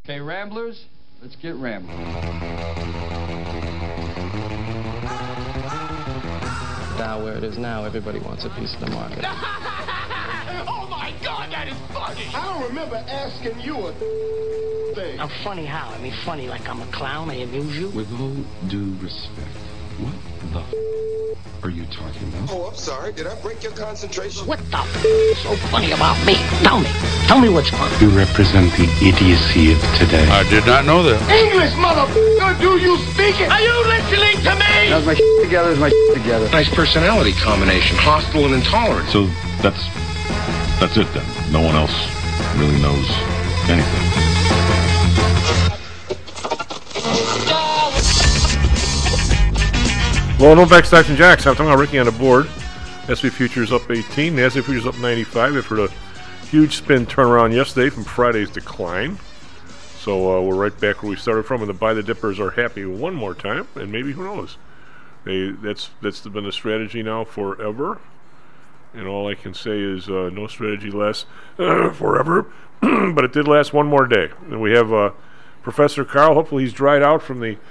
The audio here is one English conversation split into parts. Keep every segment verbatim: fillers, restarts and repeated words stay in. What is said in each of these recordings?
Okay, Ramblers, let's get rambling. Now where it is now, everybody wants a piece of the market. Oh my God, that is funny! I don't remember asking you a thing. I'm funny how? I mean funny like I'm a clown, I amuse you? With all due respect, what the f- are you talking about? Oh, I'm sorry. Did I break your concentration? What the f- is so funny about me? Tell me. Tell me what's funny. You represent the idiocy of today. I did not know that. English, motherfucker! Do you speak it? Are you listening to me? How's my shit together? Is my shit together? Nice personality combination, hostile and intolerant. So that's that's it then. No one else really knows anything. Well, no back Stocks and Jacks. I'm talking about Ricky on the board. S and P futures up eighteen. NASDAQ futures up ninety-five after the huge spin turnaround yesterday from Friday's decline. So uh, we're right back where we started from, and the buy the dippers are happy one more time, and maybe who knows? They that's that's been the strategy now forever. And all I can say is uh, no strategy lasts uh, forever, but it did last one more day. And we have uh, Professor Carl. Hopefully he's dried out from the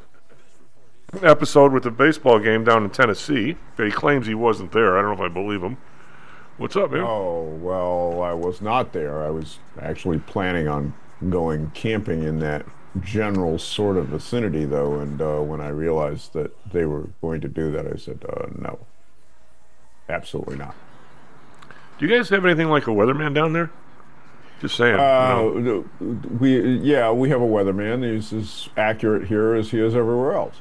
episode with the baseball game down in Tennessee. He claims he wasn't there. I don't know if I believe him. What's up, man? Oh, well, I was not there. I was actually planning on going camping in that general sort of vicinity, though, and uh, when I realized that they were going to do that, I said, uh, no. Absolutely not. Do you guys have anything like a weatherman down there? Just saying. Uh, you know. we yeah, we have a weatherman. He's as accurate here as he is everywhere else.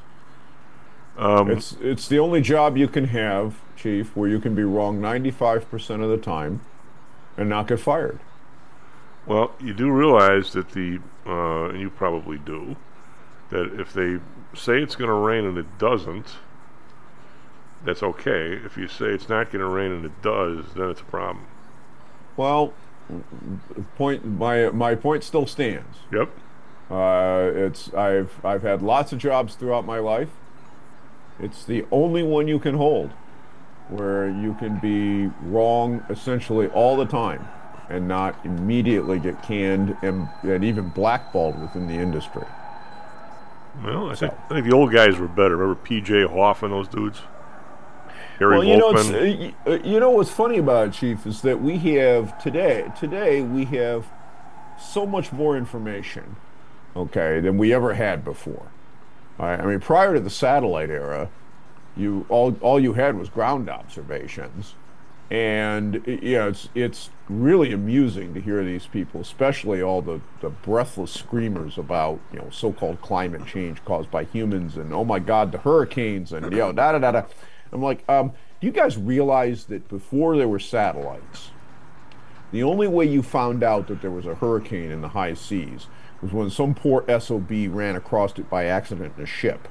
Um, it's it's the only job you can have, Chief, where you can be wrong ninety-five percent of the time and not get fired. Well, you do realize that the, uh, and you probably do, that if they say it's going to rain and it doesn't, that's okay. If you say it's not going to rain and it does, then it's a problem. Well, point my my point still stands. Yep. Uh, it's I've I've had lots of jobs throughout my life. It's the only one you can hold, where you can be wrong essentially all the time, and not immediately get canned and, and even blackballed within the industry. Well, I So. think I think the old guys were better. Remember P J Hoff and those dudes? Harry Well, you know, it's, Volkman. uh, y- uh, you know what's funny about it, Chief, is that we have today. Today we have so much more information, okay, than we ever had before. I, I mean, prior to the satellite era, you all all you had was ground observations, and y- you know, it's it's really amusing to hear these people, especially all the, the breathless screamers about, you know, so-called climate change caused by humans, and oh my God, the hurricanes, and you know, da da da da. I'm like, um, do you guys realize that before there were satellites, the only way you found out that there was a hurricane in the high seas was when some poor S O B ran across it by accident in a ship?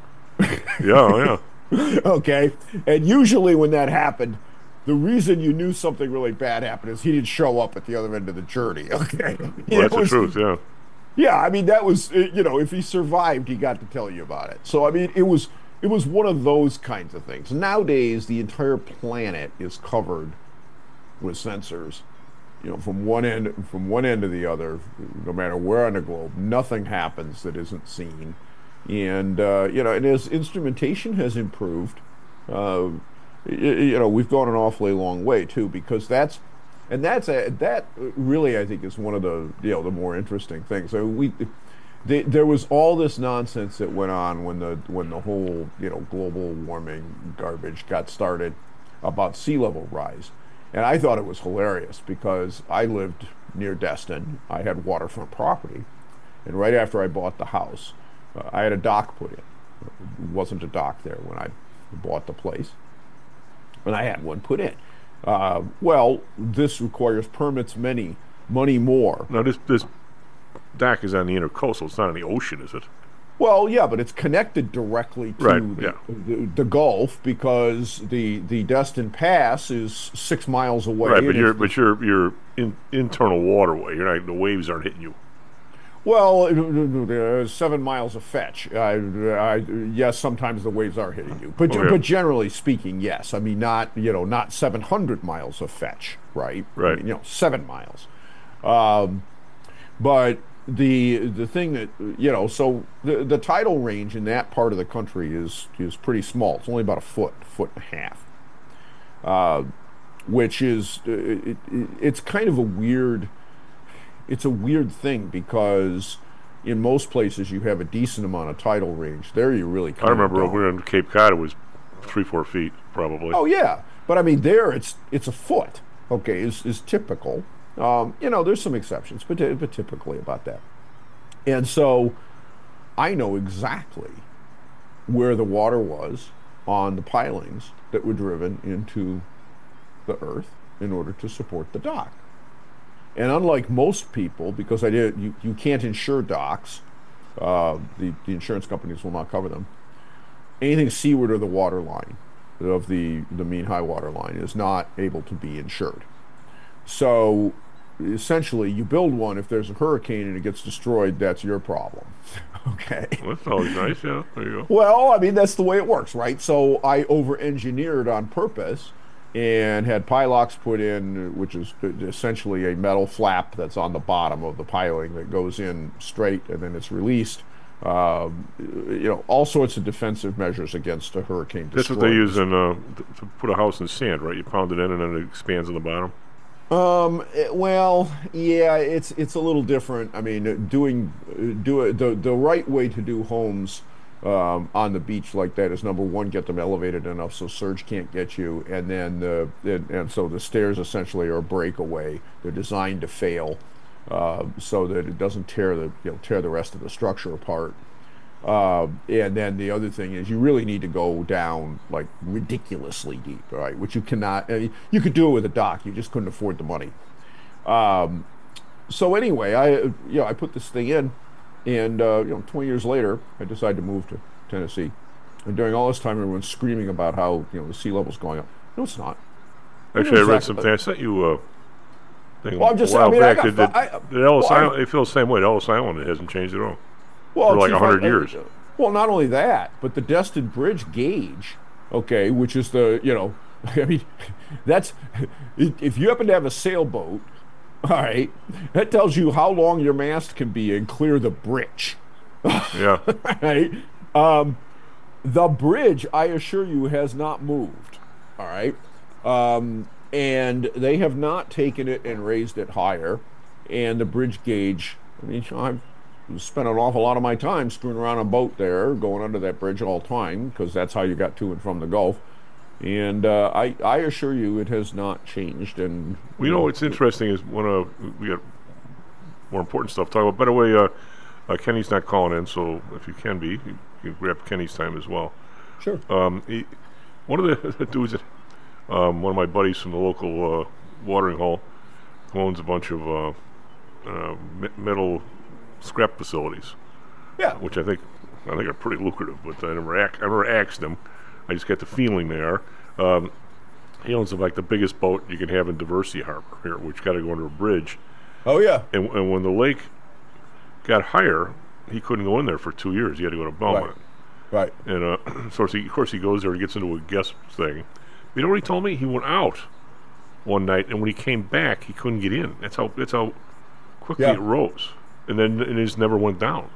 Yeah, yeah. Okay? And usually when that happened, the reason you knew something really bad happened is he didn't show up at the other end of the journey, okay? Well, that's the was, truth, yeah. Yeah, I mean, that was, uh, you know, if he survived, he got to tell you about it. So, I mean, it was... It was one of those kinds of things. Nowadays, the entire planet is covered with sensors, you know, from one end from one end to the other. No matter where on the globe, nothing happens that isn't seen. And uh, you know, and as instrumentation has improved, uh, you, you know, we've gone an awfully long way too. Because that's, and that's a, that really, I think, is one of the you know the more interesting things. So we. They, there was all this nonsense that went on when the when the whole you know global warming garbage got started about sea level rise, and I thought it was hilarious because I lived near Destin. I had waterfront property, and right after I bought the house, uh, I had a dock put in. It wasn't a dock there when I bought the place, and I had one put in. Uh, well, this requires permits, many money more. Now this this. dock is on the intercoastal. It's not on the ocean, is it? Well, yeah, but it's connected directly to right, the, yeah. the, the Gulf because the the Destin Pass is six miles away. Right, but you're the, but you're you're in internal waterway. You're not the waves aren't hitting you. Well, uh, seven miles of fetch. I, I, yes, sometimes the waves are hitting you, but Okay. but generally speaking, yes. I mean, not you know not seven hundred miles of fetch, right? Right. I mean, you know, seven miles. Um, but the the thing that you know, so the the tidal range in that part of the country is is pretty small. It's only about a foot, foot and a half, uh, which is it, it, it's kind of a weird. It's a weird thing because in most places you have a decent amount of tidal range. There you really. I remember don't. over in Cape Cod it was three, four feet probably. Oh yeah, but I mean there it's it's a foot. Okay, is is typical. Um, you know, there's some exceptions, but but typically about that. And so, I know exactly where the water was on the pilings that were driven into the earth in order to support the dock. And unlike most people, because I did, you, you can't insure docks, uh, the, the insurance companies will not cover them. Anything seaward of the water line, of the, the mean high water line, is not able to be insured. So essentially, you build one, if there's a hurricane and it gets destroyed, that's your problem. Okay. Well, that's always nice, yeah. There you go. Well, I mean, that's the way it works, right? So I over-engineered on purpose and had pilocks put in, which is essentially a metal flap that's on the bottom of the piling that goes in straight and then it's released. Um, you know, all sorts of defensive measures against a hurricane. That's what they use in uh, to put a house in sand, right? You pound it in and then it expands on the bottom. Um. it- well, yeah, it's it's a little different. I mean, doing do it the the right way to do homes um, on the beach like that is number one, get them elevated enough so surge can't get you, and then the and, and so the stairs essentially are a breakaway. They're designed to fail, uh, so that it doesn't tear the you know tear the rest of the structure apart. Uh, and then the other thing is you really need to go down like ridiculously deep, right? Which you cannot. I mean, you could do it with a dock, you just couldn't afford the money. Um, so anyway, I you know I put this thing in, and uh, you know twenty years later, I decided to move to Tennessee. And during all this time, everyone's screaming about how you know the sea level's going up. No, it's not. Actually, I read exactly- something. I sent you a thing Well, I'm just- a while I mean, I back. got that, fi- that, I- that Ellis well, I- Island, they feel the same way. Ellis Island, it hasn't changed at all. Well, for like Chief, a hundred I- I- years. Well, not only that, but the Destin Bridge gauge, okay, which is the, you know, I mean, that's, if you happen to have a sailboat, all right, that tells you how long your mast can be and clear the bridge. Yeah. Right? Um, the bridge, I assure you, has not moved, all right? Um, and they have not taken it and raised it higher. And the bridge gauge, I mean, I've spent an awful lot of my time screwing around a boat there, going under that bridge all the time, because that's how you got to and from the Gulf. And uh, I, I assure you, it has not changed. And Well, you know what's interesting is one of we got more important stuff to talk about. By the way, uh, uh, Kenny's not calling in, so if you can be, you can grab Kenny's time as well. Sure. Um, he, one of the, the dudes, that, um, one of my buddies from the local uh, watering hole, who owns a bunch of uh, uh, me- metal scrap facilities. Yeah. Which I think I think are pretty lucrative, but I never ac- I never asked him. I just get the feeling they are. Um, he owns like the biggest boat you can have in Diversity Harbor here, which got to go under a bridge. Oh, yeah. And, and when the lake got higher, he couldn't go in there for two years. He had to go to Belmont. Right. And uh, so he, of course he goes there and gets into a guest thing. You know what he told me? He went out one night, and when he came back, he couldn't get in. That's how that's how quickly Yeah. it rose, and then and it just never went down.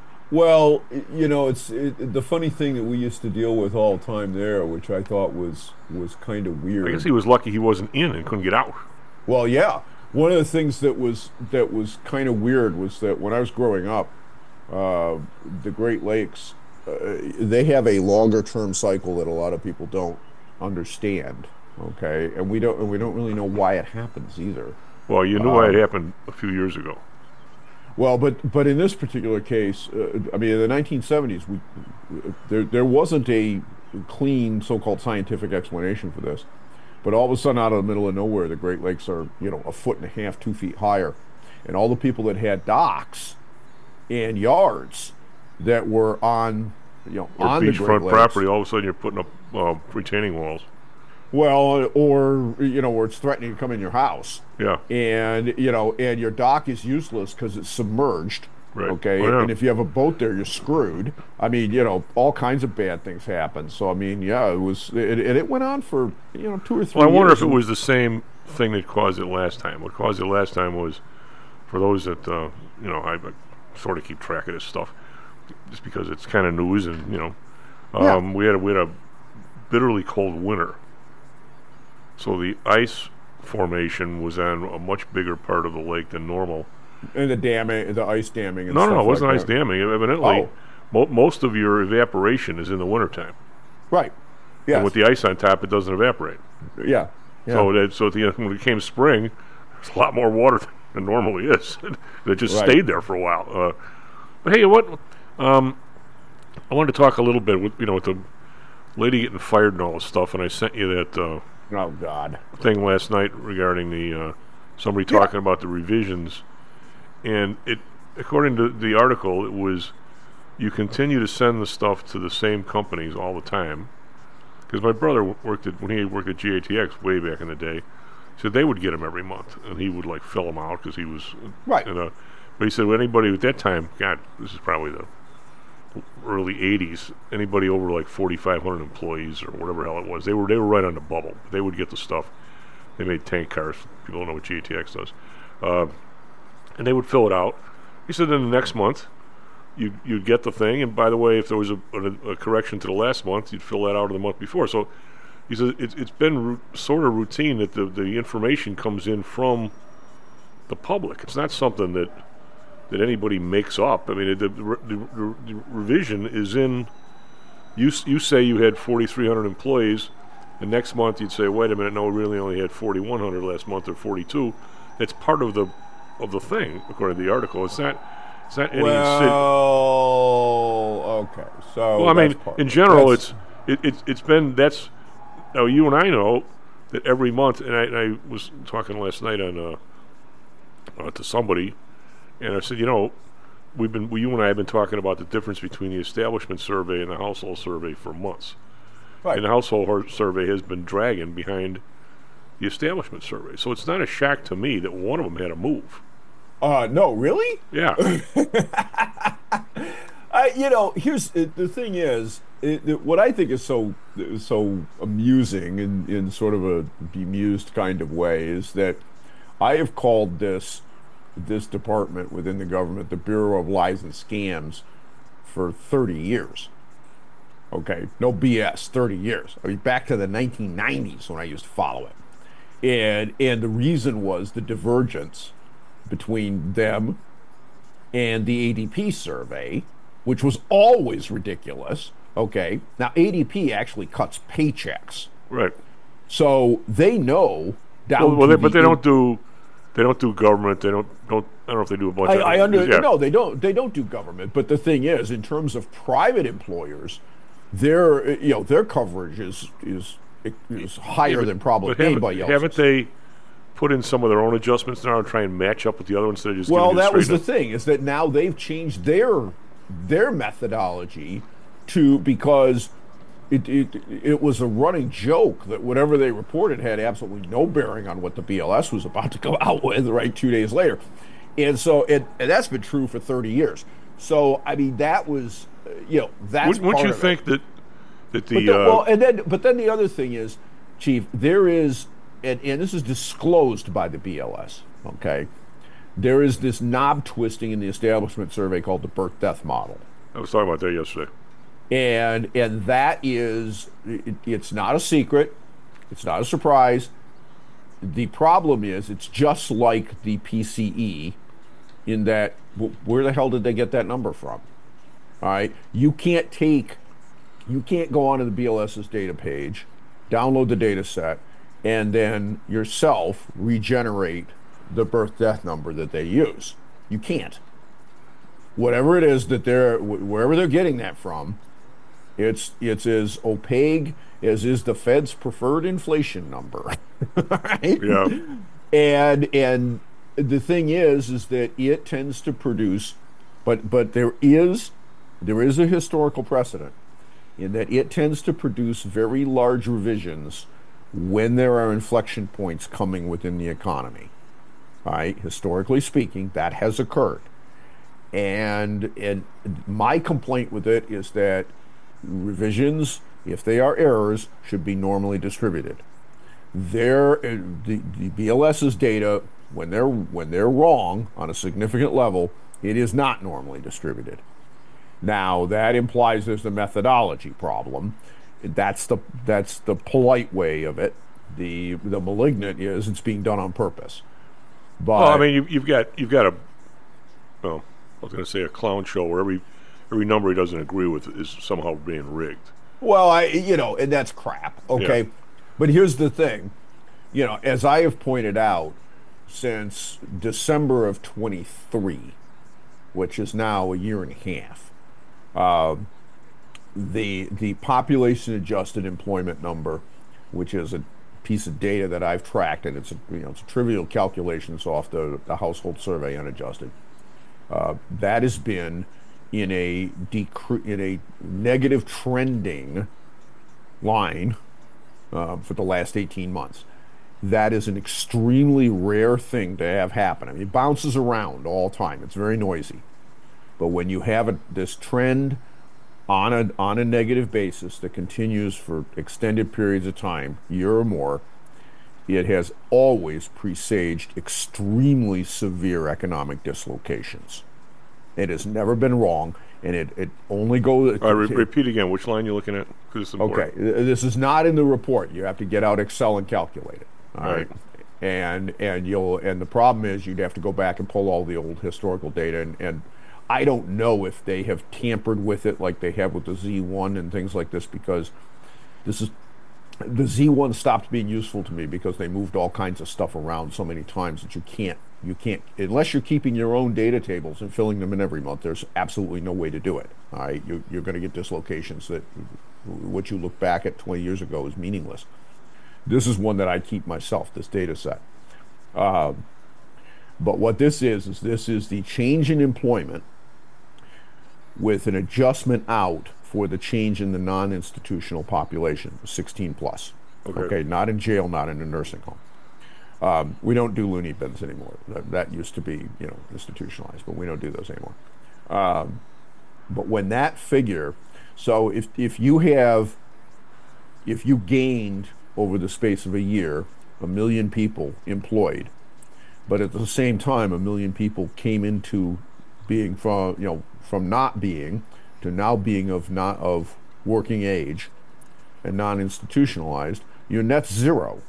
Well, you know, it's it, the funny thing that we used to deal with all the time there, which I thought was was kind of weird. I guess he was lucky he wasn't in and couldn't get out. Well, yeah. One of the things that was that was kind of weird was that when I was growing up, uh, the Great Lakes, uh, they have a longer term cycle that a lot of people don't understand. Okay, and we don't and we don't really know why it happens either. Well, you knew Um, why it happened a few years ago. Well, but but in this particular case, uh, I mean, in the nineteen seventies, we there there wasn't a clean so-called scientific explanation for this. But all of a sudden, out of the middle of nowhere, the Great Lakes are, you know, a foot and a half, two feet higher. And all the people that had docks and yards that were on, you know, Or on the Great beachfront Lakes. property, all of a sudden you're putting up uh, retaining walls. Well, or, you know, where it's threatening to come in your house. Yeah. And, you know, and your dock is useless because it's submerged. Right. Okay. Oh, yeah. And if you have a boat there, you're screwed. I mean, you know, all kinds of bad things happen. So, I mean, yeah, it was, it, and it went on for, you know, two or three Well, I wonder years. if it was the same thing that caused it last time. What caused it last time was for those that uh, you know, I, I sort of keep track of this stuff just because it's kind of news, and you know, um, Yeah. we had a, we had a bitterly cold winter, so the ice formation was on a much bigger part of the lake than normal. And the damming, the ice damming. And No, no, stuff no, it wasn't like ice that. damming. Evidently, Oh. mo- most of your evaporation is in the wintertime. Right. Yes. And with the ice on top, it doesn't evaporate. yeah. yeah. So that so at the end, when it came spring, there's a lot more water than normally is. It just Right. stayed there for a while. Uh, but hey, what? Um, I wanted to talk a little bit with you know with the lady getting fired and all this stuff, and I sent you that uh, Oh God. thing last night regarding the uh, somebody Yeah. talking about the revisions, and it according to the article, it was you continue to send the stuff to the same companies all the time. Because my brother w- worked at when he worked at G A T X way back in the day, he said they would get them every month, and he would like fill them out because he was Right. In a, but he said well, anybody at that time, God, this is probably the early eighties. Anybody over like forty-five hundred employees or whatever hell it was, they were they were right on the bubble. They would get the stuff. They made tank cars. People don't know what G A T X does, uh, and they would fill it out. He said then the next month. You you'd get the thing, and by the way, if there was a, a, a correction to the last month, you'd fill that out of the month before. So, he says it's it's been ru- sort of routine that the, the information comes in from the public. It's not something that that anybody makes up. I mean, the, the, the, the, the revision is in. You s- you say you had forty-three hundred employees, and next month you'd say, wait a minute, no, we really only had forty-one hundred last month or forty-two. That's part of the of the thing, according to the article. It's not. It's not any insid- Well, okay. So. Well, I mean, that's part in of it. general, That's- it's it, it's it's been that's now you and I know that every month, and I, and I was talking last night on uh, uh, to somebody, and I said, you know, we've been we, you and I have been talking about the difference between the establishment survey and the household survey for months, right. and the household hor- survey has been dragging behind the establishment survey. So it's not a shock to me that one of them had to move. Uh, no, really? Yeah. I, you know, here's uh, the thing is, it, it, what I think is so so amusing in, in sort of a bemused kind of way is that I have called this this department within the government the Bureau of Lies and Scams for thirty years. Okay, no B S, thirty years. I mean, back to the nineteen nineties when I used to follow it, and and the reason was the divergence between them and the A D P survey, which was always ridiculous. Okay, now A D P actually cuts paychecks, Right. so they know down. Well, well to they, but the they don't do they don't do government. They don't don't. I don't know if they do a bunch I, of. I under yeah. no, they don't. They don't do government. But the thing is, in terms of private employers, their you know their coverage is is is higher Yeah, but- than probably but haven't, anybody else. Haven't they put in some of their own adjustments now to try and match up with the other ones instead of just Well, giving you that was the straight up? thing, is that now they've changed their their methodology to because it, it it was a running joke that whatever they reported had absolutely no bearing on what the B L S was about to come out with right two days later, and so it and that's been true for thirty years. So I mean that was uh, you know that's Wouldn't, wouldn't part you of think it. that that the, But the, uh, well, and then but then the other thing is, Chief, there is and, and this is disclosed by the B L S. Okay, there is this knob twisting in the establishment survey called the birth death model, I was talking about that yesterday. and and that is it, it's not a secret, it's not a surprise. The problem is it's just like the P C E, in that w- where the hell did they get that number from? All right, you can't take, you can't go onto the B L S's data page, download the data set, and then yourself regenerate the birth death number that they use. You can't. Whatever it is that they're, wh- wherever they're getting that from, it's it's as opaque as is the Fed's preferred inflation number. Right? Yeah. And and the thing is, is that it tends to produce, but but there is there is a historical precedent in that it tends to produce very large revisions when there are inflection points coming within the economy. All right, historically speaking, that has occurred. And and my complaint with it is that revisions, if they are errors, should be normally distributed. There, uh, the, the B L S's data when they're when they're wrong on a significant level, it is not normally distributed. Now that implies there's a methodology problem. That's the that's the polite way of it. The the malignant is it's being done on purpose. But well, I mean, you, you've got you've got a well, I was going to say a clown show where every every number he doesn't agree with is somehow being rigged. Well, I you know, and that's crap. Okay, Yeah. But here's the thing. You know, as I have pointed out since December of twenty-three, which is now a year and a half, uh, the the population adjusted employment number, which is a piece of data that I've tracked, and it's a, you know it's a trivial calculations off the, the household survey unadjusted. Uh, that has been in a decre- in a negative trending line uh, for the last eighteen months. That is an extremely rare thing to have happen. I mean, it bounces around all the time. It's very noisy. But when you have a, this trend on a on a negative basis that continues for extended periods of time, year or more, it has always presaged extremely severe economic dislocations. It has never been wrong, and it, it only goes... All right, re- repeat again. Which line you looking at? 'Cause it's important. Okay, this is not in the report. You have to get out Excel and calculate it. All All right. right. And and you'll and the problem is you'd have to go back and pull all the old historical data, and, and I don't know if they have tampered with it like they have with the Z one and things like this, because this is the Z one stopped being useful to me because they moved all kinds of stuff around so many times that you can't you can't unless you're keeping your own data tables and filling them in every month. There's absolutely no way to do it. All right, you, you're going to get dislocations that what you look back at twenty years ago is meaningless. This is one that I keep myself, this data set. Uh, but what this is, is this is the change in employment with an adjustment out for the change in the non-institutional population, sixteen plus. Okay. Okay, not in jail, not in a nursing home. Um, we don't do loony bins anymore. That, that used to be, you know, institutionalized, but we don't do those anymore. Um, but when that figure, so if if you have, if you gained over the space of a year, a million people employed, but at the same time, a million people came into being from, you know, from not being to now being of not of working age and non-institutionalized, your net's zero.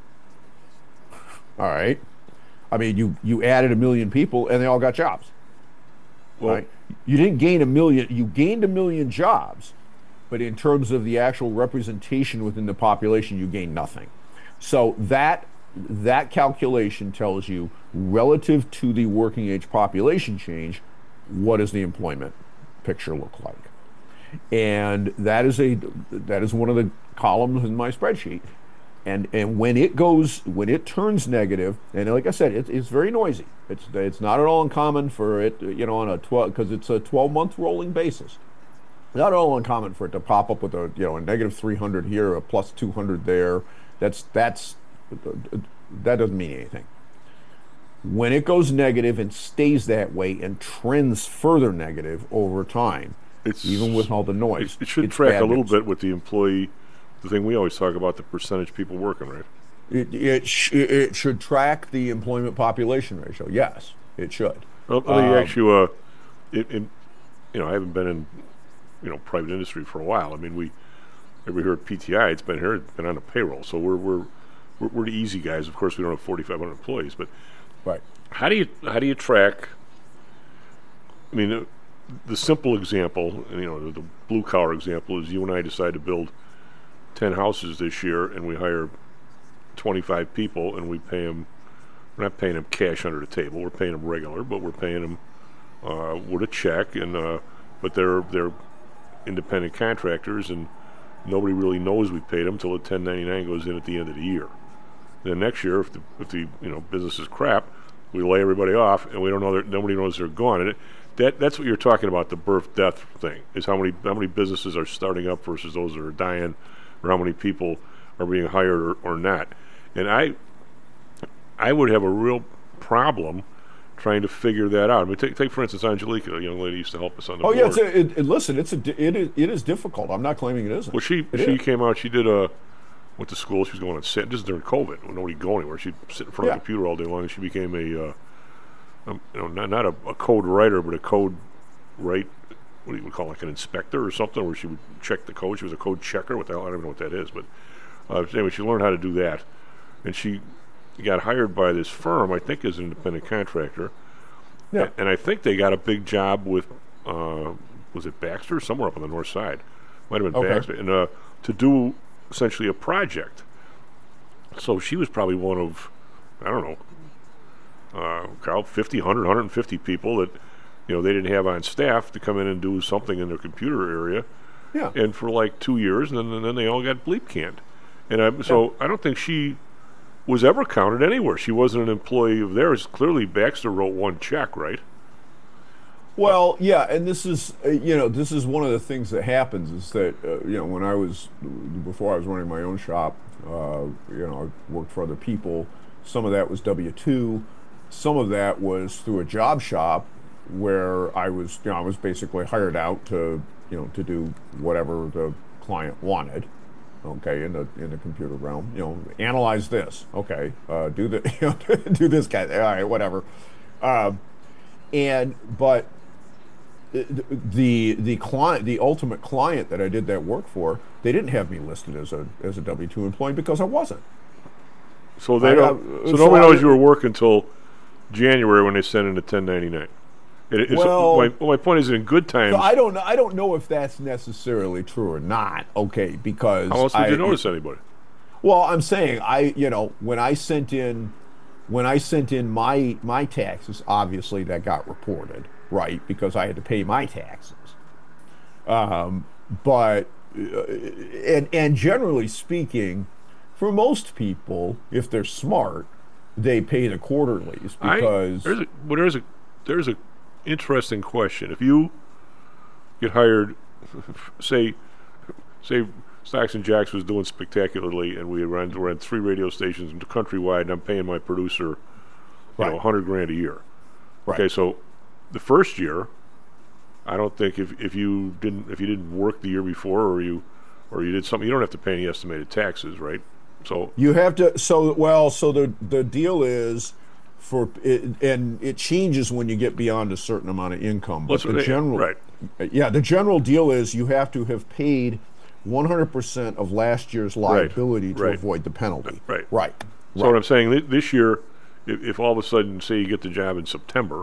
All right. I mean, you you added a million people and they all got jobs. Well, right? You didn't gain a million. You gained a million jobs. But in terms of the actual representation within the population, you gain nothing. So that that calculation tells you, relative to the working age population change, what does the employment picture look like? And that is a that is one of the columns in my spreadsheet. And and when it goes when it turns negative, and like I said, it, it's very noisy. It's it's not at all uncommon for it, you know, on a twelve because it's a twelve month rolling basis. Not at all uncommon for it to pop up with a you know a negative three hundred here, a plus two hundred there. That's that's that doesn't mean anything. When it goes negative and stays that way and trends further negative over time, it's, even with all the noise, it, it should it's track a little news. bit with the employee. The thing we always talk about, the percentage people working, right? It it, sh- it should track the employment population ratio. Yes, it should. Well, let me Um, ask you, uh, it, it, you know, I haven't been in, you know, private industry for a while. I mean, we, every here at P T I, it's been here, it's been on the payroll, so we're we're we're, we're the easy guys. Of course, we don't have forty-five hundred employees, but right. How do you how do you track? I mean, the, the simple example, you know, the, the blue collar example is you and I decide to build ten houses this year, and we hire twenty-five people, and we pay them. We're not paying them cash under the table. We're paying them regular, but we're paying them uh, with a check, and uh, but they're they're independent contractors, and nobody really knows we paid them until the ten ninety-nine goes in at the end of the year. Then next year, if the if the you know business is crap, we lay everybody off, and we don't know that nobody knows they're gone. And it, that that's what you're talking about, the birth death thing, is how many how many businesses are starting up versus those that are dying, or how many people are being hired or, or not. And I I would have a real problem trying to figure that out. I mean, take, take for instance, Angelica, a young lady used to help us on the Oh board. yeah, it's a, it, it, listen, it's a di- it is it is difficult. I'm not claiming it isn't. Well, she It she is. came out. She did a went to school. She was going on set just during COVID when nobody go anywhere. She'd sit in front Yeah. of the computer all day long, and she became a, uh, um, you know, not not a, a code writer, but a code write. What do you would call it, like an inspector or something, where she would check the code. She was a code checker. What the hell? I don't even know what that is, but uh, anyway, she learned how to do that, and she got hired by this firm. I think as an independent contractor. Yeah. And I think they got a big job with, uh, was it Baxter? Somewhere up on the north side. Might have been Okay. Baxter. And uh, to do essentially a project. So she was probably one of, I don't know, uh, Carl, fifty, one hundred, one hundred fifty people that, you know, they didn't have on staff to come in and do something in their computer area. Yeah. And for like two years, and then, and then they all got bleep canned. And I, so I don't think she was ever counted anywhere. She wasn't an employee of theirs. Clearly, Baxter wrote one check, right? Well, yeah, and this is uh, you know this is one of the things that happens is that uh, you know when I was before I was running my own shop, uh, you know I worked for other people. Some of that was W two, some of that was through a job shop where I was you know I was basically hired out to you know to do whatever the client wanted. Okay, in the in the computer realm, you know, analyze this. Okay, uh, do the you know, do this guy. All right, whatever. Um, and but the the client, the ultimate client that I did that work for, they didn't have me listed as a as a W two employee because I wasn't. So they I, don't. uh, so so nobody I- knows you were working until January when they sent in the ten ninety-nine. It, it's, Well- my, well, my point is, in good times, So I don't know. I don't know if that's necessarily true or not. Okay, because how else would I, you notice anybody? Well, I'm saying I, you know, when I sent in, when I sent in my my taxes, obviously that got reported, right? Because I had to pay my taxes. Um, but uh, and and generally speaking, for most people, if they're smart, they pay the quarterlies because I, there's a, well, there's a there's a interesting question. If you get hired, say say Stocks and Jacks was doing spectacularly, and we ran ran three radio stations countrywide, and I'm paying my producer, you Right. know, a hundred grand a year. Right. Okay, so the first year, I don't think if if you didn't if you didn't work the year before, or you or you did something, you don't have to pay any estimated taxes, right? So you have to. So well, so the the deal is. For it, and it changes when you get beyond a certain amount of income. But Let's- the general, right. yeah, the general deal is you have to have paid one hundred percent of last year's liability to right. avoid the penalty. Right. Right. So what I'm saying, thi- this year, if, if all of a sudden, say you get the job in September,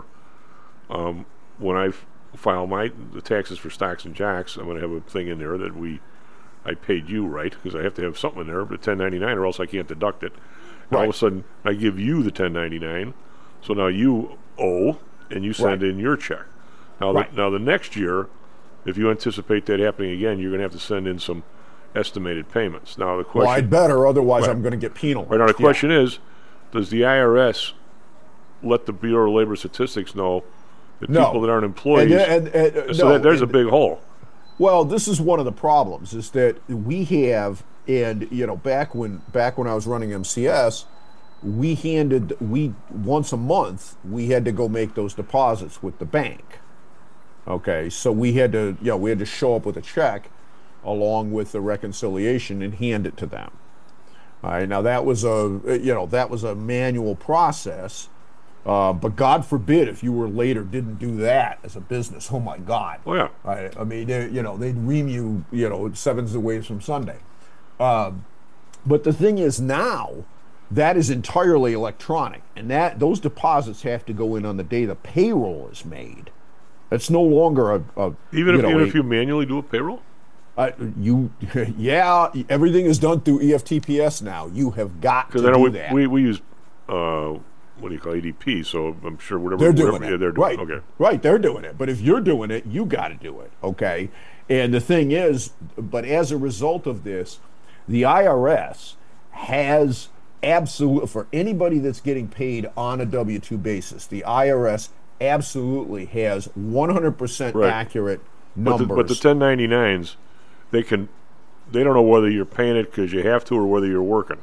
um, when I f- file my the taxes for Stocks and Jacks, I'm going to have a thing in there that we, I paid you, right? Because I have to have something in there, but ten ninety-nine, or else I can't deduct it. And all of Right. a sudden, I give you the ten ninety-nine, so now you owe, and you send Right. in your check. Now, Right. the, now the next year, if you anticipate that happening again, you're going to have to send in some estimated payments. Now the question, Well, I'd better, otherwise Right. I'm going to get penalized. right now the Yeah. question is, does the I R S let the Bureau of Labor Statistics know that No. people that aren't employees? And, and, and, uh, so no, that, there's and- a big hole. Well, this is one of the problems is that we have, and you know, back when back when I was running M C S, we handed we once a month we had to go make those deposits with the bank. Okay, so we had to, you know, we had to show up with a check along with the reconciliation and hand it to them. All right, now that was a, you know, that was a manual process. Uh, but God forbid if you were late or didn't do that as a business. Oh my God! Oh yeah. I, I mean, they, you know, they'd ream you, you know, sevens away from Sunday. Um, but the thing is now, that is entirely electronic, and that those deposits have to go in on the day the payroll is made. It's no longer a, a Even you if know, even a- if you manually do a payroll. uh, you, yeah, everything is done through E F T P S now. You have got to Because I know do we, that. we we use uh, what do you call A D P? So I'm sure whatever They're doing whatever, it. Yeah, they're doing right. it. Okay. Right, they're doing it. But if you're doing it, you got to do it. Okay. And the thing is, but as a result of this, the I R S has absolute for anybody that's getting paid on a W two basis, the I R S absolutely has one hundred percent Right. accurate But numbers. the, but the ten ninety-nines, they can, they don't know whether you're paying it because you have to or whether you're working.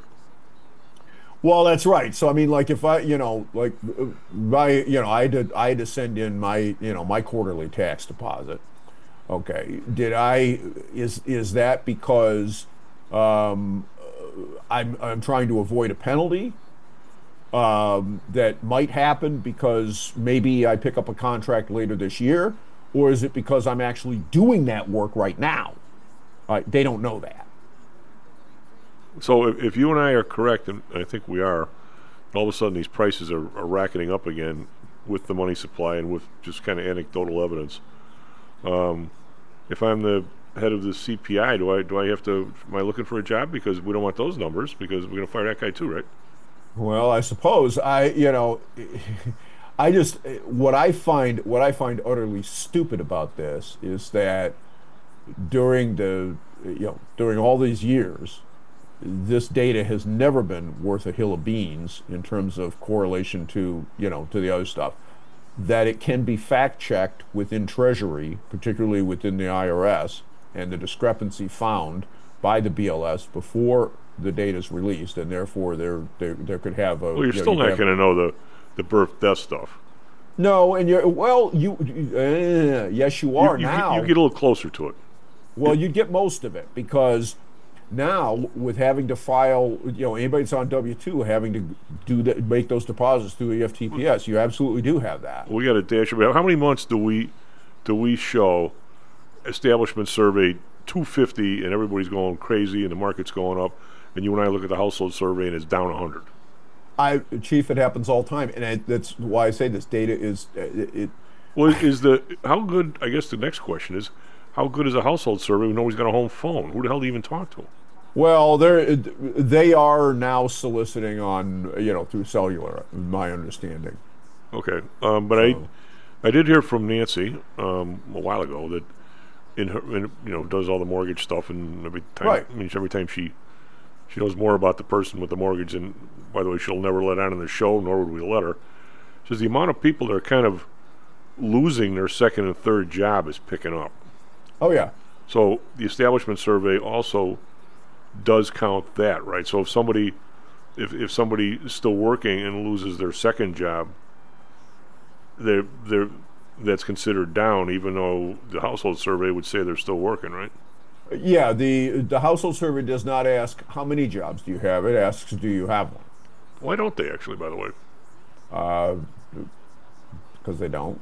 Well, that's right. So I mean, like if I, you know, like uh, my, you know, I did, I had to send in my, you know, my quarterly tax deposit. Okay, did I? Is is that because, um, I'm I'm trying to avoid a penalty um, that might happen because maybe I pick up a contract later this year, or is it because I'm actually doing that work right now? Uh, they don't know that. So if, if you and I are correct, and I think we are, all of a sudden these prices are, are racketing up again with the money supply and with just kind of anecdotal evidence. Um, if I'm the head of the C P I, do I do I have to? Am I looking for a job because we don't want those numbers because we're going to fire that guy too, right? Well, I suppose I, you know, I just what I find what I find utterly stupid about this is that during the you know during all these years, this data has never been worth a hill of beans in terms of correlation to you know to the other stuff. That it can be fact checked within Treasury, particularly within the I R S, and the discrepancy found by the B L S before the data is released, and therefore there there there could have a. Well, you're you still know, you not going to know the the birth death stuff. No, and you're well. You uh, yes, you are you, you, now. You get a little closer to it. Well, you get most of it because now with having to file, you know, anybody that's on W two having to do that, make those deposits through E F T P S, you absolutely do have that. We got a dashboard. How many months do we do we show establishment survey two fifty and everybody's going crazy and the market's going up, and you and I look at the household survey and it's down one hundred? I, Chief, it happens all the time, and I, that's why I say this data is it, it. Well, is the how good? I guess the next question is, how good is a household survey when nobody's got a home phone? Who the hell do you even talk to? Well, they're they are now soliciting on you know through cellular, my understanding. Okay, um, but so. I I did hear from Nancy um, a while ago that in her in, you know does all the mortgage stuff, and every time right. I mean every time she she knows more about the person with the mortgage, and by the way, she'll never let on in the show, nor would we let her. She says the amount of people that are kind of losing their second and third job is picking up. Oh yeah. So the establishment survey also does count that, right? So if somebody if if somebody is still working and loses their second job, they're they're that's considered down, even though the household survey would say they're still working, right? Yeah, the the household survey does not ask how many jobs do you have. It asks, do you have one? Why don't they actually, by the way? Uh, because they don't.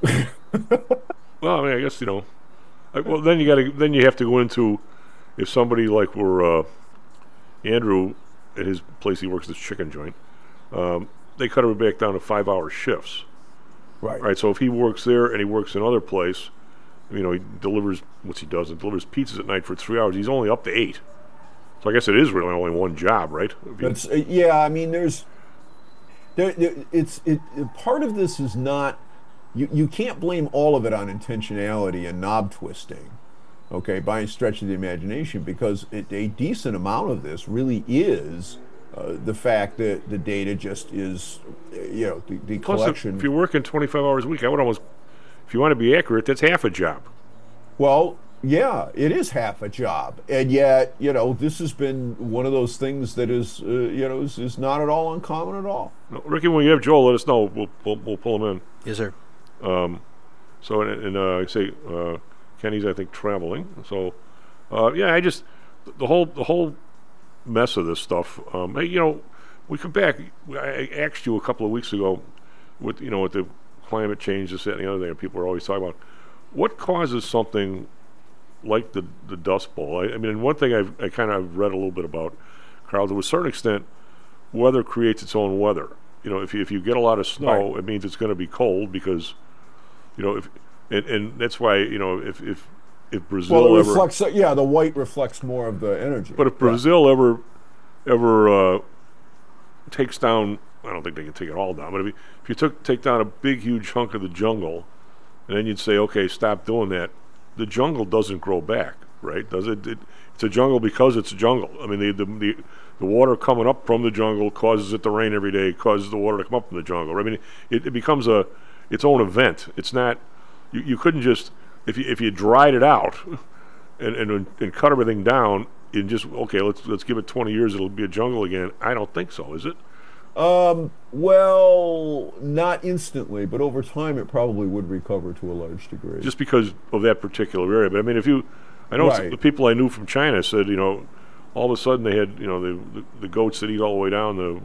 Well, I mean, I guess you know. I, well, then you got to then you have to go into if somebody like were uh, Andrew at his place, he works this chicken joint. Um, they cut him back down to five-hour shifts. Right. Right. So if he works there and he works another place, you know, he delivers what's he does. He delivers pizzas at night for three hours. He's only up to eight. So I guess it is really only one job, right? That's uh, yeah. I mean, there's there, there. It's it. Part of this is not. You you can't blame all of it on intentionality and knob twisting, okay, by any stretch of the imagination, because it, a decent amount of this really is uh, the fact that the data just is, you know, the, the Plus, collection. If, if you're working twenty-five hours a week, I would almost, if you want to be accurate, that's half a job. Well, yeah, it is half a job, and yet, you know, this has been one of those things that is, uh, you know, is, is not at all uncommon at all. No, Ricky, when you have Joel, let us know. We'll we'll, we'll pull him in. Yes, sir. Um, so, and, and uh, I say uh, Kenny's, I think, traveling. So, uh, yeah, I just the whole the whole mess of this stuff. Um, hey, you know, we come back. I asked you a couple of weeks ago, with you know, with the climate change, this, that, and the other thing. And people are always talking about what causes something like the the Dust Bowl. I, I mean, one thing I've I kind of read a little bit about, Carl, to a certain extent, weather creates its own weather. You know, if you, if you get a lot of snow, right. it means it's going to be cold because. You know, if and, and that's why you know if if if Brazil well, it ever reflects, yeah, the white reflects more of the energy. But if Brazil yeah. ever ever uh, takes down, I don't think they can take it all down. But if you, if you took take down a big huge chunk of the jungle, and then you'd say, okay, stop doing that, the jungle doesn't grow back, right? Does it? it it's a jungle because it's a jungle. I mean, the the the, the water coming up from the jungle causes it to rain every day, causes the water to come up from the jungle. I mean, it, it becomes a its own event. It's not you, you couldn't just if you if you dried it out and, and and cut everything down and just okay let's let's give it twenty years, it'll be a jungle again. I don't think so. Is it? Um. Well, not instantly, but over time it probably would recover to a large degree. Just because of that particular area. But I mean, if you, I know right. the people I knew from China said, you know, all of a sudden they had, you know, the, the the goats that eat all the way down. The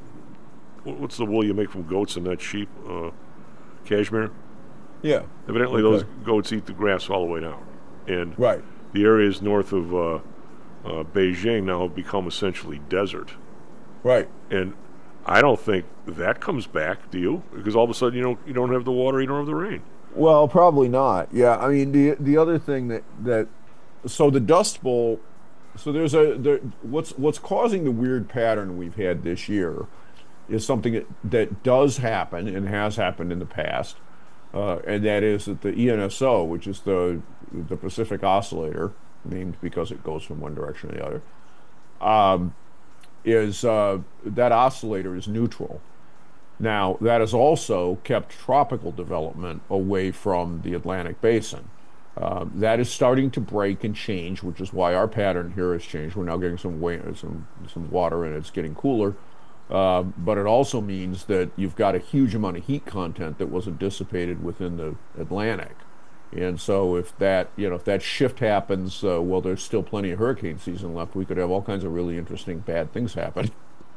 what's the wool you make from goats and not sheep? Uh, cashmere. Yeah. Evidently, Okay. those goats eat the grass all the way down, and Right. the areas north of uh, uh, Beijing now have become essentially desert. Right. And I don't think that comes back. Do you? Because all of a sudden you don't you don't have the water, you don't have the rain. Well, probably not. Yeah, I mean the the other thing that that so the Dust Bowl, so there's a there, what's what's causing the weird pattern we've had this year is something that, that does happen and has happened in the past, uh, and that is that the E N S O, which is the the Pacific Oscillator, named because it goes from one direction to the other, um, is uh, that oscillator is neutral. Now, that has also kept tropical development away from the Atlantic basin. Uh, that is starting to break and change, which is why our pattern here has changed. We're now getting some wa- some some water and it's getting cooler. Uh, but it also means that you've got a huge amount of heat content that wasn't dissipated within the Atlantic. And so if that, you know, if that shift happens, uh, well, there's still plenty of hurricane season left. We could have all kinds of really interesting bad things happen.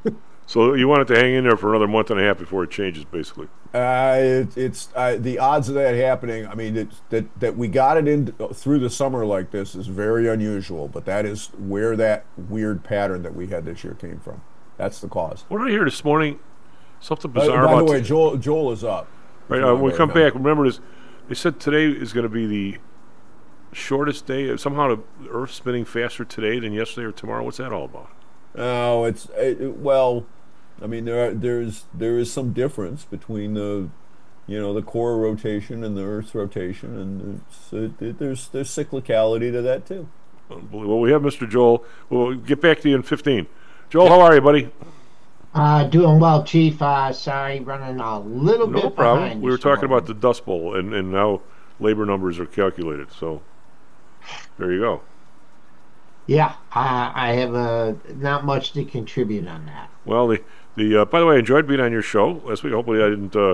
So you want it to hang in there for another month and a half before it changes, basically. Uh, it, it's uh, the odds of that happening. I mean, it's, that that we got it in through the summer like this is very unusual. But that is where that weird pattern that we had this year came from. That's the cause. What did I hear this morning? Something Uh, bizarre by about. the way, Joel Joel is up. Right, uh, when we come back, remember this. They said today is going to be the shortest day. Somehow the Earth's spinning faster today than yesterday or tomorrow. What's that all about? Oh, it's it, it- well, I mean there are, there's there is some difference between the, you know, the core rotation and the Earth's rotation, and it's, it, there's there's cyclicality to that too. Unbelievable. Well, we have Mister Joel. We'll get back to you in fifteen. Joel, how are you, buddy? Uh, doing well, Chief. Uh, sorry, running a little No bit problem. behind. We were this talking morning. about the Dust Bowl and, and how labor numbers are calculated. So there you go. Yeah, I, I have uh, not much to contribute on that. Well, the the uh, by the way, I enjoyed being on your show last week. Hopefully, I didn't uh,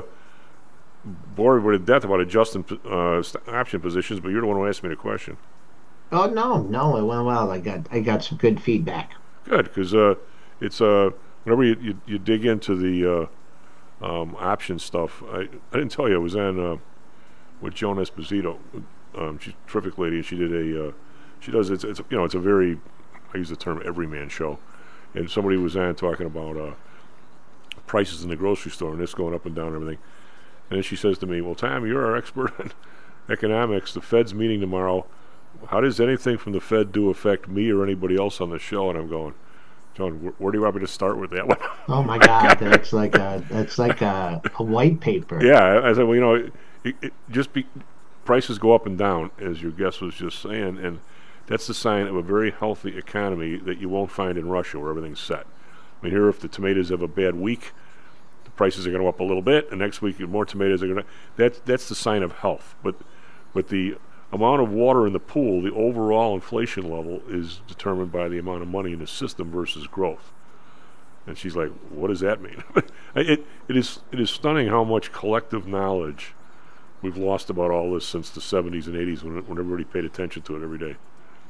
bore everybody to death about adjusting uh, st- option positions, but you're the one who asked me the question. Oh no, no, it went well. I got I got some good feedback. Good, because uh, it's uh, whenever you, you you dig into the uh, um, option stuff. I I didn't tell you I was on uh, with Joan Esposito. Um, she's a terrific lady, and she did a uh, she does it's it's you know it's a very, I use the term everyman show, and somebody was on talking about uh, prices in the grocery store and this going up and down and everything, and then she says to me, "Well, Tom, you're our expert on economics. The Fed's meeting tomorrow. How does anything from the Fed do affect me or anybody else on the show?" And I'm going, John, where, where do you want me to start with that one? Oh my God, that's like a that's like a, a white paper. Yeah, I, I said, well, you know, it, it, it just be prices go up and down, as your guest was just saying, and that's the sign of a very healthy economy that you won't find in Russia, where everything's set. I mean, here, if the tomatoes have a bad week, the prices are going to go up a little bit, and next week more tomatoes are going to. That's that's the sign of health. But but the amount of water in the pool, the overall inflation level, is determined by the amount of money in the system versus growth. And she's like, "What does that mean?" it it is it is stunning how much collective knowledge we've lost about all this since the seventies and eighties, when when everybody paid attention to it every day.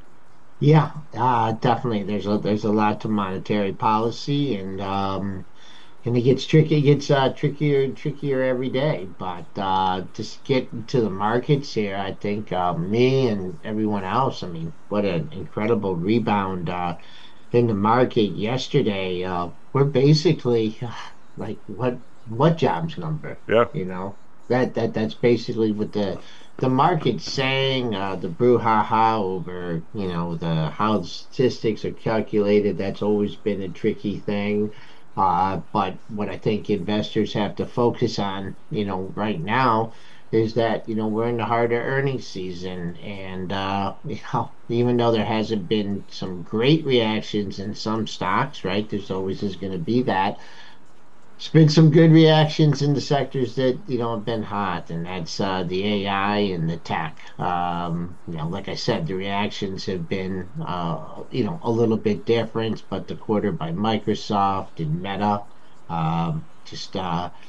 Yeah, uh, definitely. There's a there's a lot to monetary policy, and um, and it gets tricky. It gets uh, trickier and trickier every day. But uh, just get to the markets here. I think uh, me and everyone else. I mean, what an incredible rebound uh, in the market yesterday. Uh, we're basically uh, like what what jobs number? Yeah, you know that that that's basically what the. The market's saying, uh, the brouhaha over, you know, the how the statistics are calculated. That's always been a tricky thing. Uh, but what I think investors have to focus on, you know, right now is that, you know, we're in the harder earnings season. And, uh, you know, even though there hasn't been some great reactions in some stocks, right, there's always is going to be that. There's been some good reactions in the sectors that, you know, have been hot, and that's uh, the A I and the tech. Um, you know, like I said, the reactions have been, uh, you know, a little bit different, but the quarter by Microsoft and Meta, um, just, uh,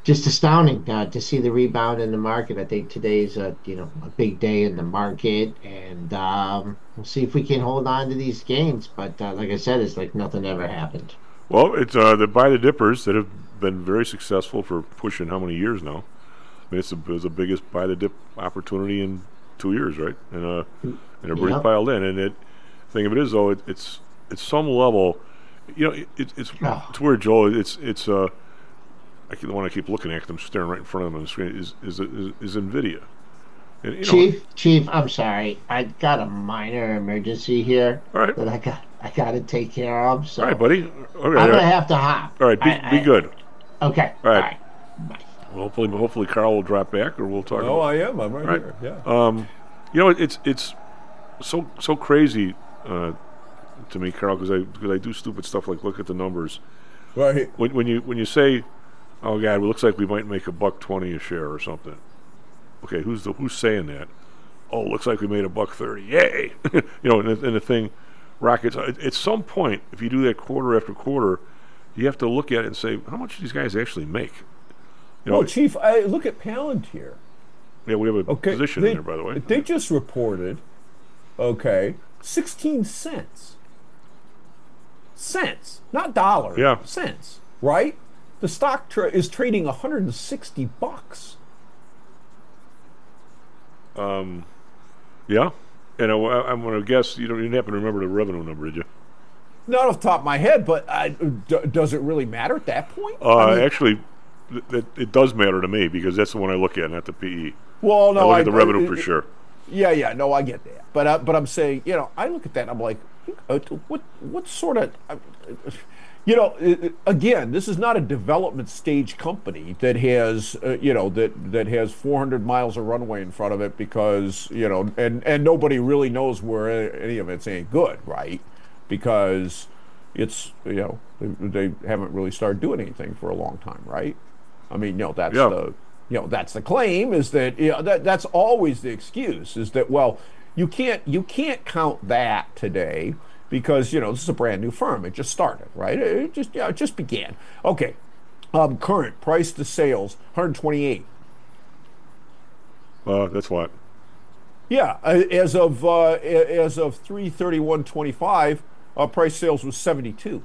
just astounding uh, to see the rebound in the market. I think today's a you know a big day in the market, and um, we'll see if we can hold on to these gains. But uh, like I said, it's like nothing ever happened. Well, it's uh, the buy the dippers that have been very successful for pushing how many years now? I mean, it's, a, it's the biggest buy the dip opportunity in two years, right? And uh, and everybody Yep. piled in. And it thing of it is, though, it, it's it's some level. You know, it, it's Oh. it's weird, Joel. It's it's uh, I keep, the one I keep looking at, 'cause I'm staring right in front of them on the screen, is is is, is Nvidia. And, you know, Chief, Chief, I'm sorry. I got a minor emergency here All right. that I got I got to take care of. So all right, buddy. All right, I'm all gonna right. have to hop. All right, be, I- be I- good. Okay. All right. All right. Bye. Well, hopefully, hopefully, Carl will drop back, or we'll talk. No, about I am. I'm right, Right. here. Yeah. Um, you know, it's it's so so crazy uh, to me, Carl, because I because I do stupid stuff like look at the numbers. Right. When when you when you say, "Oh God, it looks like we might make a buck twenty a share or something," okay, who's the who's saying that? Oh, looks like we made a buck thirty. Yay! You know, and, the- and the thing rockets. At, at some point, if you do that quarter after quarter, you have to look at it and say, how much do these guys actually make? You know, Oh, Chief, I, look at Palantir. yeah, we have a Okay, position they, in there, by the way. They just reported, okay, sixteen cents. Cents, not dollars. Yeah. Cents, right? The stock tra- is trading one hundred sixty bucks. Um, yeah, and I, I'm going to guess you don't even happen to remember the revenue number, did you? Not off the top of my head, but I, d- does it really matter at that point? Uh, I mean, actually, th- th- it does matter to me because that's the one I look at, not the P E. well, no, I look I, at the revenue I- per share. Yeah, yeah, no, I get that, but uh, but I'm saying, you know, I look at that, and I'm like, uh, what what sort of, uh, you know, uh, again, this is not a development stage company that has, uh, you know, that that has four hundred miles of runway in front of it because, you know, and and nobody really knows where any of it's any good, right? Because it's, you know, they, they haven't really started doing anything for a long time, right? I mean, you know, that's Yeah. the, you know, that's the claim is that, you know, that that's always the excuse is that, well, you can't you can't count that today because, you know, this is a brand new firm. It just started, right? It just, yeah, it just began. Okay. Um, current price to sales, one hundred twenty-eight. Uh, that's what. Yeah, uh, as of uh, a- as of three thirty-one twenty-five, uh, price sales was seventy-two.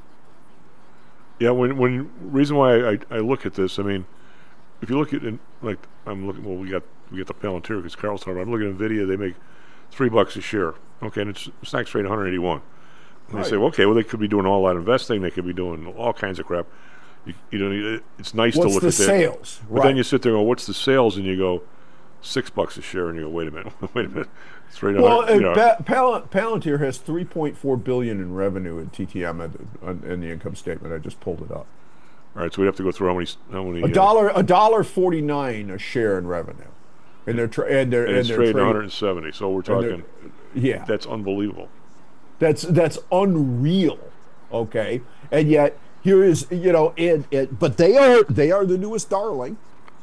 Yeah, when when reason why I, I look at this, I mean, if you look at it, like I'm looking, well, we got we got the Palantir because Carl's talking about. I'm looking at Nvidia, they make three bucks a share. Okay, and it's stock's trading one hundred eighty-one. And Right. they say, well, okay, well, they could be doing all that investing, they could be doing all kinds of crap. You, you know, it- it's nice What's to look the at that. sales? But Right. then you sit there and go, what's the sales? And you go, six bucks a share, and you go, wait a minute, wait a minute, it's right. Well, on, you know, uh, pa- Pal- Palantir has three point four billion in revenue in T T M at the- on- in the income statement. I just pulled it up. all right, so we have to go through how many how many. A uh, dollar, a dollar forty-nine a share in revenue, and they're tra- and they're and and it's they're trading trading- one hundred seventy. So we're and they're- talking. Yeah, That's unbelievable. that's that's unreal. Okay, and yet here is, you know, and, and but they are they are the newest darling.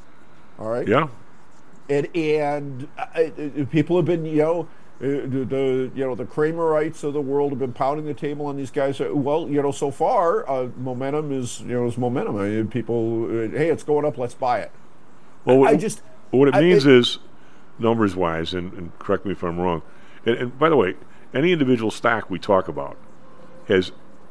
All right. Yeah. And and uh, uh, people have been, you know, uh, the, the you know the Kramerites of the world have been pounding the table on these guys. Uh, Well, you know, so far uh, momentum is you know is momentum. I mean, people, uh, hey, it's going up, let's buy it. Well, I what, just what it I- means it- is, numbers wise, and, and correct me if I'm wrong. And, and by the way, any individual stock we talk about has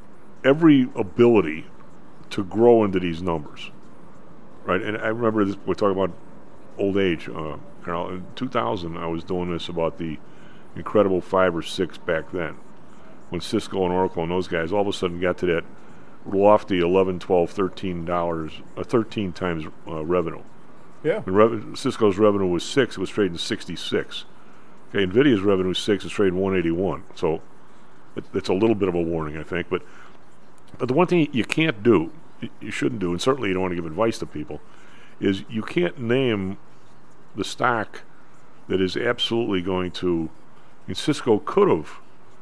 every ability to grow into these numbers, right? And I remember this, we're talking about old age, uh, Carl. In two thousand, I was doing this about the incredible five or six back then, when Cisco and Oracle and those guys all of a sudden got to that lofty eleven, twelve, thirteen dollars, uh, thirteen times uh, revenue. yeah. When rev- Cisco's revenue was six, it was trading sixty-six. Okay, Nvidia's revenue is six, it's trading one eighty-one. So it, it's a little bit of a warning, I think. But but the one thing you can't do, y- you shouldn't do, and certainly you don't want to give advice to people, is you can't name the stock that is absolutely going to. I mean, Cisco could have,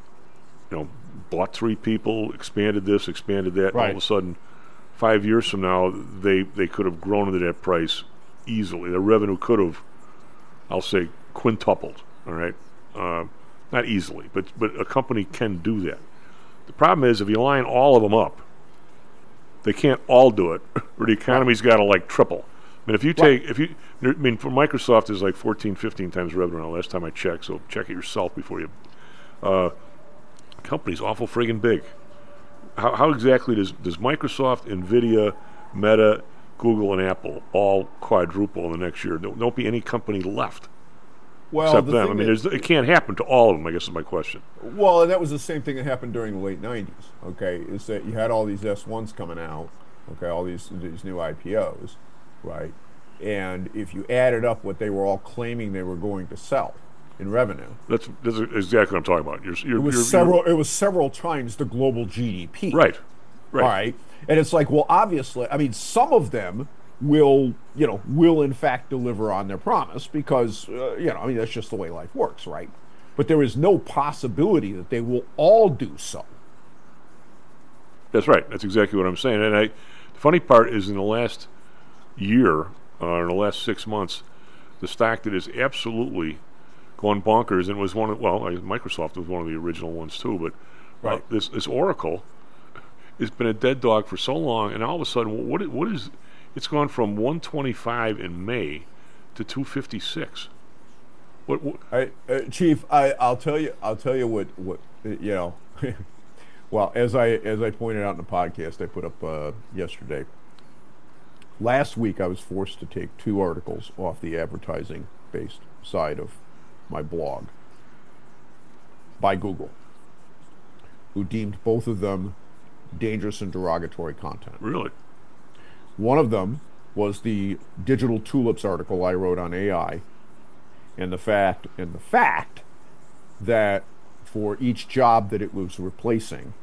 you know, bought three people, expanded this, expanded that, and all Right. of a sudden, five years from now, they they could have grown into that price easily. Their revenue could have, I'll say, quintupled. All right, uh, not easily, but but a company can do that. The problem is if you line all of them up, they can't all do it, or the economy's got to like triple. mean, if you take, if you, I mean, for Microsoft is like fourteen, fifteen times revenue now, last time I checked, so check it yourself before you, uh, company's awful friggin' big. How, how exactly does, does Microsoft, NVIDIA, Meta, Google, and Apple all quadruple in the next year? There won't be any company left. Well, except the them. I thing mean, that- there's, it can't happen to all of them, I guess is my question. Well, and that was the same thing that happened during the late nineties, okay, is that you had all these S ones coming out, okay, all these these new I P Os, right? And if you added up what they were all claiming they were going to sell in revenue, That's, that's exactly what I'm talking about. You're, you're, it was you're, several you're, it was several times the global G D P. Right, right. All right. And it's like, well, obviously, I mean, some of them will, you know, will in fact deliver on their promise because, uh, you know, I mean, that's just the way life works, right? But there is no possibility that they will all do so. That's right. That's exactly what I'm saying. And I, the funny part is in the last year, uh, in the last six months, the stock that has absolutely gone bonkers and was one of, well, I, Microsoft was one of the original ones too, but uh, Right. this, this Oracle has been a dead dog for so long, and all of a sudden, what what is, it's gone from one twenty-five in May to two fifty-six. What, what I, uh, Chief, I, I'll tell you, I'll tell you what, what uh, you know. Well, as I as I pointed out in the podcast I put up uh, yesterday, last week I was forced to take two articles off the advertising-based side of my blog by Google, who deemed both of them dangerous and derogatory content. Really? One of them was the Digital Tulips article I wrote on A I, and the fact and the fact that for each job that it was replacing,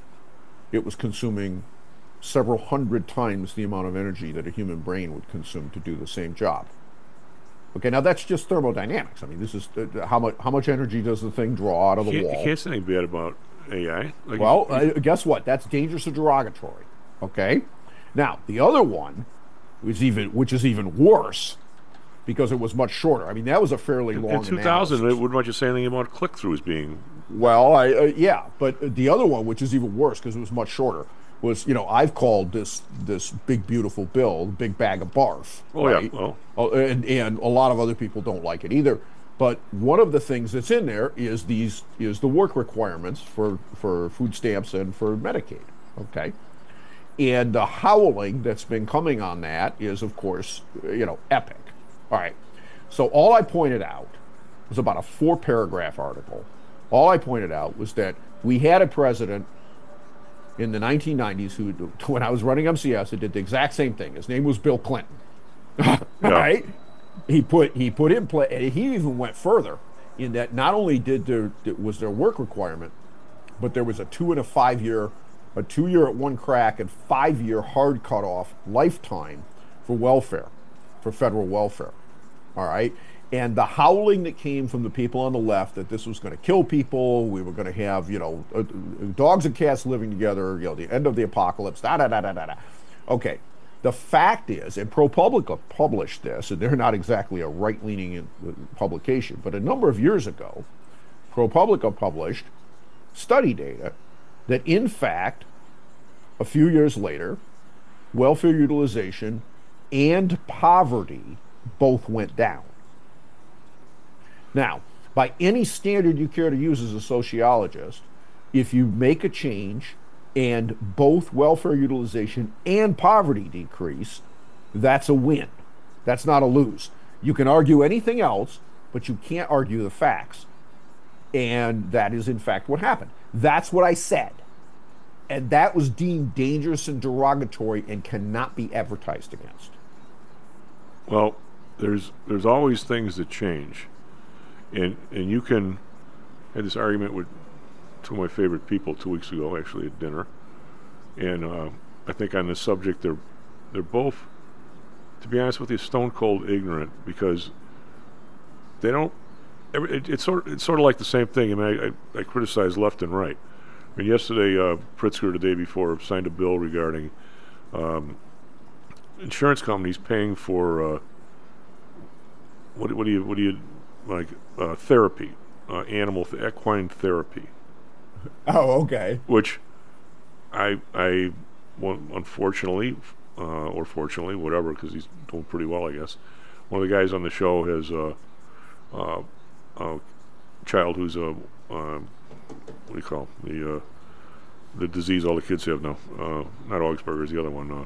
it was consuming several hundred times the amount of energy that a human brain would consume to do the same job. Okay, now that's just thermodynamics. I mean, this is uh, how much how much energy does the thing draw out of the can't, wall? you can't say anything bad about A I. Like, Well, uh, guess what? That's dangerous or derogatory. Okay. Now the other one was even, which is even worse, because it was much shorter. I mean, that was a fairly long. in two thousand, analysis. it wouldn't much you say anything about click-throughs being. Well, I uh, yeah, but the other one, which is even worse because it was much shorter, was, you know, I've called this this big beautiful bill the big bag of barf. Oh right? yeah, well, Oh, and and a lot of other people don't like it either. But one of the things that's in there is these is the work requirements for for food stamps and for Medicaid. Okay, and the howling that's been coming on that is, of course, you know, epic. All right, so all I pointed out was about a four paragraph article. All I pointed out was that we had a president in the nineteen nineties who, when I was running M C S, it did the exact same thing. His name was Bill Clinton. Right? He put he put in play, and he even went further in that not only did there was there work requirement, but there was a two and a five year, a two year at one crack and five year hard cutoff lifetime for welfare, for federal welfare. All right. And the howling that came from the people on the left that this was going to kill people, we were going to have, you know, uh, dogs and cats living together, you know, the end of the apocalypse, da da da da da da. Okay, the fact is, and ProPublica published this, and they're not exactly a right-leaning publication, but a number of years ago, ProPublica published study data that, in fact, a few years later, welfare utilization and poverty both went down. Now, by any standard you care to use as a sociologist, if you make a change and both welfare utilization and poverty decrease, that's a win. That's not a lose. You can argue anything else, but you can't argue the facts. And that is, in fact, what happened. That's what I said. And that was deemed dangerous and derogatory and cannot be advertised against. Well, there's there's always things that change. And and you can, I had this argument with two of my favorite people two weeks ago, actually, at dinner. And uh, I think on this subject, they're they're both, to be honest with you, stone cold ignorant, because they don't. It, it's sort of, it's sort of like the same thing. I mean, I, I, I criticize left and right. I mean, yesterday, uh, Pritzker, the day before, signed a bill regarding um, insurance companies paying for uh, what what do you what do you like uh, therapy, uh, animal th- equine therapy. Oh, okay. Which I I well, unfortunately uh, or fortunately, whatever, because he's doing pretty well, I guess. One of the guys on the show has a, uh, a child who's a um, what do you call it? the uh, the disease all the kids have now. Uh, not Augsburger's, the other one. Uh,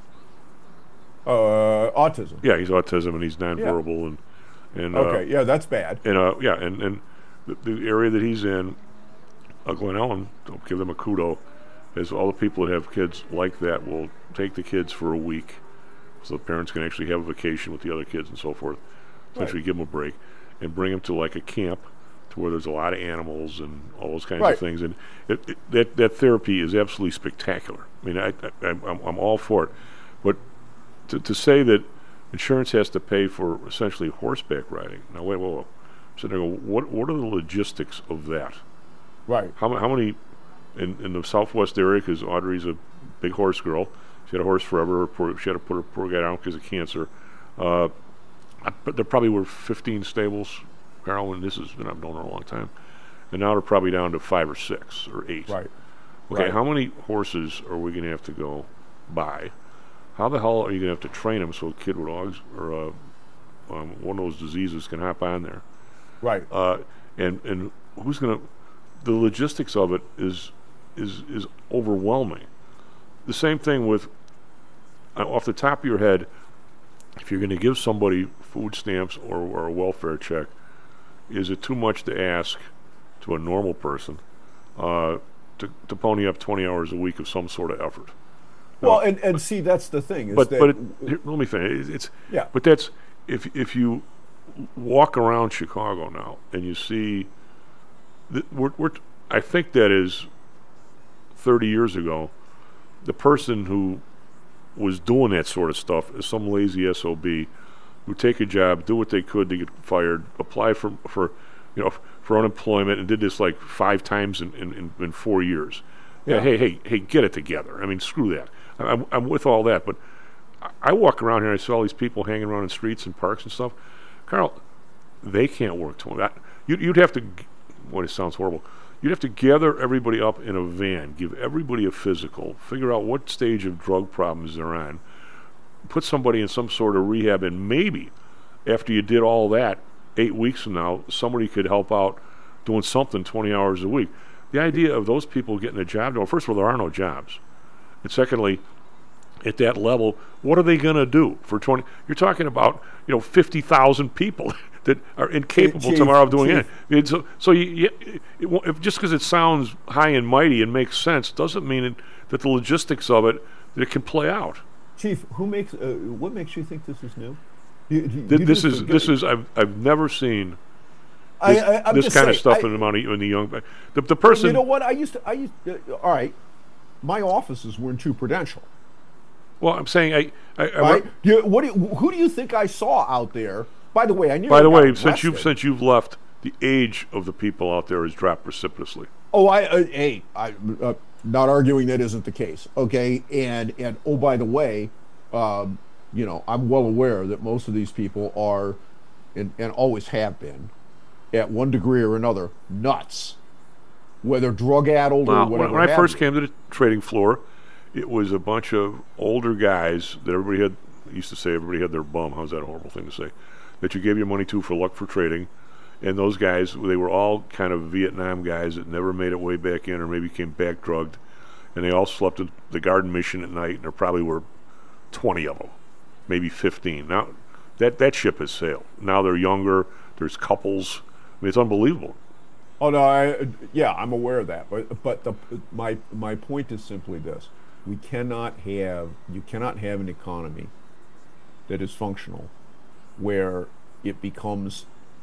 Uh, autism. yeah, he's autism and he's nonverbal Yeah. and and Okay, uh, yeah, that's bad. and uh, yeah, and and the, the area that he's in, uh, Glen Ellen, I'll give them a kudo, is all the people that have kids like that will take the kids for a week, so the parents can actually have a vacation with the other kids and so forth. Essentially, Right. give them a break and bring them to like a camp, to where there's a lot of animals and all those kinds Right. of things, and it, it, that that therapy is absolutely spectacular. I mean, I, I I'm, I'm all for it, but to to say that insurance has to pay for essentially horseback riding. Now wait, whoa, whoa. I'm sitting there, go, what what are the logistics of that? Right. How ma- how many in in the Southwest area? Because Audrey's a big horse girl. She had a horse forever. Her poor, she had to put her poor guy down because of cancer. Uh, I- but there probably were fifteen stables, Carol, and this is, and I've known her a long time. And now they're probably down to five or six or eight. Right. Okay, Right. how many horses are we going to have to go buy? How the hell are you going to have to train them so a kid with Augs or uh, um, one of those diseases can hop on there? Right. Uh, and and who's going to? The logistics of it is is is overwhelming. The same thing with uh, off the top of your head, if you're going to give somebody food stamps or, or a welfare check, is it too much to ask to a normal person uh, to to pony up twenty hours a week of some sort of effort? Well, Uh, and, and see, that's the thing. Is but that but it, here, let me finish. It's, it's Yeah. But that's if if you walk around Chicago now and you see that we're, we're I think that is thirty years ago, the person who was doing that sort of stuff is some lazy S O B who take a job, do what they could to get fired, apply for for you know for unemployment, and did this like five times in in, in, in four years. Yeah. Yeah. Hey hey hey, get it together. I mean, screw that. I, I'm I'm with all that, but I, I walk around here and I see all these people hanging around in streets and parks and stuff. Carl, they can't work to that. You'd, you'd have to. Boy, it sounds horrible. You'd have to gather everybody up in a van, give everybody a physical, figure out what stage of drug problems they're on, put somebody in some sort of rehab, and maybe after you did all that, eight weeks from now, somebody could help out doing something twenty hours a week. The idea of those people getting a job, well, first of all, there are no jobs. And secondly, at that level, what are they going to do for twenty? You're talking about, you know, fifty thousand people that are incapable Chief, tomorrow of doing Chief. it. I mean, so, so you, you, it, won't- if just because it sounds high and mighty and makes sense doesn't mean it, that the logistics of it that it can play out. Chief, who makes? Uh, what makes you think this is new? You, you, Th- you this just is forget- this is I've I've never seen I, this, I, I'm this just kind of saying, stuff I- in the money in the young. The the person. You know what? I used to. I used. Uh, all right. My offices were in True Prudential. Well, I'm saying I. I, I Right? You, what? Do you, who do you think I saw out there? By the way, I knew. by the way, since you've since you've left, the age of the people out there has dropped precipitously. Oh, I. Uh, hey, I. Uh, not arguing that isn't the case. Okay, and and oh, by the way, um, you know, I'm well aware that most of these people are, and, and always have been, at one degree or another, nuts. Whether drug addled Well, or when, whatever. when I have first you. came to the trading floor, it was a bunch of older guys that everybody had. Used to say everybody had their bum. How's that a horrible thing to say? That you gave your money to for luck for trading, and those guys, they were all kind of Vietnam guys that never made it way back in, or maybe came back drugged, and they all slept at the garden mission at night, and there probably were twenty of them, maybe fifteen. Now, that that ship has sailed. Now they're younger. There's couples. I mean, it's unbelievable. Oh no, I, yeah, I'm aware of that. But but the, my my point is simply this: we cannot have you cannot have an economy that is functional where it becomes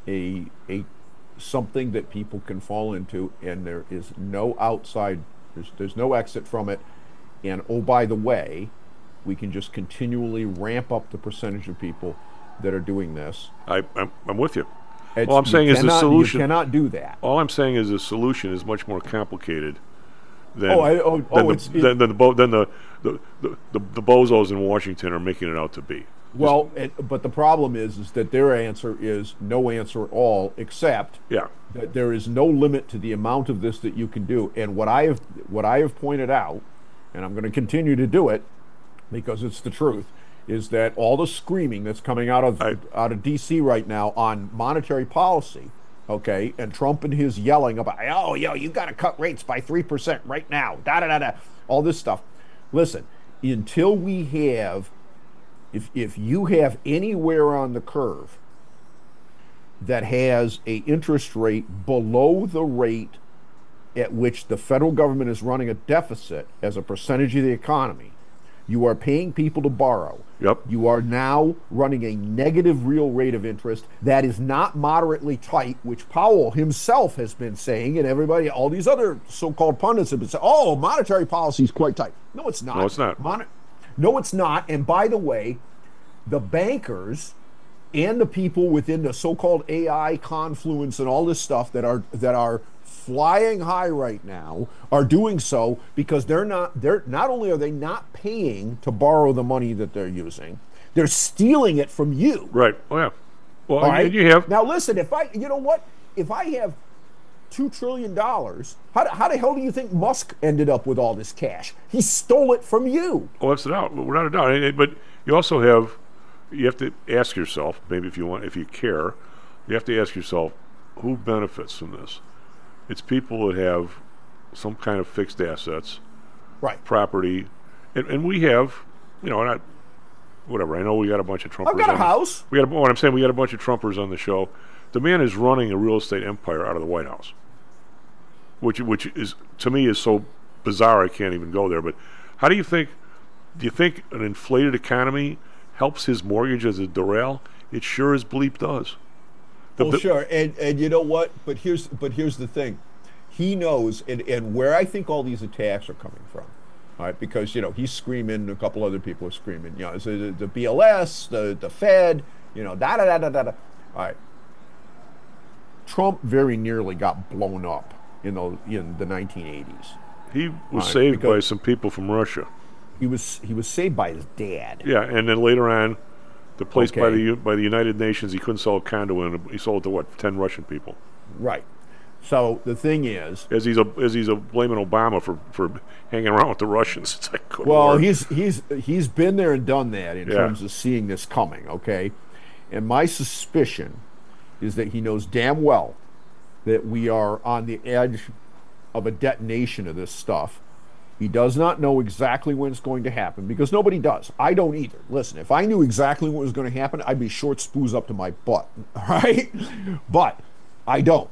a a something that people can fall into, and there is no outside. There's there's no exit from it. And oh, by the way, we can just continually ramp up the percentage of people that are doing this. I, I'm, I'm with you. It's, All I'm you saying is the cannot- solution. You cannot do that. All I'm saying is the solution is much more complicated than Oh, I- oh, than, oh, the, it's- it- than, than the bo- than the the, the, the the bozos in Washington are making it out to be. Well, it, but the problem is, is that their answer is no answer at all, except Yeah. that there is no limit to the amount of this that you can do. And what I have, what I have pointed out, and I'm going to continue to do it, because it's the truth, is that all the screaming that's coming out of I, out of D C right now on monetary policy, okay, and Trump and his yelling about, oh, yo, you got to cut rates by three percent right now, da da da da, all this stuff. Listen, until we have, if if you have anywhere on the curve that has a interest rate below the rate at which the federal government is running a deficit as a percentage of the economy, you are paying people to borrow. Yep. You are now running a negative real rate of interest that is not moderately tight, which Powell himself has been saying, and everybody, all these other so-called pundits have been saying, oh, monetary policy is quite tight. No, it's not. No, it's not. Mon- no, it's not. And by the way, the bankers and the people within the so-called A I confluence and all this stuff that are that are flying high right now are doing so because they're not they're not only are they not paying to borrow the money that they're using, they're stealing it from you. Right. Oh yeah. Well, All right? you have now. Listen, if I, you know what, if I have two trillion dollars, how how the hell do you think Musk ended up with all this cash? He stole it from you. Oh, that's a doubt. Without a doubt. But you also have you have to ask yourself, maybe if you want, if you care, you have to ask yourself, who benefits from this? It's people that have some kind of fixed assets, right? Property, and, and we have, you know, not whatever. I know we got a bunch of Trumpers. I've got a on house. The, we got a, what I'm saying. We got a bunch of Trumpers on the show. The man is running a real estate empire out of the White House, which which is to me is so bizarre. I can't even go there. But how do you think? Do you think an inflated economy helps his mortgage as a Doral? It sure as bleep does. The, well, the, sure, and and you know what? But here's but here's the thing, he knows, and, and where I think all these attacks are coming from, all right? Because you know he's screaming, a couple other people are screaming, you know, so the, the B L S, the the Fed, you know, da da da da da da. All right, Trump very nearly got blown up in the in the nineteen eighties. He was right, saved by some people from Russia. He was he was saved by his dad. Yeah, and then later on. The place okay. by the by the United Nations, he couldn't sell a condo in. He sold it to what, ten Russian people. Right. So the thing is, as he's a as he's a blaming Obama for, for hanging around with the Russians. It's like, good well, Lord. he's he's he's been there and done that in yeah. terms of seeing this coming. Okay, and my suspicion is that he knows damn well that we are on the edge of a detonation of this stuff. He does not know exactly when it's going to happen because nobody does. I don't either. Listen, if I knew exactly what was going to happen, I'd be short spoos up to my butt, all right? But I don't.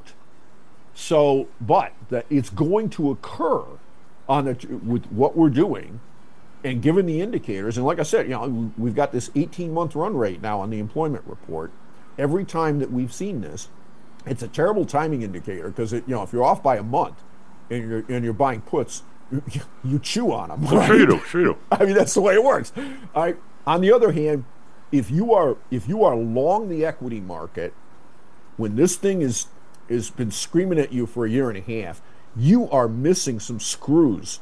So, but that it's going to occur on the with what we're doing, and given the indicators, and like I said, you know, we've got this eighteen-month run rate now on the employment report. Every time that we've seen this, it's a terrible timing indicator because you know if you're off by a month and you're and you're buying puts. You, you chew on them. Right? Sure you do. Sure you do. I mean, that's the way it works. All right. On the other hand, if you are if you are long the equity market, when this thing is has been screaming at you for a year and a half, you are missing some screws.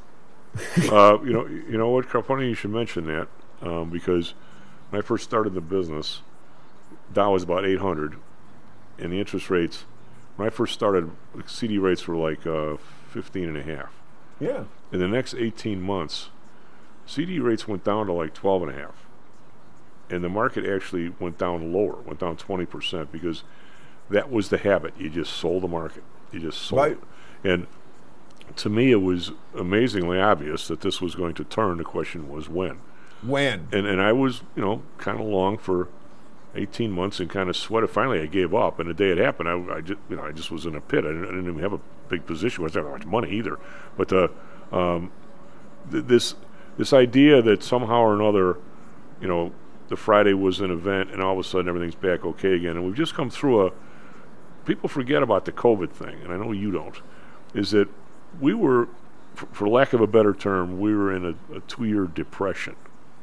uh, you know, you know what? Funny you should mention that um, because when I first started the business, Dow was about eight hundred, and the interest rates. When I first started, C D rates were like uh, fifteen and a half. Yeah. In the next eighteen months, C D rates went down to like twelve and a half. And the market actually went down lower, went down twenty percent because that was the habit. You just sold the market. You just sold right. it. And to me, it was amazingly obvious that this was going to turn. The question was when. When. And and I was, you know, kind of long for eighteen months and kind of sweated. Finally, I gave up. And the day it happened, I, I just, you know, I just was in a pit. I didn't, I didn't even have a big position. I didn't have much money either. But uh, um, th- this this idea that somehow or another, you know, the Friday was an event and all of a sudden everything's back okay again. And we've just come through a. People forget about the COVID thing, and I know you don't. Is that we were, for, for lack of a better term, we were in a, a two-year depression.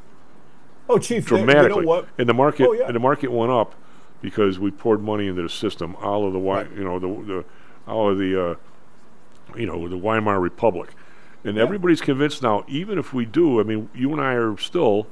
Oh, Chief, dramatically, you know what? and the market oh, yeah. and the market went up because we poured money into the system. All of the right. you know the, the all of the uh, you know the Weimar Republic, and yeah. everybody's convinced now. Even if we do, I mean, you and I are still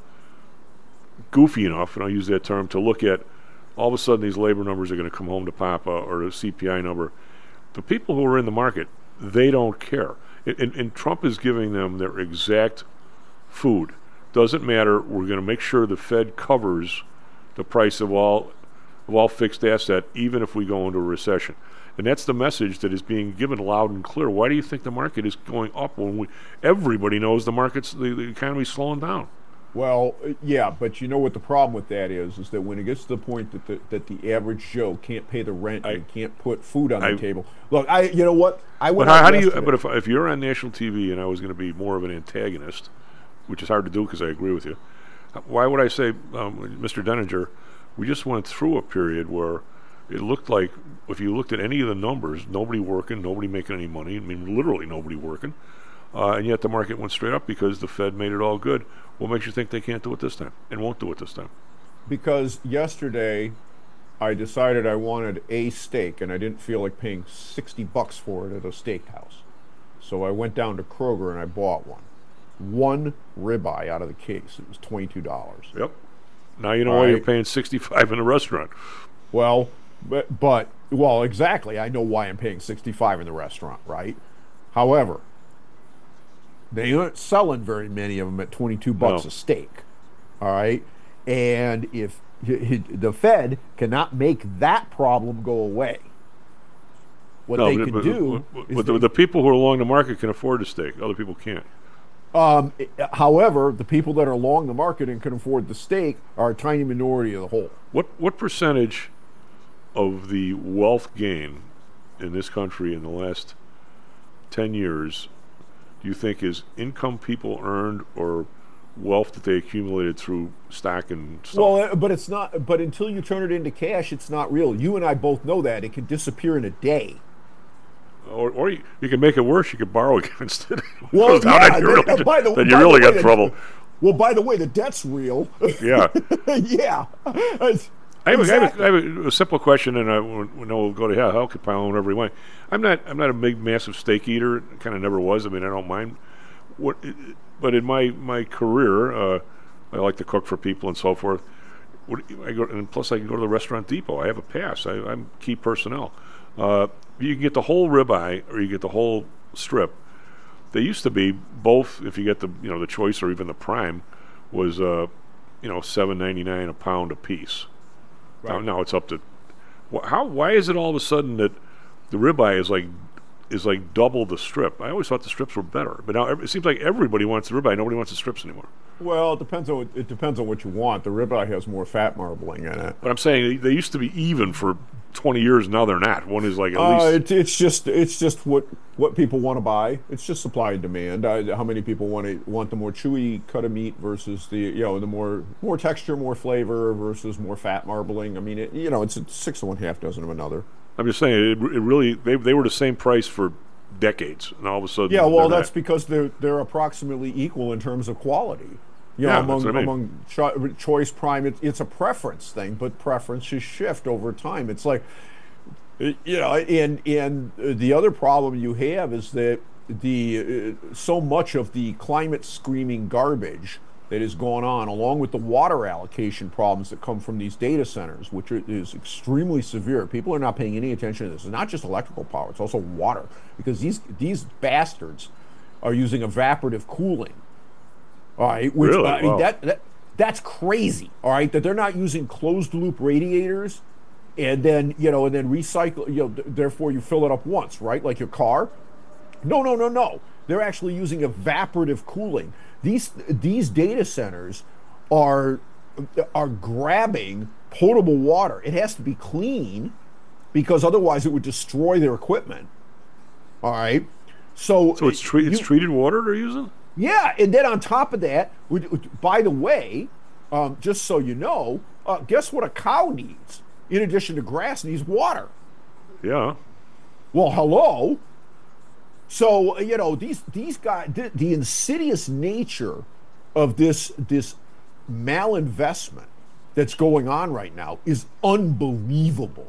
goofy enough, and I'll use that term, to look at all of a sudden these labor numbers are going to come home to Papa or a C P I number. The people who are in the market, they don't care, and, and, and Trump is giving them their exact food Doesn't matter. We're going to make sure the Fed covers the price of all of all fixed asset, even if we go into a recession. And that's the message that is being given loud and clear. Why do you think the market is going up when we everybody knows the market's the, the economy's slowing down? Well, uh, yeah, but you know what the problem with that is, is that when it gets to the point that the, that the average Joe can't pay the rent I, and can't put food on I, the table. Look, I, you know what? I But went how, out how do you? yesterday. But if if you're on national T V and I was going to be more of an antagonist, which is hard to do because I agree with you, why would I say, um, Mister Denninger, we just went through a period where it looked like if you looked at any of the numbers, nobody working, nobody making any money. I mean, literally nobody working. Uh, and yet the market went straight up because the Fed made it all good. What makes you think they can't do it this time and won't do it this time? Because yesterday I decided I wanted a steak and I didn't feel like paying sixty bucks for it at a steakhouse. So I went down to Kroger and I bought one. One ribeye out of the case. It was twenty-two dollars. Yep. Now you know All why right. you're paying sixty-five in the restaurant. Well, but, but, well, exactly. I know why I'm paying sixty-five in the restaurant, right? However, they aren't selling very many of them at twenty-two bucks No. a steak. All right? And if the Fed cannot make that problem go away, what No, they but, can but, do but, is but the, they- the people who are along the market can afford the steak. Other people can't. Um, however, the people that are along the market and can afford the steak are a tiny minority of the whole. What what percentage of the wealth gain in this country in the last ten years do you think is income people earned or wealth that they accumulated through stock and stuff? Well, uh, but it's not. But until you turn it into cash, it's not real. You and I both know that it can disappear in a day. Or, or you, you can make it worse. You could borrow against it. Well, Now yeah. then you they- really, by the, then by you really the way, got trouble. the- Well, by the way, the debt's real. Yeah. yeah. It's- I have, exactly. a, I have, a, I have a simple question, and I we'll, we'll go to hell. Hell could pile on whatever you want. I'm not. I'm not a big, massive steak eater. Kind of never was. I mean, I don't mind. What, but in my my career, uh, I like to cook for people and so forth. What, I go, and plus, I can go to the Restaurant Depot. I have a pass. I, I'm key personnel. Uh, you can get the whole ribeye, or you get the whole strip. They used to be both. If you get the you know the choice or even the prime, was uh, you know seven ninety nine a pound a piece. Now, now it's up to wh- how? Why is it all of a sudden that the ribeye is like is like double the strip? I always thought the strips were better, but now ev- it seems like everybody wants the ribeye. Nobody wants the strips anymore. Well, it depends on what, it depends on what you want. The ribeye has more fat marbling in it. But I'm saying they, they used to be even for twenty years. Now they're not. One is like at Uh, least. it, it's just it's just what what people want to buy. It's just supply and demand. Uh, how many people want to want the more chewy cut of meat versus the you know the more more texture, more flavor versus more fat marbling. I mean, it, you know, it's a six of one, half dozen of another. I'm just saying it, it really they they were the same price for decades, and all of a sudden. Yeah, well, they're that's not. because they're they're approximately equal in terms of quality. You know, Yeah, among that's what I mean. among cho- choice prime, it, it's a preference thing, but preferences shift over time. It's like, uh, you know, and and uh, the other problem you have is that the uh, so much of the climate screaming garbage that is going on, along with the water allocation problems that come from these data centers, which are, is extremely severe. People are not paying any attention to this. It's not just electrical power; it's also water, because these these bastards are using evaporative cooling. All right, which Really? I mean Wow. that, that that's crazy. All right, that they're not using closed loop radiators, and then you know, and then recycle. You know, th- therefore you fill it up once, right? Like your car. No, no, no, no. They're actually using evaporative cooling. These these data centers are are grabbing potable water. It has to be clean because otherwise it would destroy their equipment. All right, so So it's tre- it's you- treated water they're using. yeah, and then on top of that, we- by the way, um, just so you know, uh, guess what a cow needs? In addition to grass, needs water. Yeah. Well, hello. So you know these these guys, the, the insidious nature of this this malinvestment that's going on right now is unbelievable.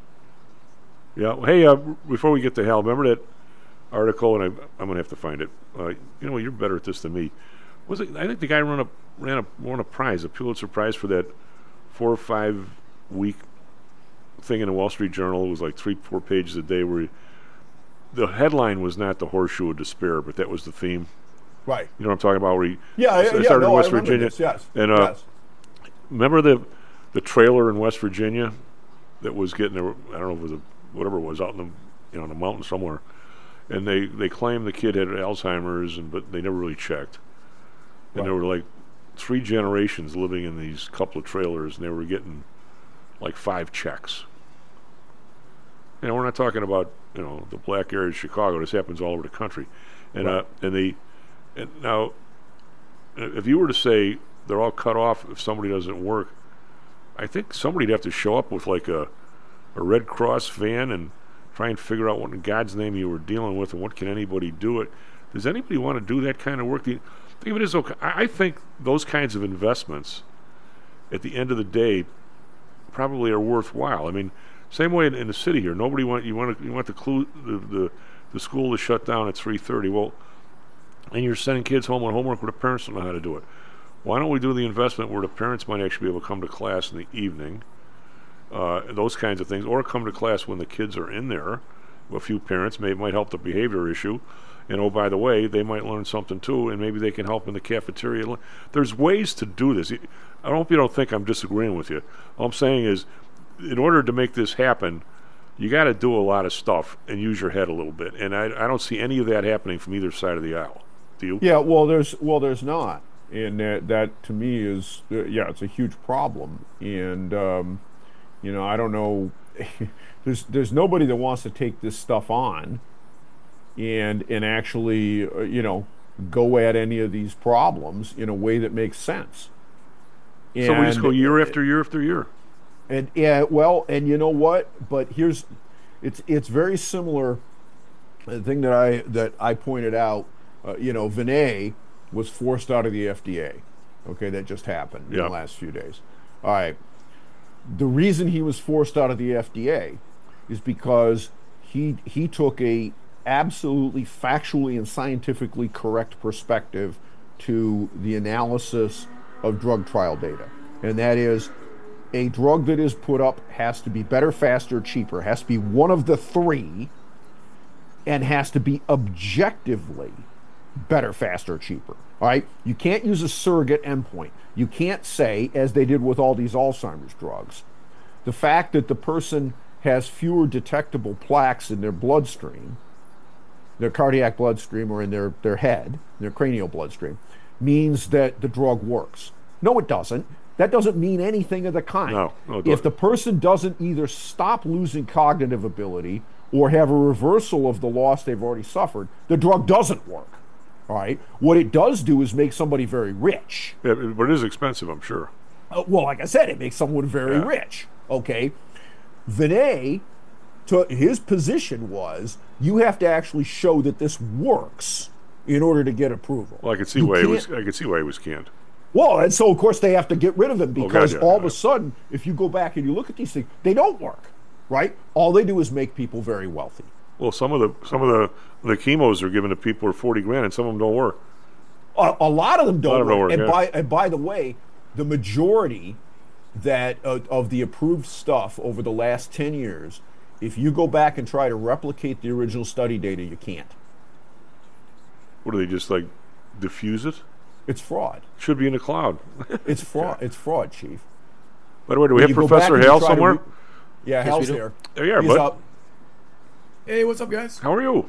Yeah. Hey, uh, before we get to hell, remember that article, and I, I'm going to have to find it. Uh, you know, you're better at this than me. Was it? I think the guy ran a ran a won a prize, a Pulitzer Prize, for that four or five week thing in the Wall Street Journal. It was like three, four pages a day. Where he, the headline was not the horseshoe of despair, but that was the theme. Right. You know what I'm talking about? Where he Yeah, yeah, started yeah, in no, West I remember Virginia. this, yes, And uh, yes. remember the the trailer in West Virginia that was getting, a, I don't know if it was a, whatever it was, out in the, you know, in the mountain somewhere. And they, they claimed the kid had Alzheimer's, and but they never really checked. And Right. there were like three generations living in these couple of trailers, and they were getting like five checks. You know, we're not talking about, you know, the black area of Chicago. This happens all over the country. And Right. uh, and they, and now, if you were to say they're all cut off if somebody doesn't work, I think somebody'd have to show up with like a, a Red Cross van and try and figure out what in God's name you were dealing with and what can anybody do it. Does anybody want to do that kind of work? The, think of it as okay. I, I think those kinds of investments, at the end of the day, probably are worthwhile. I mean, same way in, in the city here. Nobody want you want to, you want the, clue, the the the school to shut down at three thirty. Well, and you're sending kids home on homework where the parents don't know how to do it. Why don't we do the investment where the parents might actually be able to come to class in the evening, uh, those kinds of things, or come to class when the kids are in there. A few parents may might help the behavior issue, and oh, by the way, they might learn something too, and maybe they can help in the cafeteria. There's ways to do this. I hope you don't think I'm disagreeing with you. All I'm saying is, in order to make this happen, you got to do a lot of stuff and use your head a little bit, and I, I don't see any of that happening from either side of the aisle. Do you? Yeah, well, there's well, there's not, and that, that to me is uh, yeah, it's a huge problem, and um, you know, I don't know, there's there's nobody that wants to take this stuff on, and and actually uh, you know go at any of these problems in a way that makes sense. And, so we just go year after year after year. And yeah, well, and you know what? But here's, it's it's very similar. The thing that I that I pointed out, uh, you know, Vinay was forced out of the F D A. Okay, that just happened in Yeah. the last few days. All right. The reason he was forced out of the F D A is because he he took a absolutely factually and scientifically correct perspective to the analysis of drug trial data, and that is, a drug that is put up has to be better, faster, cheaper, has to be one of the three, and has to be objectively better, faster, cheaper. All right? You can't use a surrogate endpoint. You can't say, as they did with all these Alzheimer's drugs, the fact that the person has fewer detectable plaques in their bloodstream, their cardiac bloodstream, or in their, their head, their cranial bloodstream, means that the drug works. No, it doesn't. That doesn't mean anything of the kind. No, no, it if the doesn't. person doesn't either stop losing cognitive ability or have a reversal of the loss they've already suffered, the drug doesn't work. All right. What it does do is make somebody very rich. Yeah, but it is expensive, I'm sure. Uh, well, like I said, it makes someone very Yeah. rich. Okay. Vinay, to, his position was, you have to actually show that this works in order to get approval. Well, I could see You why he was. can't- I could see why he was canned. Well, and so of course they have to get rid of him Oh, because God, yeah, all of yeah. a sudden, if you go back and you look at these things, they don't work, right? All they do is make people very wealthy. Well, some of the some of the the chemos are given to people for forty grand, and some of them don't work. A, a lot of them don't lot of them work. don't And work, by and by the way, the majority that uh, of the approved stuff over the last ten years, if you go back and try to replicate the original study data, you can't. What do they just like diffuse it? It's fraud. Should be in the cloud. It's fraud. It's fraud, Chief. By the way, do we When have you go back Professor and you Hale try to somewhere? re- Yeah, Yes, we Hal's do. there. There you are, He's bud. up. Hey, what's up, guys? How are you?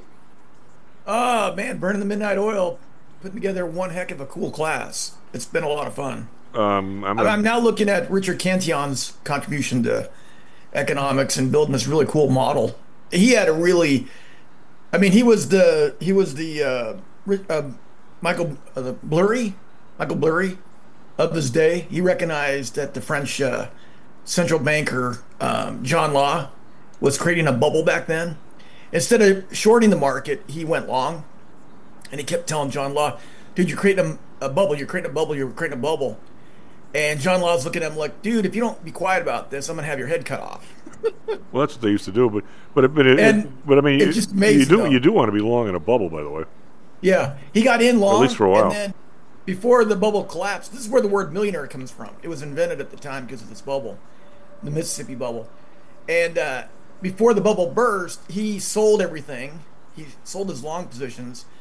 Uh, man, burning the midnight oil, putting together one heck of a cool class. It's been a lot of fun. Um, I'm, I'm, a, I'm now looking at Richard Cantion's contribution to economics and building this really cool model. He had a really, I mean, he was the he was the uh, Ri- uh, Michael uh, the Blurry, Michael Blurry of his day. He recognized that the French uh, central banker um, John Law was creating a bubble back then. Instead of shorting the market, he went long, and he kept telling John Law, "Dude, you're creating a, a bubble. You're creating a bubble. You're creating a bubble." And John Law's looking at him like, "Dude, if you don't be quiet about this, I'm gonna have your head cut off." well, that's what they used to do, but but it, but it, And it- but I mean, it's you, just you amazing, do though. you do want to be long in a bubble, by the way. Yeah, he got in long, At least for a while. and then before the bubble collapsed, this is where the word millionaire comes from. It was invented at the time because of this bubble, the Mississippi bubble. And uh, before the bubble burst, he sold everything. He sold his long positions,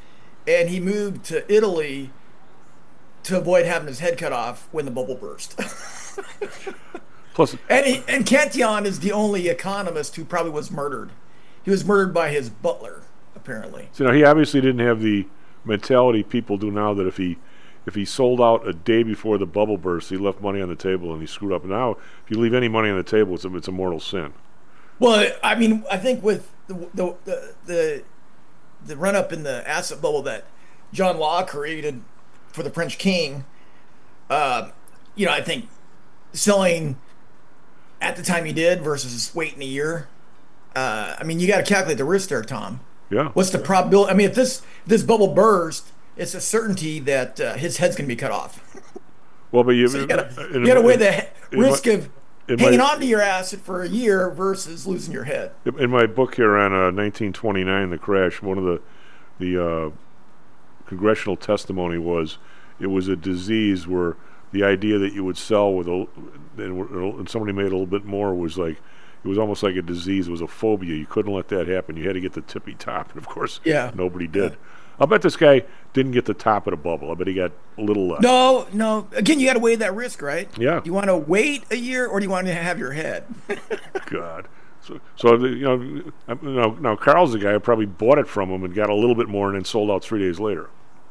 and he moved to Italy to avoid having his head cut off when the bubble burst. Plus, and he, and Cantillon is the only economist who probably was murdered. He was murdered by his butler, apparently. So, you know, he obviously didn't have the mentality people do now that if he if he sold out a day before the bubble burst, he left money on the table and he screwed up. Now, if you leave any money on the table, it's a, it's a mortal sin. Well, I mean, I think with the the the, the, the run up in the asset bubble that John Law created for the French king, uh, you know, I think selling at the time he did versus waiting a year. Uh, I mean, you got to calculate the risk there, Tom. Yeah. What's the probability? I mean, if this if this bubble burst, it's a certainty that uh, his head's going to be cut off. Well, but you, so you got in, to weigh in, the in risk my, of hanging my, on to your asset for a year versus losing your head. In my book here on uh, nineteen twenty-nine, the crash, one of the the uh, congressional testimony was it was a disease where the idea that you would sell with a and, and somebody made a little bit more was like it was almost like a disease. It was a phobia. You couldn't let that happen. You had to get the tippy top, and of course, yeah. nobody did. Yeah. I'll bet this guy didn't get the top of the bubble. I bet he got a little less. No, no. Again, you got to weigh that risk, right? Yeah. You want to wait a year, or do you want to have your head? God. So, so the, you know, you know, now Carl's the guy who probably bought it from him and got a little bit more, and then sold out three days later.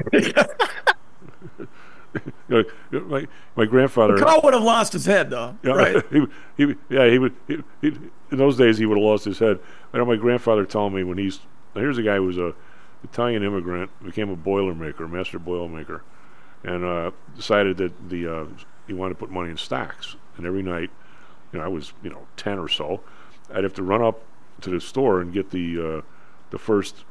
You know, my my grandfather. Carl would have lost his head, though. Yeah, right? he, he, yeah, he would. He, he, in those days, he would have lost his head. I know my grandfather telling me when he's here's a guy who was a Italian immigrant, became a boilermaker, master boilermaker, and uh, decided that the uh, he wanted to put money in stocks. And every night, you know, I was you know ten or so, I'd have to run up to the store and get the uh, the first.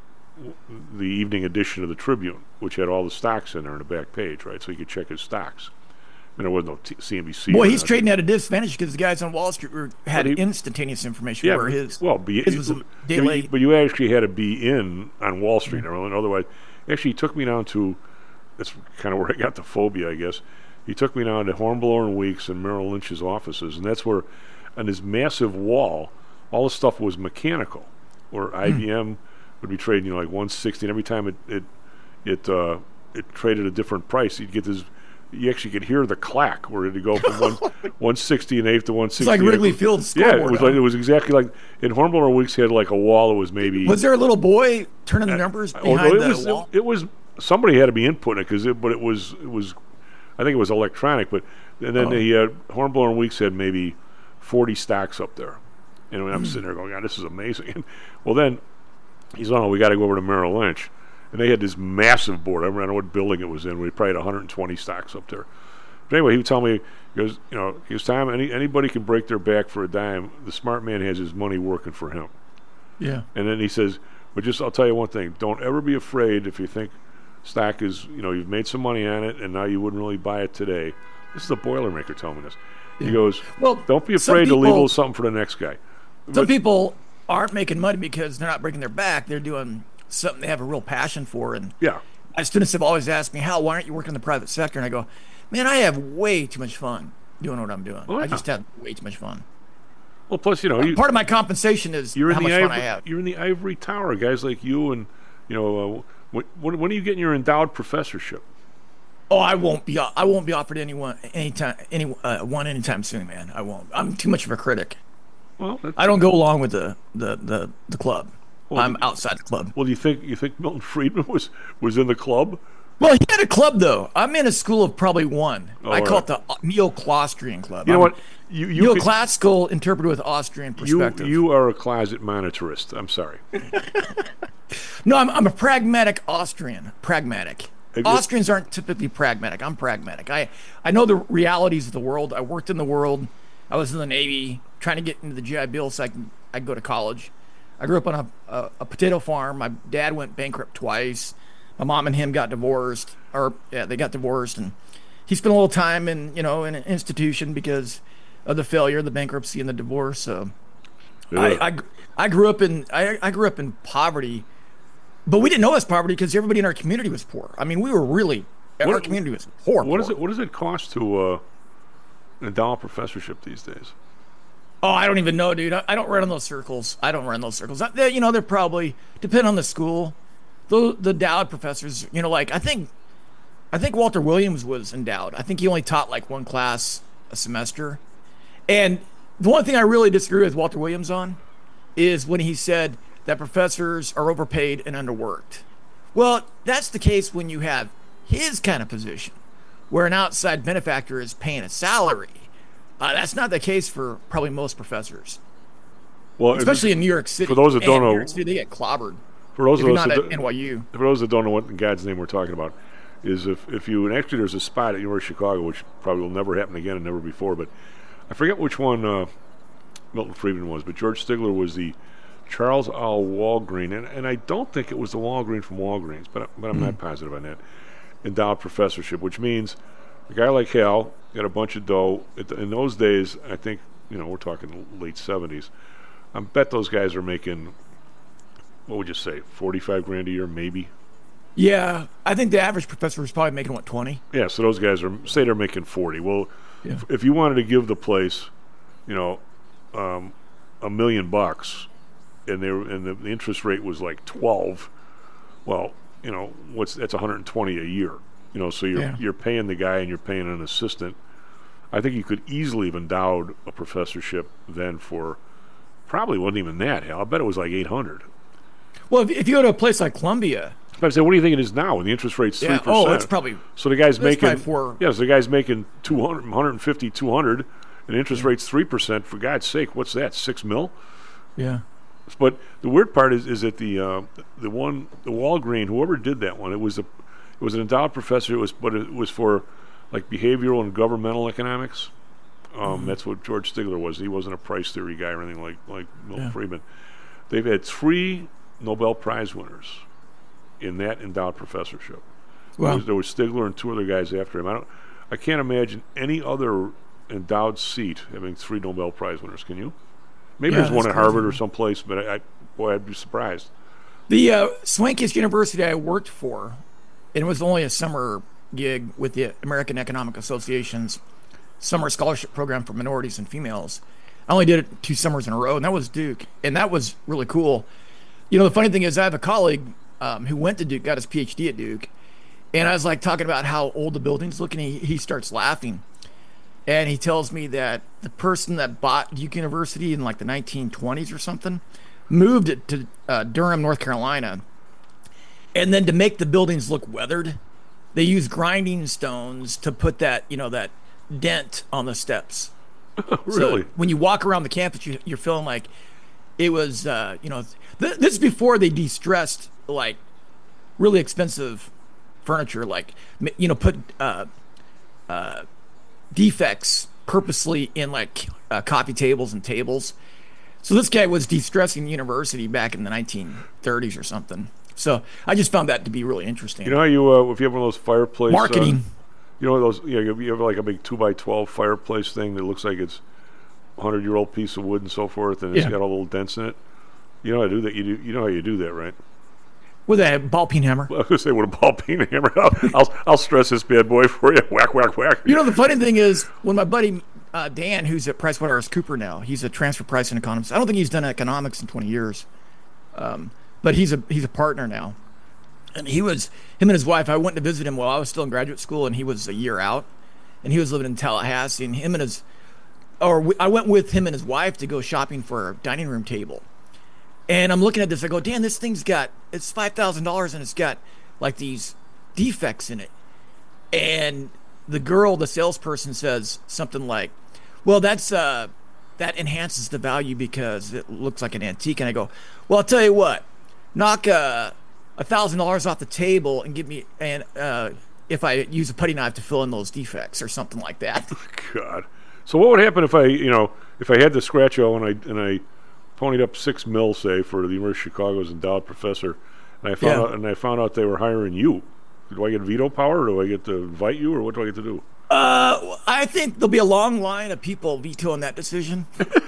the evening edition of the Tribune, which had all the stocks in there on the back page, right? So you could check his stocks. And there was no t- C N B C. Boy, he's trading at a disadvantage because the guys on Wall Street were, had he, instantaneous information. Yeah, where his well, be, his was a day you, late. But you actually had to be in on Wall Street, mm-hmm. Otherwise, actually, he took me down to. That's kind of where I got the phobia, I guess. He took me down to Hornblower and Weeks and Merrill Lynch's offices, and that's where, on this massive wall, all the stuff was mechanical, where mm. I B M would be trading, you know, like one sixty, and every time it it it uh, it traded a different price, you'd get this. You actually could hear the clack where it'd go from one one sixty and eighth to one sixty. It's like Wrigley Field scoreboard. Yeah, it was like it was exactly like in Hornblower Weeks had like a wall that was maybe. Was there a little boy turning the numbers uh, behind oh, no, it the was, wall? It, it was somebody had to be inputting it because it, but it was it was, I think it was electronic. But and then oh. he had Hornblower Weeks had maybe forty stocks up there, and I'm mm. sitting there going, God, this is amazing. well, then. He's on, oh, we got to go over to Merrill Lynch. And they had this massive board. I don't know what building it was in. We probably had one hundred twenty stocks up there. But anyway, he would tell me, he goes, you know, he goes, Tom, any, anybody can break their back for a dime. The smart man has his money working for him. Yeah. And then he says, but just, I'll tell you one thing. Don't ever be afraid if you think stock is, you know, you've made some money on it and now you wouldn't really buy it today. This is a Boilermaker telling me this. Yeah. He goes, well, don't be afraid people, to leave a little something for the next guy. Some but, people aren't making money because they're not breaking their back. They're doing something they have a real passion for. And yeah, my students have always asked me, Hal, why aren't you working in the private sector? And I go, man, I have way too much fun doing what I'm doing. Oh, yeah. I just have way too much fun. Well, plus, you know, you, part of my compensation is you're how in the much ivory, fun I have. You're in the ivory tower, guys like you, and you know, uh, when, when are you getting your endowed professorship? Oh, I won't be. I won't be offered anyone anytime, any uh, one anytime soon, man. I won't. I'm too much of a critic. Well, I don't go along with the the, the, the club. Well, I'm outside the club. Well, you think you think Milton Friedman was, was in the club? Well, he had a club though. I'm in a school of probably one. Oh, I call right. it the Neo-Claustrian Club. You know I'm what? You, you Neo-classical can, interpreted with Austrian perspective. You, you are a closet monetarist. I'm sorry. No, I'm I'm a pragmatic Austrian. Pragmatic. It, Austrians aren't typically pragmatic. I'm pragmatic. I I know the realities of the world. I worked in the world. I was in the Navy, trying to get into the G I Bill so I can I could go to college. I grew up on a, a, a potato farm. My dad went bankrupt twice. My mom and him got divorced, or yeah, they got divorced, and he spent a little time in you know in an institution because of the failure, the bankruptcy, and the divorce. So yeah. I, I I grew up in I I grew up in poverty, but we didn't know it was poverty because everybody in our community was poor. I mean, we were really what, our community was poor. What poor. is it? What does it cost to uh, an endowed professorship these days? Oh, I don't even know, dude. I, I don't run in those circles. I don't run those circles. They, you know, they're probably, depending on the school, the the endowed professors, you know, like I think, I think Walter Williams was endowed. I think he only taught like one class a semester. And the one thing I really disagree with Walter Williams on is when he said that professors are overpaid and underworked. Well, that's the case when you have his kind of position, where an outside benefactor is paying a salary. Uh, that's not the case for probably most professors. Well, especially in New York City. For those that don't Man, know, New York City, they get clobbered. For those if of you're us not that at don't- N Y U. For those that don't know what in God's name we're talking about, is if, if you, and actually there's a spot at University of Chicago, which probably will never happen again and never before, but I forget which one uh, Milton Friedman was, but George Stigler was the Charles L. Walgreen, and, and I don't think it was the Walgreen from Walgreens, but, but I'm not positive on that, endowed professorship, which means a guy like Hal got a bunch of dough. It, in those days, I think, you know, we're talking late seventies, I bet those guys are making, what would you say, forty-five grand a year, maybe? Yeah, I think the average professor was probably making, what, twenty? Yeah, so those guys are, say they're making forty. Well, Yeah. if, if you wanted to give the place, you know, um, a million bucks, and they were, and the, the interest rate was like twelve, well, you know, what's that's one hundred twenty a year. You know, so you're Yeah. you're paying the guy and you're paying an assistant. I think you could easily have endowed a professorship then for probably wasn't even that. Hell, I bet it was like eight hundred. Well, if, if you go to a place like Columbia, But I say, what do you think it is now when the interest rate's three Yeah, percent? oh, it's probably- so the guy's it's making probably four- yeah, so the guy's making two hundred, one fifty, two hundred, and interest rate's three percent. For God's sake, what's that? Six mil? yeah. But the weird part is, is that the uh, the one the Walgreen, whoever did that one, it was a it was an endowed professor. It was, but it was for like behavioral and governmental economics. Um, Mhm. That's what George Stigler was. He wasn't a price theory guy or anything like like Milton Yeah. Friedman. They've had three Nobel Prize winners in that endowed professorship. Wow. There was, there was Stigler and two other guys after him. I don't. I can't imagine any other endowed seat having three Nobel Prize winners. Can you? Maybe Yeah, there's one that's at Harvard crazy. or someplace, but I, I boy, I'd be surprised. The uh, swankiest university I worked for, and it was only a summer gig with the American Economic Association's summer scholarship program for minorities and females. I only did it two summers in a row, and that was Duke, and that was really cool. You know, the funny thing is, I have a colleague um, who went to Duke, got his P H D at Duke, and I was like talking about how old the buildings look, and he, he starts laughing. And he tells me that the person that bought Duke University in like the nineteen twenties or something moved it to uh, Durham, North Carolina. And then to make the buildings look weathered, they use grinding stones to put that, you know, that dent on the steps. Really? So when you walk around the campus, you, you're feeling like it was, uh, you know, th- this is before they de-stressed like really expensive furniture, like, you know, put uh, uh, defects purposely in like uh, coffee tables and tables. So this guy was de-stressing the university back in the nineteen thirties or something. So I just found that to be really interesting. You know how you uh, if you have one of those fireplace Marketing. uh, you know those you, know, you have like a big two by twelve fireplace thing that looks like it's a hundred year old piece of wood and so forth, and it's Yeah. got all little dents in it. You know how to do that. You do. You know how you do that, right? With a ball peen hammer. I was gonna say with a ball peen hammer. I'll, I'll I'll stress this bad boy for you. Whack whack whack. You know, the funny thing is, when my buddy uh, Dan, who's at PricewaterhouseCooper now, he's a transfer pricing economist. I don't think he's done economics in twenty years, um, but he's a he's a partner now. And he was him and his wife. I went to visit him while I was still in graduate school, and he was a year out, and he was living in Tallahassee. And him and his, or we, I went with him and his wife to go shopping for a dining room table. And I'm looking at this. I go, Dan, this thing's got it's five thousand dollars, and it's got like these defects in it. And the girl, the salesperson, says something like, well, that's uh, that enhances the value because it looks like an antique. And I go, well, I'll tell you what, knock a a thousand dollars off the table and give me and uh, if I use a putty knife to fill in those defects or something like that. God. So what would happen if I, you know, if I had the scratch-o and I and I ponied up six mil, say, for the University of Chicago's endowed professor, and I found Yeah. out and I found out they were hiring you? Do I get veto power, or do I get to invite you, or what do I get to do? Uh, I think there'll be a long line of people vetoing that decision.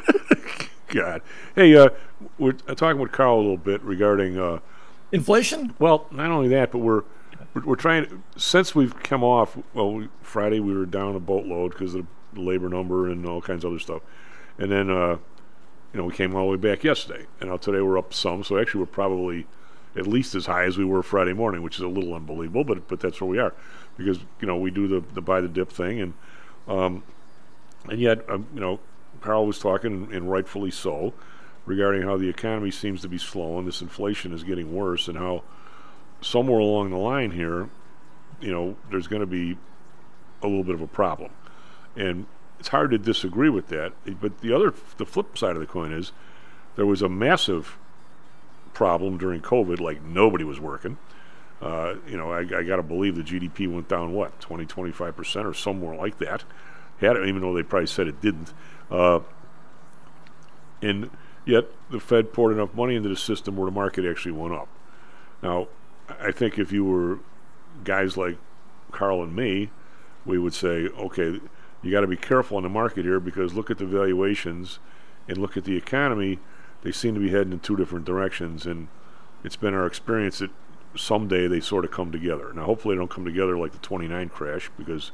God. Hey, uh, we're talking with Carl a little bit regarding uh, inflation. Well, not only that, but we're we're, we're trying since we've come off. Well, we, Friday we were down a boatload because of the labor number and all kinds of other stuff, and then uh, you know we came all the way back yesterday, and now today we're up some. So actually, we're probably at least as high as we were Friday morning, which is a little unbelievable, but but that's where we are, because you know we do the the buy the dip thing, and um, and yet um, you know Carl was talking, and rightfully so, regarding how the economy seems to be slowing, this inflation is getting worse, and how somewhere along the line here, you know, there's going to be a little bit of a problem, and it's hard to disagree with that. But the other, the flip side of the coin is, there was a massive problem during COVID, like nobody was working. Uh, you know, I, I got to believe the G D P went down, what, twenty, twenty-five percent or somewhere like that. Had it, even though they probably said it didn't. Uh, and yet the Fed poured enough money into the system where the market actually went up. Now, I think if you were guys like Carl and me, we would say, okay, you got to be careful on the market here, because look at the valuations and look at the economy. They seem to be heading in two different directions, and it's been our experience that someday they sort of come together. Now, hopefully they don't come together like the twenty-nine crash, because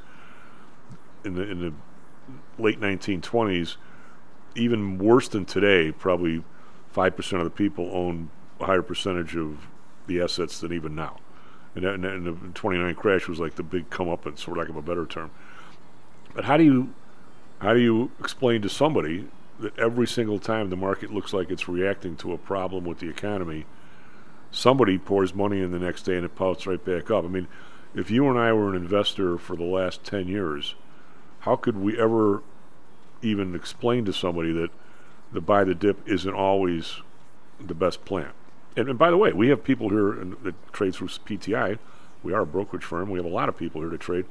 in the in the late nineteen twenties, even worse than today, probably five percent of the people own a higher percentage of the assets than even now. And, that, and the twenty-nine crash was like the big comeuppance, for lack of a better term. But how do you how do you explain to somebody that every single time the market looks like it's reacting to a problem with the economy, somebody pours money in the next day and it pouts right back up? I mean, if you and I were an investor for the last ten years, how could we ever even explain to somebody that the buy the dip isn't always the best plan? And, and by the way, we have people here in, that trade through P T I. We are a brokerage firm. We have a lot of people here to trade.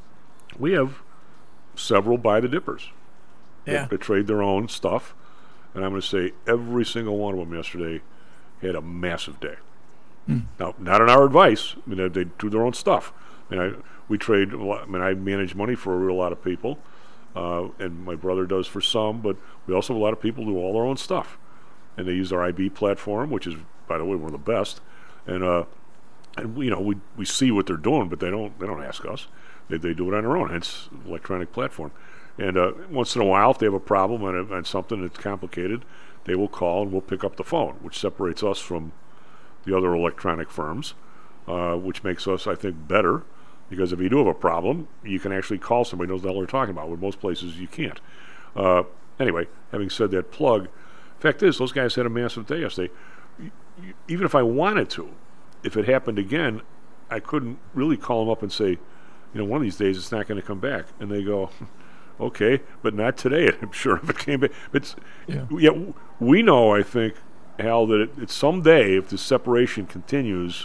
We have several buy the dippers. Yeah. That, that trade their own stuff. And I'm going to say every single one of them yesterday had a massive day. Mm. Now, not on our advice. I mean, they, they do their own stuff. I mean, I, we trade, a lot, I mean, I manage money for a real lot of people. Uh, and my brother does for some, but we also have a lot of people who do all their own stuff. And they use our I B platform, which is, by the way, one of the best. And uh, and we, you know, we we see what they're doing, but they don't they don't ask us. They they do it on their own. Hence, electronic platform. And uh, once in a while, if they have a problem and, and something that's complicated, they will call and we'll pick up the phone, which separates us from the other electronic firms, uh, which makes us, I think, better. Because if you do have a problem, you can actually call somebody who knows the hell they're talking about. With most places, you can't. Uh, anyway, having said that plug, fact is, those guys had a massive day yesterday. Even if I wanted to, if it happened again, I couldn't really call them up and say, you know, one of these days it's not going to come back. And they go, okay, but not today. I'm sure if it came back. But yeah. yeah, we know, I think, Hal, that it, it's someday, if the separation continues,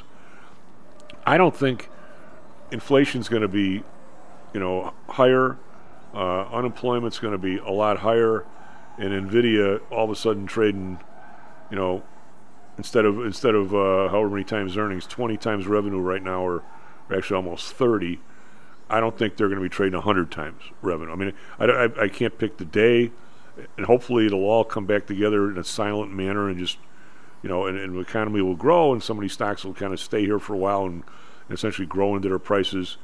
I don't think inflation's going to be, you know, higher. Uh, unemployment's going to be a lot higher. And NVIDIA all of a sudden trading, you know, instead of instead of uh, however many times earnings, twenty times revenue right now, or, or actually almost thirty. I don't think they're going to be trading one hundred times revenue. I mean, I, I, I can't pick the day, and hopefully it'll all come back together in a silent manner, and just, you know, and, and the economy will grow, and some of these stocks will kind of stay here for a while and, and essentially grow into their prices.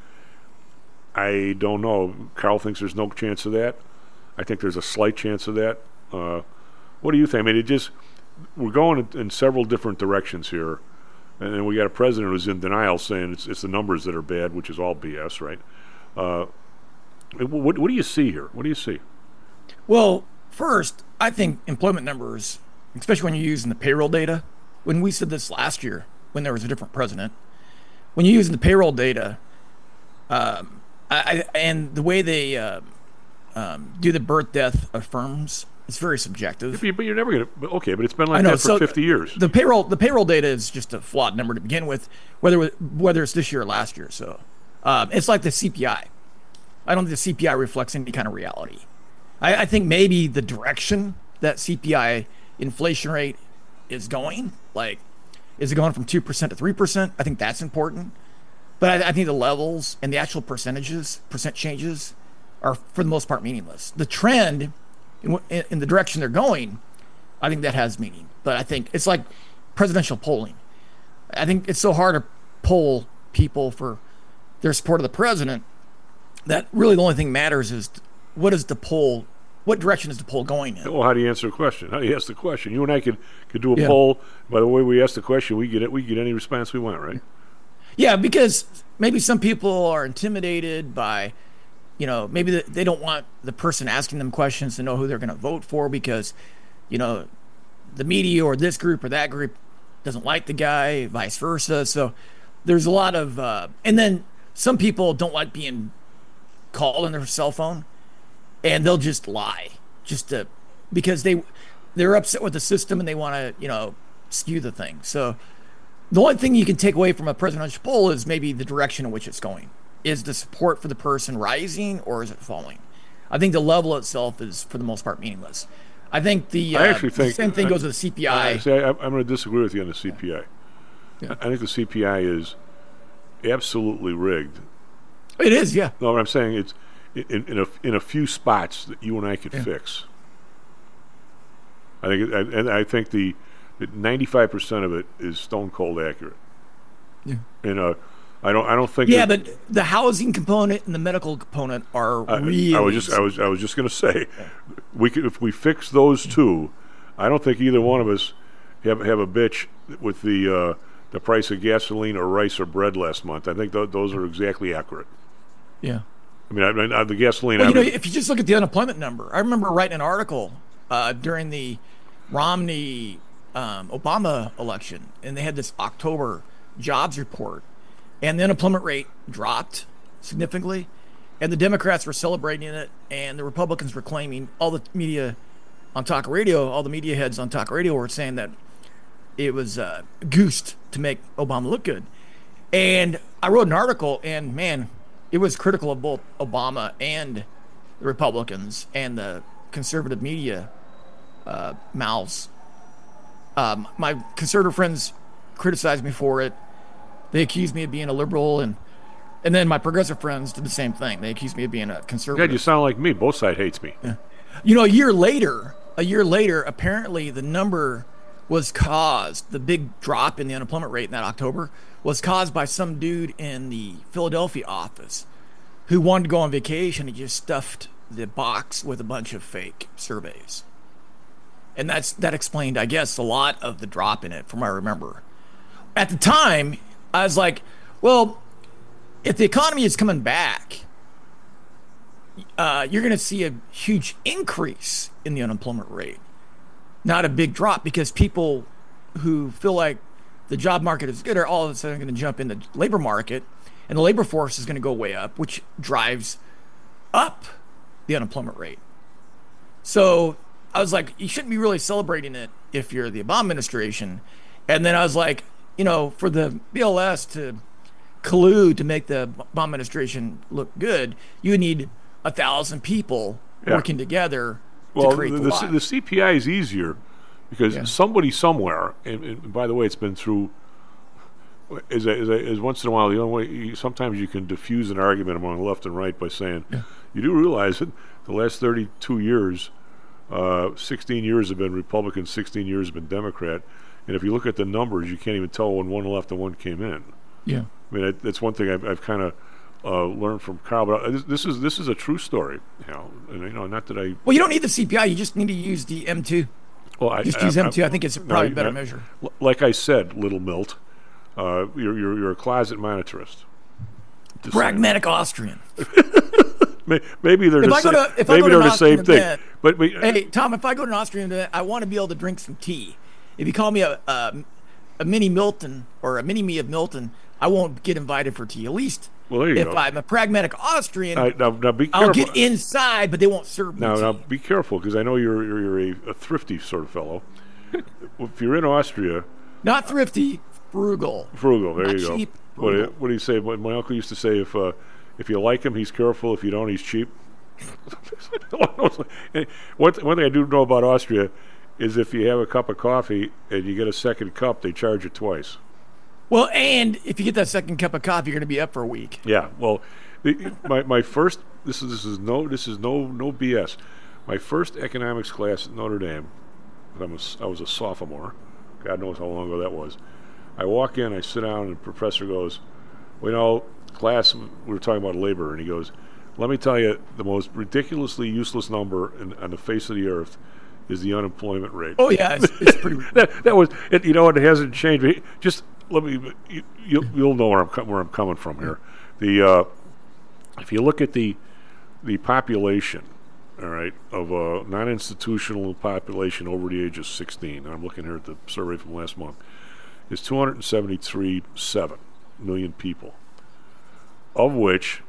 I don't know. Carl thinks there's no chance of that. I think there's a slight chance of that. Uh, what do you think? I mean, it just, we're going in, in several different directions here, and then we got a president who's in denial, saying it's, it's the numbers that are bad, which is all B S, right? Uh, what, what do you see here? What do you see? Well, first, I think employment numbers, especially when you're using the payroll data, when we said this last year, when there was a different president, when you're using the payroll data, um, I, I, and the way they uh, um, do the birth death of firms, it's very subjective. But you're never going to. Okay, but it's been like know, that for so fifty years. The payroll, the payroll data is just a flawed number to begin with, whether whether it's this year or last year. So um, it's like the C P I. I don't think the C P I reflects any kind of reality. I, I think maybe the direction that C P I inflation rate is going, like, is it going from two percent to three percent? I think that's important. But I, I think the levels and the actual percentages, percent changes, are for the most part meaningless. The trend in, in, in the direction they're going, I think that has meaning. But I think it's like presidential polling. I think it's so hard to poll people for their support of the president that really the only thing matters is what is the poll, what direction is the poll going in? Well, how do you answer a question? How do you ask the question? You and I could, could do a Yeah. poll. By the way we ask the question, we get it. We get any response we want, right? Yeah, because maybe some people are intimidated by, you know, maybe the, they don't want the person asking them questions to know who they're going to vote for because, you know, the media or this group or that group doesn't like the guy, vice versa. So there's a lot of, uh, and then some people don't like being called on their cell phone, and they'll just lie, just to, because they they're upset with the system and they want to, you know, skew the thing. So the only thing you can take away from a presidential poll is maybe the direction in which it's going. Is the support for the person rising or is it falling? I think the level itself is, for the most part, meaningless. I think the, uh, I actually think, the same thing I, goes with the C P I. I, see, I, I'm going to disagree with you on the C P I. Yeah. I think the C P I is absolutely rigged. It is, yeah. No, what I'm saying it's in, in a in a few spots that you and I could Yeah. fix. I think, it, and I think the ninety-five percent of it is stone cold accurate. Yeah. And uh, I don't I don't think. Yeah, that, but the housing component and the medical component are I, really. I was just I was I was just going to say, we could, if we fix those two, I don't think either one of us have have a bitch with the uh, the price of gasoline or rice or bread last month. I think th- those are exactly accurate. Yeah. I mean, I, I, the gasoline. Well, you know, average- if you just look at the unemployment number, I remember writing an article uh, during the Romney um, Obama election, and they had this October jobs report, and the unemployment rate dropped significantly, and the Democrats were celebrating it, and the Republicans were claiming, all the media on talk radio, all the media heads on talk radio were saying that it was uh, goosed to make Obama look good. And I wrote an article, and man, it was critical of both Obama and the Republicans and the conservative media uh, mouths. Um, my conservative friends criticized me for it. They accused me of being a liberal, and and then my progressive friends did the same thing. They accused me of being a conservative. God, you sound like me. Both sides hates me. Yeah. You know, a year later, a year later, apparently the number was caused, the big drop in the unemployment rate in that October was caused by some dude in the Philadelphia office who wanted to go on vacation. He just stuffed the box with a bunch of fake surveys. And that's that explained, I guess, a lot of the drop in it from what I remember. At the time, I was like, well, if the economy is coming back, uh, you're going to see a huge increase in the unemployment rate, not a big drop, because people who feel like the job market is good are all of a sudden going to jump in the labor market, and the labor force is going to go way up, which drives up the unemployment rate. So I was like, you shouldn't be really celebrating it if you're the Obama administration. And then I was like, you know, for the B L S to collude to make the Obama administration look good, you would need a thousand people Yeah. working together Well, to create the, the, the, lie. the C P I is easier because Yeah. somebody somewhere, and, and by the way, it's been through. Is a, is, a, is once in a while the only way. You, sometimes you can diffuse an argument among left and right by saying, Yeah. you do realize that the last thirty-two years, uh, sixteen years have been Republican, sixteen years have been Democrat, and if you look at the numbers, you can't even tell when one left and one came in. Yeah. I mean, that, that's one thing I've, I've kind of uh, learned from Carl. But uh, this, this is this is a true story, you know. And you know, not that I. Well, you don't need the C P I. You just need to use the M two. Well, I just I, use I, M two. I think it's no, probably a better I- measure. l- Like I said, little Milt, uh, you're, you're you're a closet monetarist. Just saying. Pragmatic Austrian. May- Maybe they're If the I go same. to if I Maybe go to they're an the same Austrian thing. event, But, but hey Tom, if I go to an Austrian event, I want to be able to drink some tea. If you call me a a, a mini Milton or a mini me of Milton, I won't get invited for tea. At least well, there you if go. I'm a pragmatic Austrian, All right, now, now be careful. I'll get inside, but they won't serve me Now, tea. now be careful because I know you're you're, you're a, a thrifty sort of fellow. If you're in Austria, Not thrifty, frugal. frugal. There Not you go. cheap, What, do you- frugal. what do you say? What my uncle used to say: if uh, if you like him, he's careful. If you don't, he's cheap. one, th- one thing I do know about Austria is if you have a cup of coffee and you get a second cup, they charge you twice. Well, and if you get that second cup of coffee, you're going to be up for a week. Yeah. Well, the, my my first this is this is no this is no no B S. My first economics class at Notre Dame. I'm a, I was a sophomore. God knows how long ago that was. I walk in, I sit down, and the professor goes, "Well, you know, class, we were talking about labor," and he goes, let me tell you, the most ridiculously useless number in, on the face of the earth is the unemployment rate. Oh yeah, it's, it's pretty. that, that was it. You know, it hasn't changed. Just let me. You, you'll, you'll know where I'm co- where I'm coming from here. The uh, if you look at the the population, all right, of a non-institutional population over the age of sixteen. I'm looking here at the survey from last month. Is two hundred seventy-three point seven million people, of which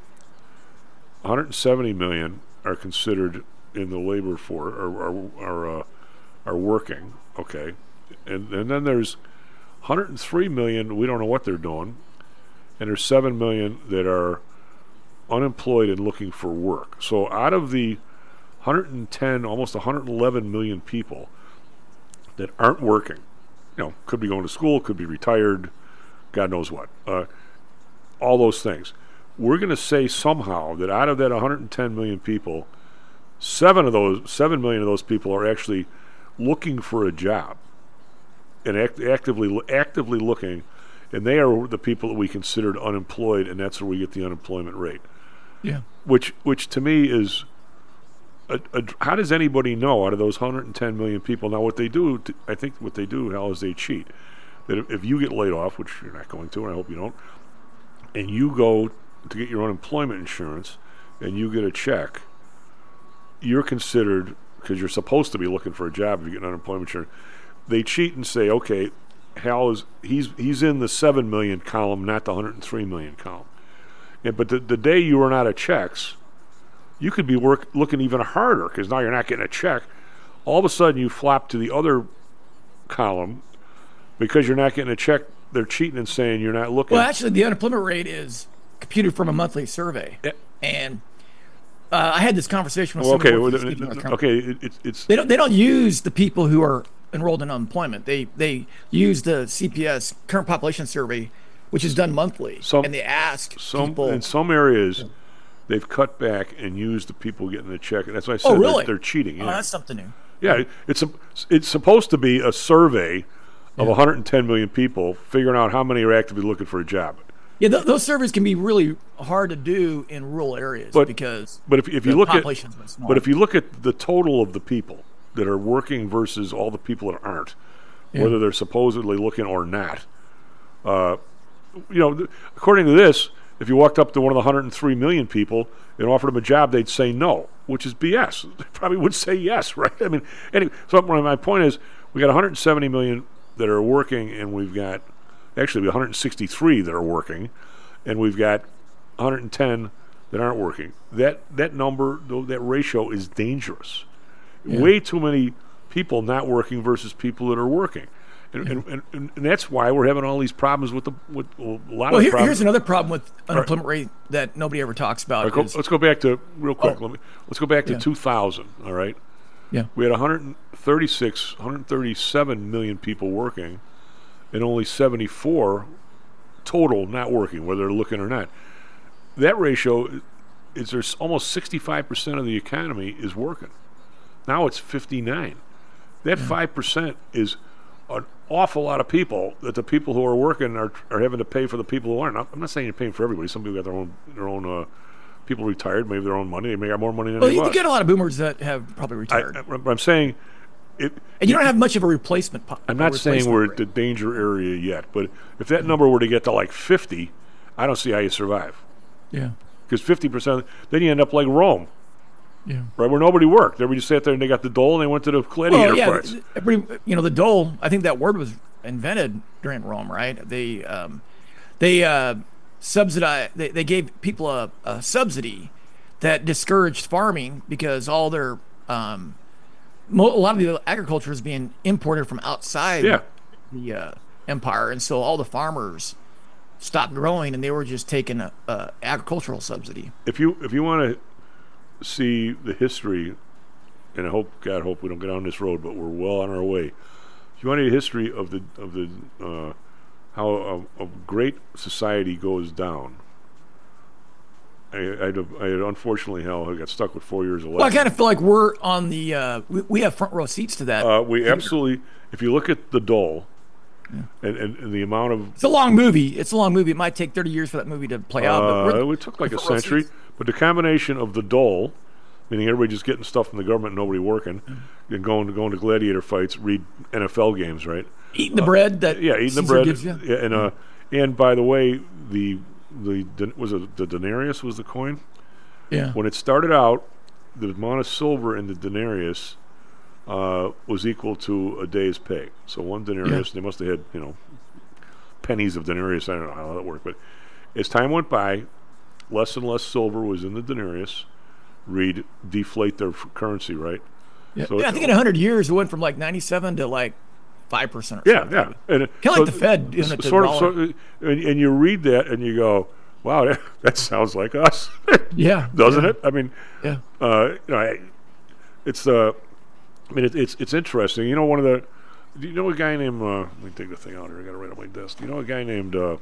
one hundred seventy million are considered in the labor force, or are are, uh, are working. Okay, and and then there's one hundred three million we don't know what they're doing, and there's seven million that are unemployed and looking for work. So out of the one hundred ten, almost one hundred eleven million people that aren't working, you know, could be going to school, could be retired, God knows what, uh, all those things. We're going to say somehow that out of that one hundred ten million people, seven of those, seven million of those people are actually looking for a job and act, actively actively looking, and they are the people that we considered unemployed, and that's where we get the unemployment rate. Yeah. Which, which to me is, a, a, how does anybody know out of those one hundred ten million people? Now, what they do, to, I think what they do, Hal, is they cheat. That if, if you get laid off, which you're not going to, and I hope you don't, and you go to get your unemployment insurance, and you get a check, you're considered, because you're supposed to be looking for a job if you get unemployment insurance. They cheat and say, okay, Hal is he's he's in the seven million column, not the one hundred three million column. And, but the, the day you run out of checks, you could be work looking even harder because now you're not getting a check. All of a sudden, you flop to the other column because you're not getting a check. They're cheating and saying you're not looking. Well, actually, the unemployment rate is computed from a monthly survey, yeah. and uh, I had this conversation with well, okay, someone. well, it, okay, it, it's it's they don't they don't use the people who are enrolled in unemployment. They they use the C P S current population survey, which is done monthly, some, and they ask some people in some areas. They've cut back and used the people getting the check, and that's why I said oh, really? they're, they're cheating. Yeah. Oh, that's something new. Yeah, it's a, it's supposed to be a survey of Yeah. one hundred ten million people, figuring out how many are actively looking for a job. Yeah, th- those surveys can be really hard to do in rural areas But because but if if you the look at population's been small. but if you look at the total of the people that are working versus all the people that aren't, Yeah. whether they're supposedly looking or not, uh, you know, th- according to this, if you walked up to one of the one hundred three million people and offered them a job, they'd say no, which is B S. They probably would say yes, right? I mean, anyway, so my point is we got one hundred seventy million that are working, and we've got actually one hundred sixty-three that are working, and we've got one hundred ten that aren't working. That that number, that ratio is dangerous. Yeah. Way too many people not working versus people that are working. And, Yeah. and, and, and that's why we're having all these problems with the with well, a lot well, of here, problems. here's another problem with unemployment rate that nobody ever talks about. All right, go, is- let's go back to real quick. Oh. Let me let's go back to Yeah. two thousand. All right, Yeah. we had one hundred thirty-six, one hundred thirty-seven million people working, and only seventy-four total not working, whether they're looking or not. That ratio is there's almost sixty-five percent of the economy is working. Now it's fifty-nine. That five percent is an awful lot of people that the people who are working are are having to pay for the people who aren't. I'm not saying you're paying for everybody. Some people got their own their own uh, people retired, maybe their own money. They may have more money than well, they you was. get a lot of boomers that have probably I, retired, I, I'm saying, it, and you don't have much of a replacement. Po- I'm a not saying replacement we're rate. at the danger area yet, but if that number were to get to like fifty, I don't see how you survive. Yeah. Because fifty percent, then you end up like Rome, Yeah. right, where nobody worked. Everybody just sat there and they got the dole and they went to the gladiator Well, yeah, fights. every, you know, the dole. I think that word was invented during Rome, right? They um, they uh, subsidized. They, they gave people a, a subsidy that discouraged farming because all their um, mo- a lot of the agriculture is being imported from outside Yeah. the uh, empire, and so all the farmers stopped growing, and they were just taking a, a agricultural subsidy. If you if you want to see the history, and I hope God hope we don't get on this road, but we're well on our way. If you want a history of the of the uh, how a, a great society goes down, I, I'd, I had unfortunately hell I got stuck with four years of Well, I kind of feel like we're on the uh, we, we have front row seats to that. Uh, we absolutely, if you look at the dole, yeah. and, and, and the amount of it's a long movie. It's a long movie. It might take thirty years for that movie to play out. But uh, it took like a century. But the combination of the dole, meaning everybody just getting stuff from the government and nobody working, mm-hmm. and going to going to gladiator fights, read N F L games, right? Eating the uh, bread that yeah, eating Caesar the bread. Gives you. Yeah, and uh, and by the way, the the was it the denarius was the coin? Yeah. When it started out, the amount of silver in the denarius uh, was equal to a day's pay. So one denarius, yeah. they must have had you know pennies of denarius. I don't know how that worked, but as time went by, less and less silver was in the denarius. Read deflate their f- currency, right? Yeah, so yeah I think in a hundred years it went from like ninety-seven to like five percent. Yeah, yeah, and kind of so like the Fed doing it to sort the of. So, and, and you read that and you go, "Wow, that, that sounds like us." Yeah, doesn't yeah. it? I mean, yeah. Uh, you know, I, it's uh, I mean, it, it's it's interesting. You know, one of the, do you know a guy named? Uh, let me take the thing out here. I got it right on my desk. Do you know a guy named uh,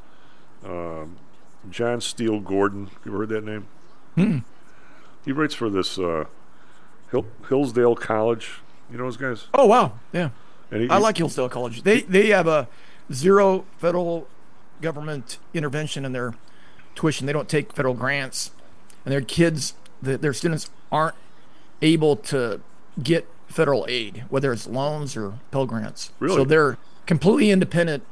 uh, John Steele Gordon? You ever heard that name? Hmm. He writes for this uh, Hill, Hillsdale College. You know those guys? Oh wow, yeah. And he, I like Hillsdale College. They they have a zero federal government intervention in their tuition. They don't take federal grants, and their kids, the, their students aren't able to get federal aid, whether it's loans or Pell Grants. Really? So they're completely independent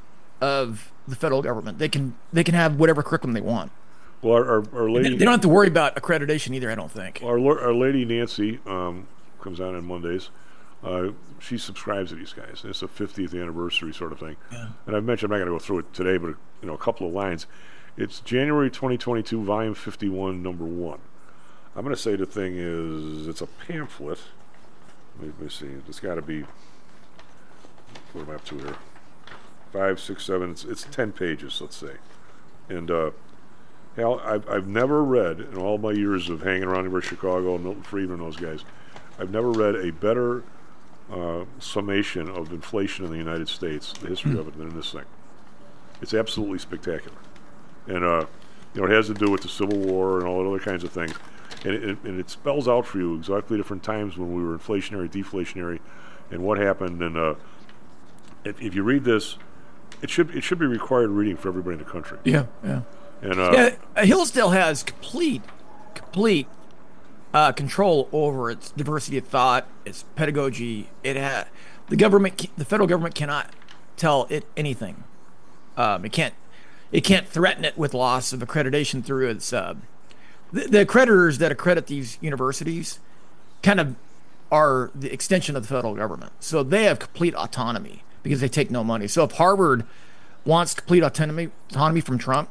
of the federal government. They can they can have whatever curriculum they want. Well, our, our, our lady... They, they don't have to worry about accreditation either, I don't think. Our our lady Nancy um, comes on on Mondays. Uh, she subscribes to these guys. And it's a fiftieth anniversary sort of thing. Yeah. And I've mentioned, I'm not going to go through it today, but you know, a couple of lines. It's January twenty twenty-two, volume fifty-one, number one. I'm going to say the thing is, it's a pamphlet. Let me see. It's got to be, what am I up to here? Five, six, seven. It's, it's ten pages, let's say. And... Uh, Hal, I've, I've never read, in all my years of hanging around over Chicago, Milton Friedman, those guys, I've never read a better uh, summation of inflation in the United States, the history mm. of it, than in this thing. It's absolutely spectacular. And, uh, you know, it has to do with the Civil War and all that other kinds of things. And it, and it spells out for you exactly different times when we were inflationary, deflationary, and what happened. And uh, if, if you read this, it should it should be required reading for everybody in the country. Yeah, yeah. And, uh, yeah, Hillsdale has complete, complete uh, control over its diversity of thought, its pedagogy. It ha- the government, the federal government, cannot tell it anything. Um, it can't, it can't threaten it with loss of accreditation through its. Uh, the, the accreditors that accredit these universities, kind of, are the extension of the federal government. So they have complete autonomy because they take no money. So if Harvard wants complete autonomy, autonomy from Trump.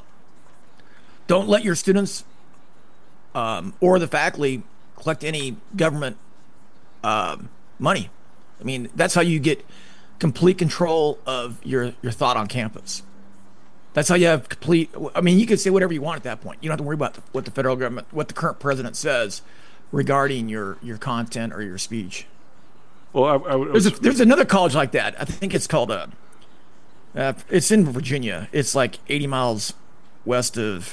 Don't let your students um, or the faculty collect any government um, money. I mean, that's how you get complete control of your, your thought on campus. That's how you have complete. I mean, you can say whatever you want at that point. You don't have to worry about the, what the federal government, what the current president says regarding your, your content or your speech. Well, I, I, I there's, a, there's another college like that. I think it's called a. Uh, it's in Virginia. It's like eighty miles west of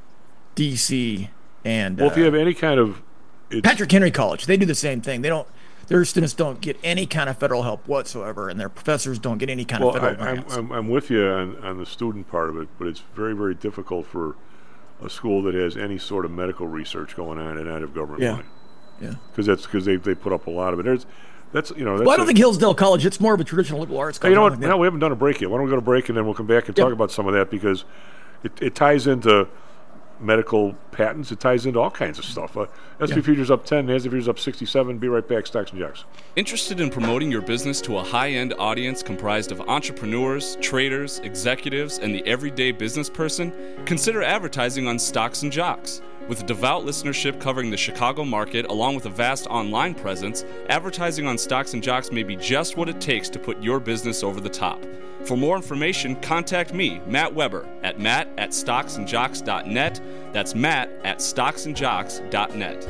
D C and well, uh, if you have any kind of Patrick Henry College, they do the same thing. They don't. Their students don't get any kind of federal help whatsoever, and their professors don't get any kind well, of federal I, grants. I'm, I'm, I'm with you on, on the student part of it, but it's very, very difficult for a school that has any sort of medical research going on and not have government yeah. money. Yeah, because that's because they they put up a lot of it. There's that's you know. That's well, I don't a, think Hillsdale College. It's more of a traditional liberal arts college. Hey, you know what? No, we haven't done a break yet. Why don't we go to break and then we'll come back and yep. talk about some of that because it, it ties into medical patents. It ties into all kinds of stuff. Uh, S and P yeah. Futures up ten, NASDAQ Futures up sixty-seven. Be right back, Stocks and Jocks. Interested in promoting your business to a high-end audience comprised of entrepreneurs, traders, executives, and the everyday business person? Consider advertising on Stocks and Jocks. With a devout listenership covering the Chicago market, along with a vast online presence, advertising on Stocks and Jocks may be just what it takes to put your business over the top. For more information, contact me, Matt Weber, at matt at stocks and jocks dot net. That's matt at stocks and jocks dot net.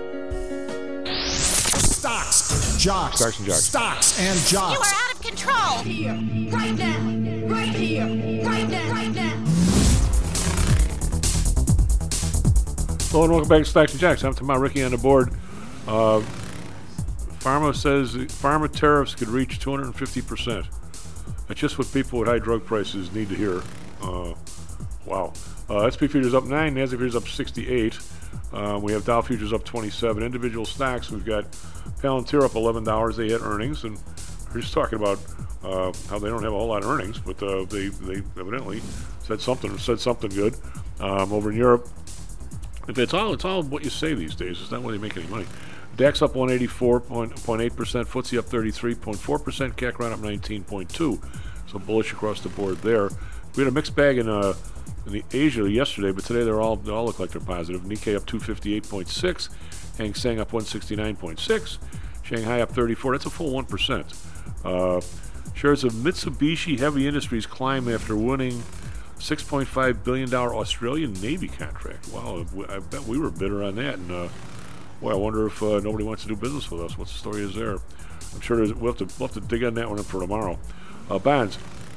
Stocks, jocks, Stocks and Jocks. Stocks and Jocks. You are out of control. Here, right now, right here, right now, right now. Hello and welcome back to Stocks and Jocks. I'm Tom Ricky on the board. Uh, Pharma says pharma tariffs could reach two hundred fifty percent. That's just what people with high drug prices need to hear. Uh, wow. Uh, S and P futures up nine, NASDAQ futures up sixty-eight. Uh, we have Dow futures up twenty-seven. Individual stocks, we've got Palantir up eleven dollars. They had earnings, and we're just talking about uh, how they don't have a whole lot of earnings, but uh, they they evidently said something said something good. Um, over in Europe, if it's all it's all what you say these days. It's not where they make any money. DAX up one eighty-four point eight percent, F T S E up thirty-three point four percent, C A C round up nineteen point two. So bullish across the board there. We had a mixed bag in uh, in the Asia yesterday, but today they're all they all look like they're positive. Nikkei up two fifty-eight point six, Hang Seng up one sixty-nine point six, Shanghai up thirty-four. That's a full one percent. Uh, shares of Mitsubishi Heavy Industries climb after winning six point five billion dollars Australian Navy contract. Wow, I bet we were bidder on that. And uh, boy, I wonder if uh, nobody wants to do business with us. What the story is there? I'm sure there's, we'll, have to, we'll have to dig on that one for tomorrow. Uh, bonds,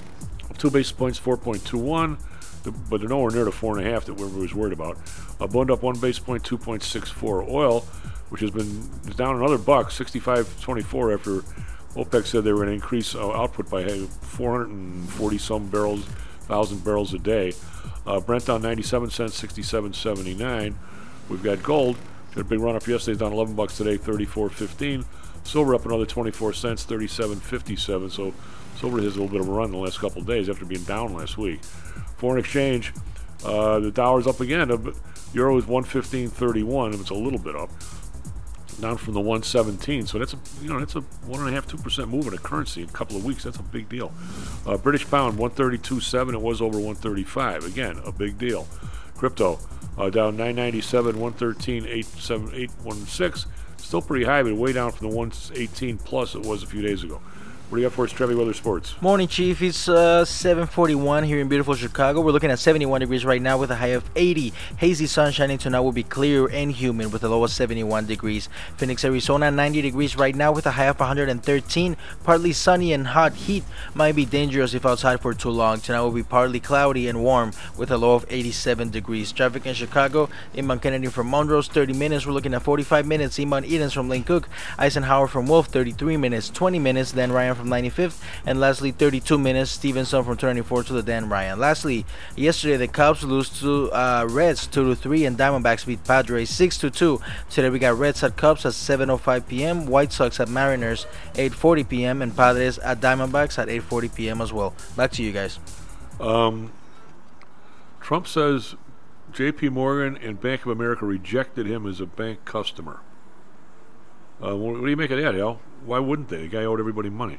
two basis points, four point two one, but they're nowhere near the four and a half that everybody was worried about. Uh, Bund up one basis point, two point six four. Oil, which has been is down another buck, sixty-five twenty-four after OPEC said they were going to increase uh, output by hey, four hundred forty some barrels, thousand barrels a day. Uh, Brent down ninety-seven cents, sixty-seven seventy-nine. We've got gold. Had a big run up yesterday, down eleven bucks today, thirty-four fifteen. Silver up another twenty-four cents, thirty-seven fifty-seven. So silver has a little bit of a run in the last couple of days after being down last week. Foreign exchange, uh, the dollar's up again. The euro is one fifteen thirty-one, and it's a little bit up, down from the one seventeen. So that's a you know that's a one and a half, two percent move in a currency in a couple of weeks. That's a big deal. Uh, British pound one thirty-two seven. It was over one thirty-five. Again, a big deal. Crypto uh, down nine ninety-seven, one thirteen eight seven eight one six. Still pretty high, but way down from the one eighteen plus it was a few days ago. What do you got for us, Trevi Weather Sports? Morning, Chief. It's uh, seven forty-one here in beautiful Chicago. We're looking at seventy-one degrees right now with a high of eighty. Hazy sun shining tonight will be clear and humid with a low of seventy-one degrees. Phoenix, Arizona, ninety degrees right now with a high of one hundred thirteen. Partly sunny and hot. Heat might be dangerous if outside for too long. Tonight will be partly cloudy and warm with a low of eighty-seven degrees. Traffic in Chicago, inbound Kennedy from Monroe's, thirty minutes. We're looking at forty-five minutes. Inbound Edens from Lane Cook. Eisenhower from Wolf, thirty-three minutes. twenty minutes. Then Ryan from ninety-fifth, and lastly thirty-two minutes Stevenson from twenty-four to the Dan Ryan. Lastly, yesterday the Cubs lose to uh, Reds two to three, and Diamondbacks beat Padres six to two. Today we got Reds at Cubs at seven oh five p.m., White Sox at Mariners eight forty p.m., and Padres at Diamondbacks at eight forty p.m. as well. Back to you guys. Um, Trump says J P Morgan and Bank of America rejected him as a bank customer. Uh, what do you make of that, Al? Why wouldn't they? The guy owed everybody money.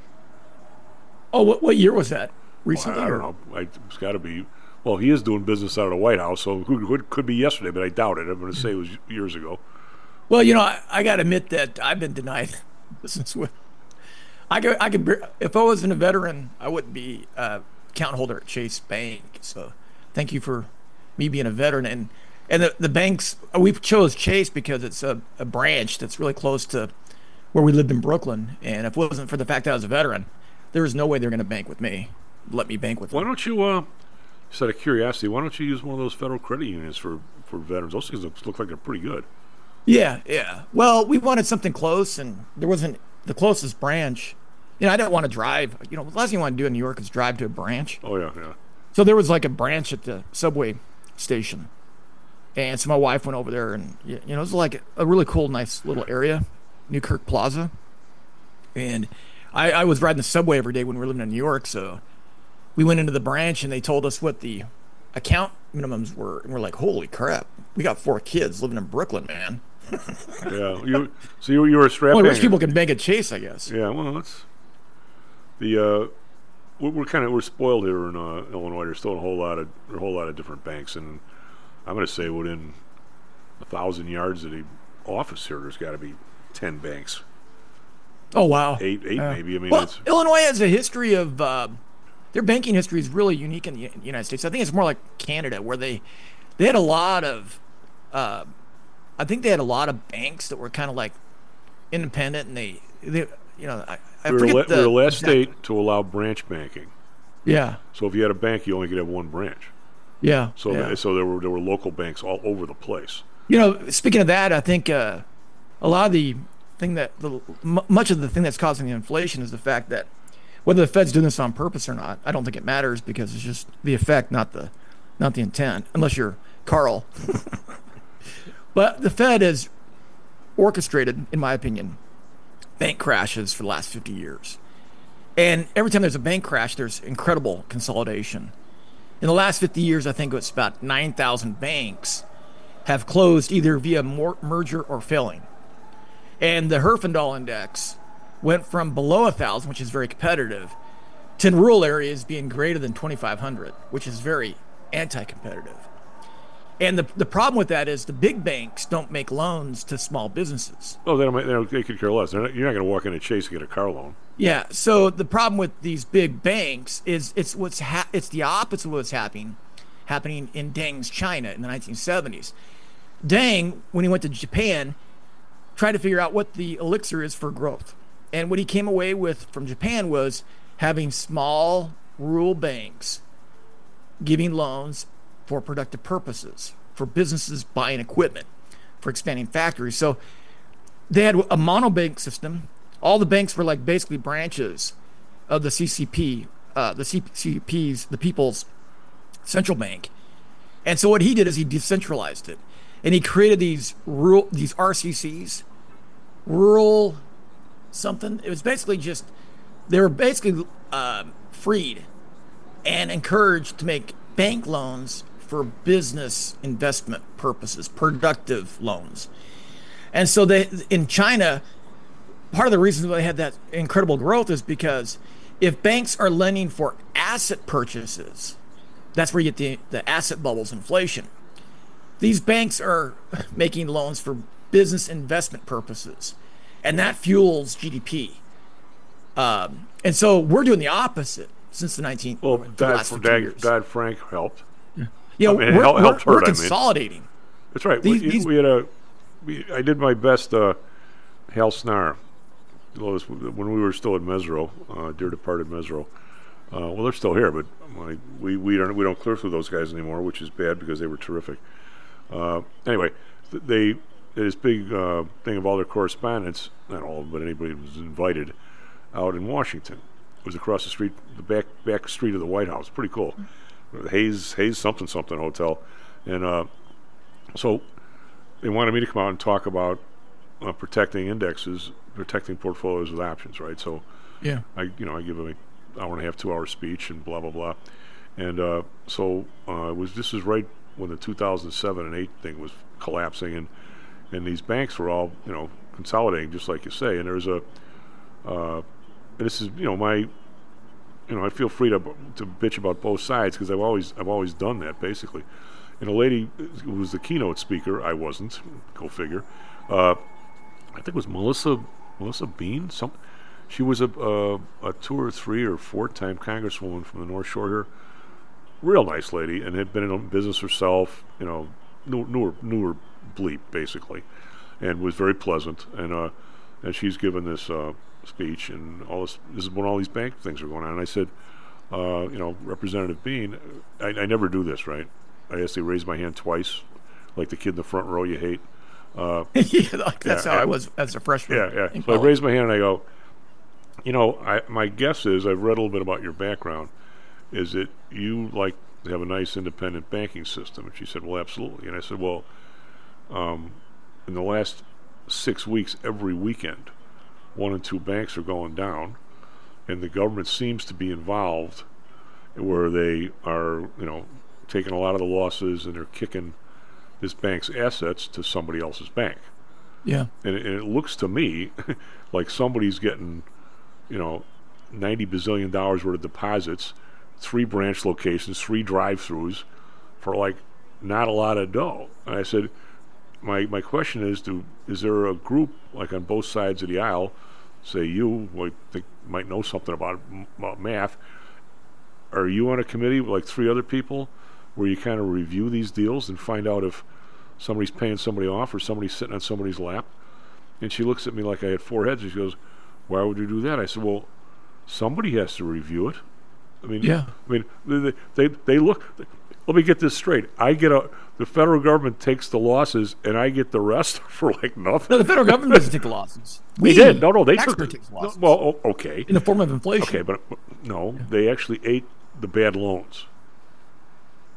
Oh, what what year was that? Recently? Well, I don't know. I, it's got to be. Well, he is doing business out of the White House, so it could, could be yesterday, but I doubt it. I'm going to say it was years ago. Well, you know, I, I got to admit that I've been denied business with. I could, I could, if I wasn't a veteran, I wouldn't be a account holder at Chase Bank. So, thank you for me being a veteran. And and the the banks, we chose Chase because it's a, a branch that's really close to where we lived in Brooklyn. And if it wasn't for the fact that I was a veteran, there was no way they're going to bank with me. Let me bank with them. Why don't you, uh, just out of curiosity, why don't you use one of those federal credit unions for, for veterans? Those things look, look like they're pretty good. Yeah, yeah. Well, we wanted something close, and there wasn't the closest branch. You know, I didn't want to drive. You know, the last thing you want to do in New York is drive to a branch. Oh, yeah, yeah. So there was like a branch at the subway station. And so my wife went over there, and, you know, it was like a really cool, nice little area, Newkirk Plaza. And I, I was riding the subway every day when we were living in New York, so we went into the branch, and they told us what the account minimums were, and we're like, holy crap, we got four kids living in Brooklyn, man. Yeah, you, so you, you were strapped well, in. rich people can bank at Chase, I guess. Yeah, well, that's the uh, we're, we're kind of we're spoiled here in uh, Illinois. There's still a whole lot of a whole lot of different banks, and I'm going to say within a thousand yards of the office here, there's got to be ten banks. Oh wow, eight, eight uh, maybe. I mean, well, it's, Illinois has a history of uh, their banking history is really unique in the United States. I think it's more like Canada, where they they had a lot of. Uh, I think they had a lot of banks that were kind of like independent, and they, they you know, I, I we forget were, la- the we were the last exact... state to allow branch banking. Yeah. So if you had a bank, you only could have one branch. Yeah. So yeah. They, so there were there were local banks all over the place. You know, speaking of that, I think uh, a lot of the thing that the m- much of the thing that's causing the inflation is the fact that whether the Fed's doing this on purpose or not, I don't think it matters because it's just the effect, not the not the intent, unless you're Carl. But the Fed has orchestrated, in my opinion, bank crashes for the last fifty years. And every time there's a bank crash, there's incredible consolidation. In the last fifty years, I think it's about nine thousand banks have closed either via mor- merger or failing. And the Herfindahl Index went from below one thousand, which is very competitive, to in rural areas being greater than twenty-five hundred, which is very anti-competitive. And the the problem with that is the big banks don't make loans to small businesses. Oh, they don't. They, don't, they could care less. They're not, you're not going to walk into Chase and get a car loan. Yeah. So the problem with these big banks is it's what's ha- it's the opposite of what's happening happening in Deng's China in the nineteen seventies. Deng, when he went to Japan, tried to figure out what the elixir is for growth, and what he came away with from Japan was having small rural banks giving loans for productive purposes, for businesses buying equipment, for expanding factories. So they had a monobank system. All the banks were like basically branches of the C C P, uh, the C C P's, the People's Central Bank. And so what he did is he decentralized it, and he created these rural, these R C Cs, rural something. It was basically just they were basically uh, freed and encouraged to make bank loans for business investment purposes, productive loans. And so they in China, part of the reason they had that incredible growth is because if banks are lending for asset purchases, that's where you get the, the asset bubbles, inflation. These banks are making loans for business investment purposes, and that fuels G D P. Um, and so we're doing the opposite since the nineteenth. Well, Dodd, Dodd-Frank helped. You know, I mean, we're, helped, we're, helped we're hurt, consolidating. I mean. That's right. These, we, these... we had a. We, I did my best. Uh, Hal Snar, when we were still at Mesro, uh, dear departed Mesro. Uh, well, they're still here, but like, we we don't we don't clear through those guys anymore, which is bad because they were terrific. Uh, anyway, th- they did this big uh, thing of all their correspondence. Not all, but anybody who was invited out in Washington. It was across the street, the back back street of the White House. Pretty cool. Hayes Hayes something something hotel, and uh, so they wanted me to come out and talk about uh, protecting indexes, protecting portfolios with options, right? So yeah, I you know I give them an hour and a half, two hour speech and blah blah blah, and uh, so uh, it was this is right when the two thousand seven and eight thing was collapsing, and and these banks were all you know consolidating, just like you say, and there's a uh, and this is you know my. You know, I feel free to to bitch about both sides because I've always I've always done that basically. And a lady who was the keynote speaker, I wasn't. Go figure. Uh, I think it was Melissa Melissa Bean. Some, she was a, a a two or three or four time congresswoman from the North Shore here. Real nice lady, and had been in business herself. You know, knew knew her, knew her bleep basically, and was very pleasant. And uh, and she's given this. Uh, speech and all this this is when all these bank things are going on, and I said uh, you know Representative Bean, I, I never do this, right? I actually raised my hand twice like the kid in the front row you hate. uh, yeah, like that's yeah, how I, I was as a freshman. Yeah, yeah. So college. I raised my hand and I go, you know I, my guess is I've read a little bit about your background, is that you like to have a nice independent banking system? And she said, well, absolutely. And I said, well, um, in the last six weeks every weekend one and two banks are going down, and the government seems to be involved where they are, you know, taking a lot of the losses and they're kicking this bank's assets to somebody else's bank. Yeah. And it, and it looks to me like somebody's getting, you know, ninety bazillion dollars worth of deposits, three branch locations, three drive-throughs for like not a lot of dough. And I said, my my question is, do is there a group like on both sides of the aisle, say you, who I think might know something about, about math, are you on a committee with like three other people where you kind of review these deals and find out if somebody's paying somebody off or somebody's sitting on somebody's lap? And she looks at me like I had four heads and she goes, why would you do that? I said, well, somebody has to review it. I mean, yeah. I mean, they they, they look. Let me get this straight. I get a the federal government takes the losses, and I get the rest for like nothing. No, the federal government doesn't take the losses. We We did. No, no, they took taxpayer takes the losses. No, well, o- okay. In the form of inflation. Okay, but uh, no, yeah. They actually ate the bad loans.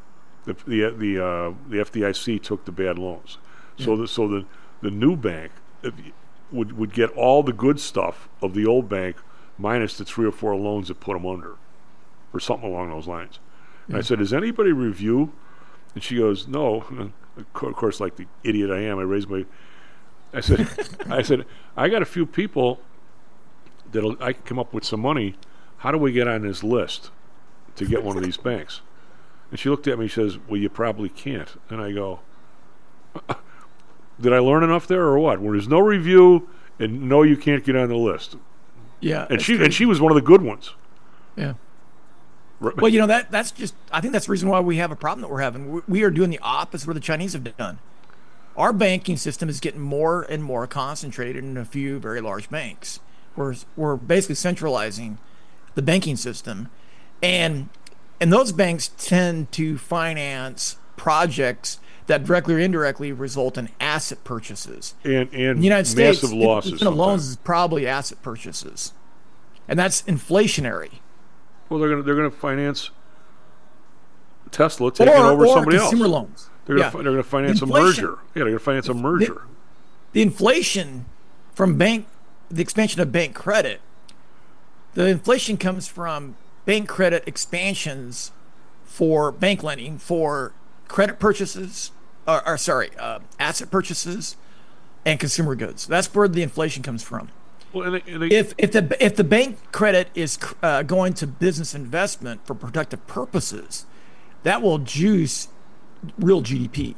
the the the, uh, the F D I C took the bad loans. So the so the the new bank if, would would get all the good stuff of the old bank minus the three or four loans that put them under, or something along those lines. And I said, does anybody review? And she goes, no. And of course, like the idiot I am, I raised my. I said, I said, I got a few people that'll I can come up with some money. How do we get on this list to get one of these banks? And she looked at me and says, well, you probably can't. And I go, did I learn enough there or what? When there's no review and no, you can't get on the list. Yeah. And she and she was one of the good ones. Yeah. Well, you know, that that's just, I think that's the reason why we have a problem that we're having. We, we are doing the opposite of what the Chinese have done. Our banking system is getting more and more concentrated in a few very large banks. We're, we're basically centralizing the banking system. And and those banks tend to finance projects that directly or indirectly result in asset purchases. And, and in the United massive States, losses. fifty percent of loans is probably asset purchases. And that's inflationary. Well, they're going to they're going to finance Tesla taking or, over or somebody consumer else. loans. They're yeah. going to they're going to finance Inflation, a merger. Yeah, they're going to finance a merger. The, the inflation from bank, the expansion of bank credit, the inflation comes from bank credit expansions for bank lending, for credit purchases, or, or sorry, uh, asset purchases, and consumer goods. That's where the inflation comes from. Well, and they, and they, if if the if the bank credit is uh, going to business investment for productive purposes, that will juice real G D P.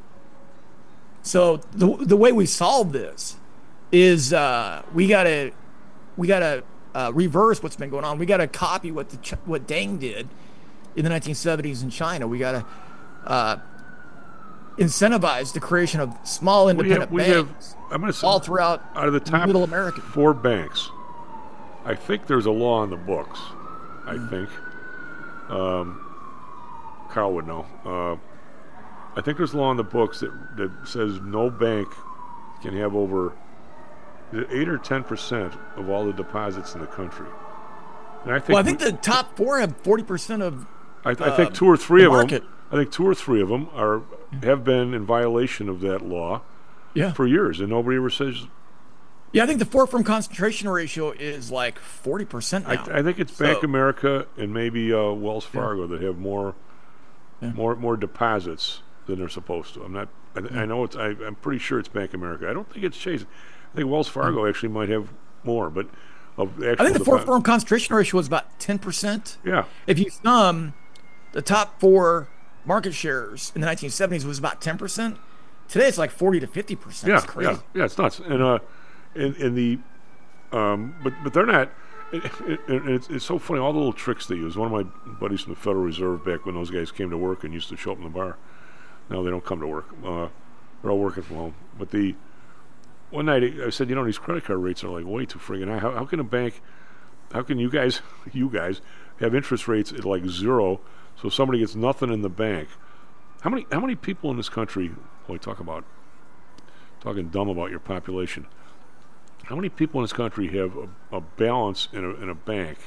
So the the way we solve this is uh, we gotta we gotta uh, reverse what's been going on. We gotta copy what the Ch- what Deng did in the nineteen seventies in China. We gotta uh, incentivize the creation of small independent we have, we banks have, I'm gonna say, all throughout out of the top middle America. Four banks. I think there's a law in the books. I mm. think. Um, Carl would know. Uh, I think there's a law in the books that that says no bank can have over eight or ten percent of all the deposits in the country. And I think well, I think we, the top four have forty percent of. I, uh, I think two or three the of market. them. I think two or three of them are have been in violation of that law. Yeah. For years, and nobody ever says. Yeah, I think the four-firm concentration ratio is like forty percent now. I, I think it's so, Bank of America and maybe uh, Wells Fargo yeah. that have more, yeah. more, more deposits than they're supposed to. I'm not. I, yeah. I know it's. I, I'm pretty sure it's Bank of America. I don't think it's Chase. I think Wells Fargo yeah. actually might have more, but of actual I think the depo- four-firm concentration ratio was about ten percent. Yeah. If you sum the top four market shares in the nineteen seventies was about ten percent. Today it's like forty to fifty percent. Yeah, it's crazy. yeah, yeah, it's nuts. And uh, and, and the, um, but but they're not. It, it, it, it's, it's so funny. All the little tricks they use. One of my buddies from the Federal Reserve back when those guys came to work and used to show up in the bar. Now they don't come to work. Uh, they're all working from home. But the one night I said, you know, these credit card rates are like way too friggin' high. How, how can a bank? How can you guys, you guys, have interest rates at like zero? So somebody gets nothing in the bank. How many how many people in this country, boy, talk about talking dumb about your population. How many people in this country have a, a balance in a in a bank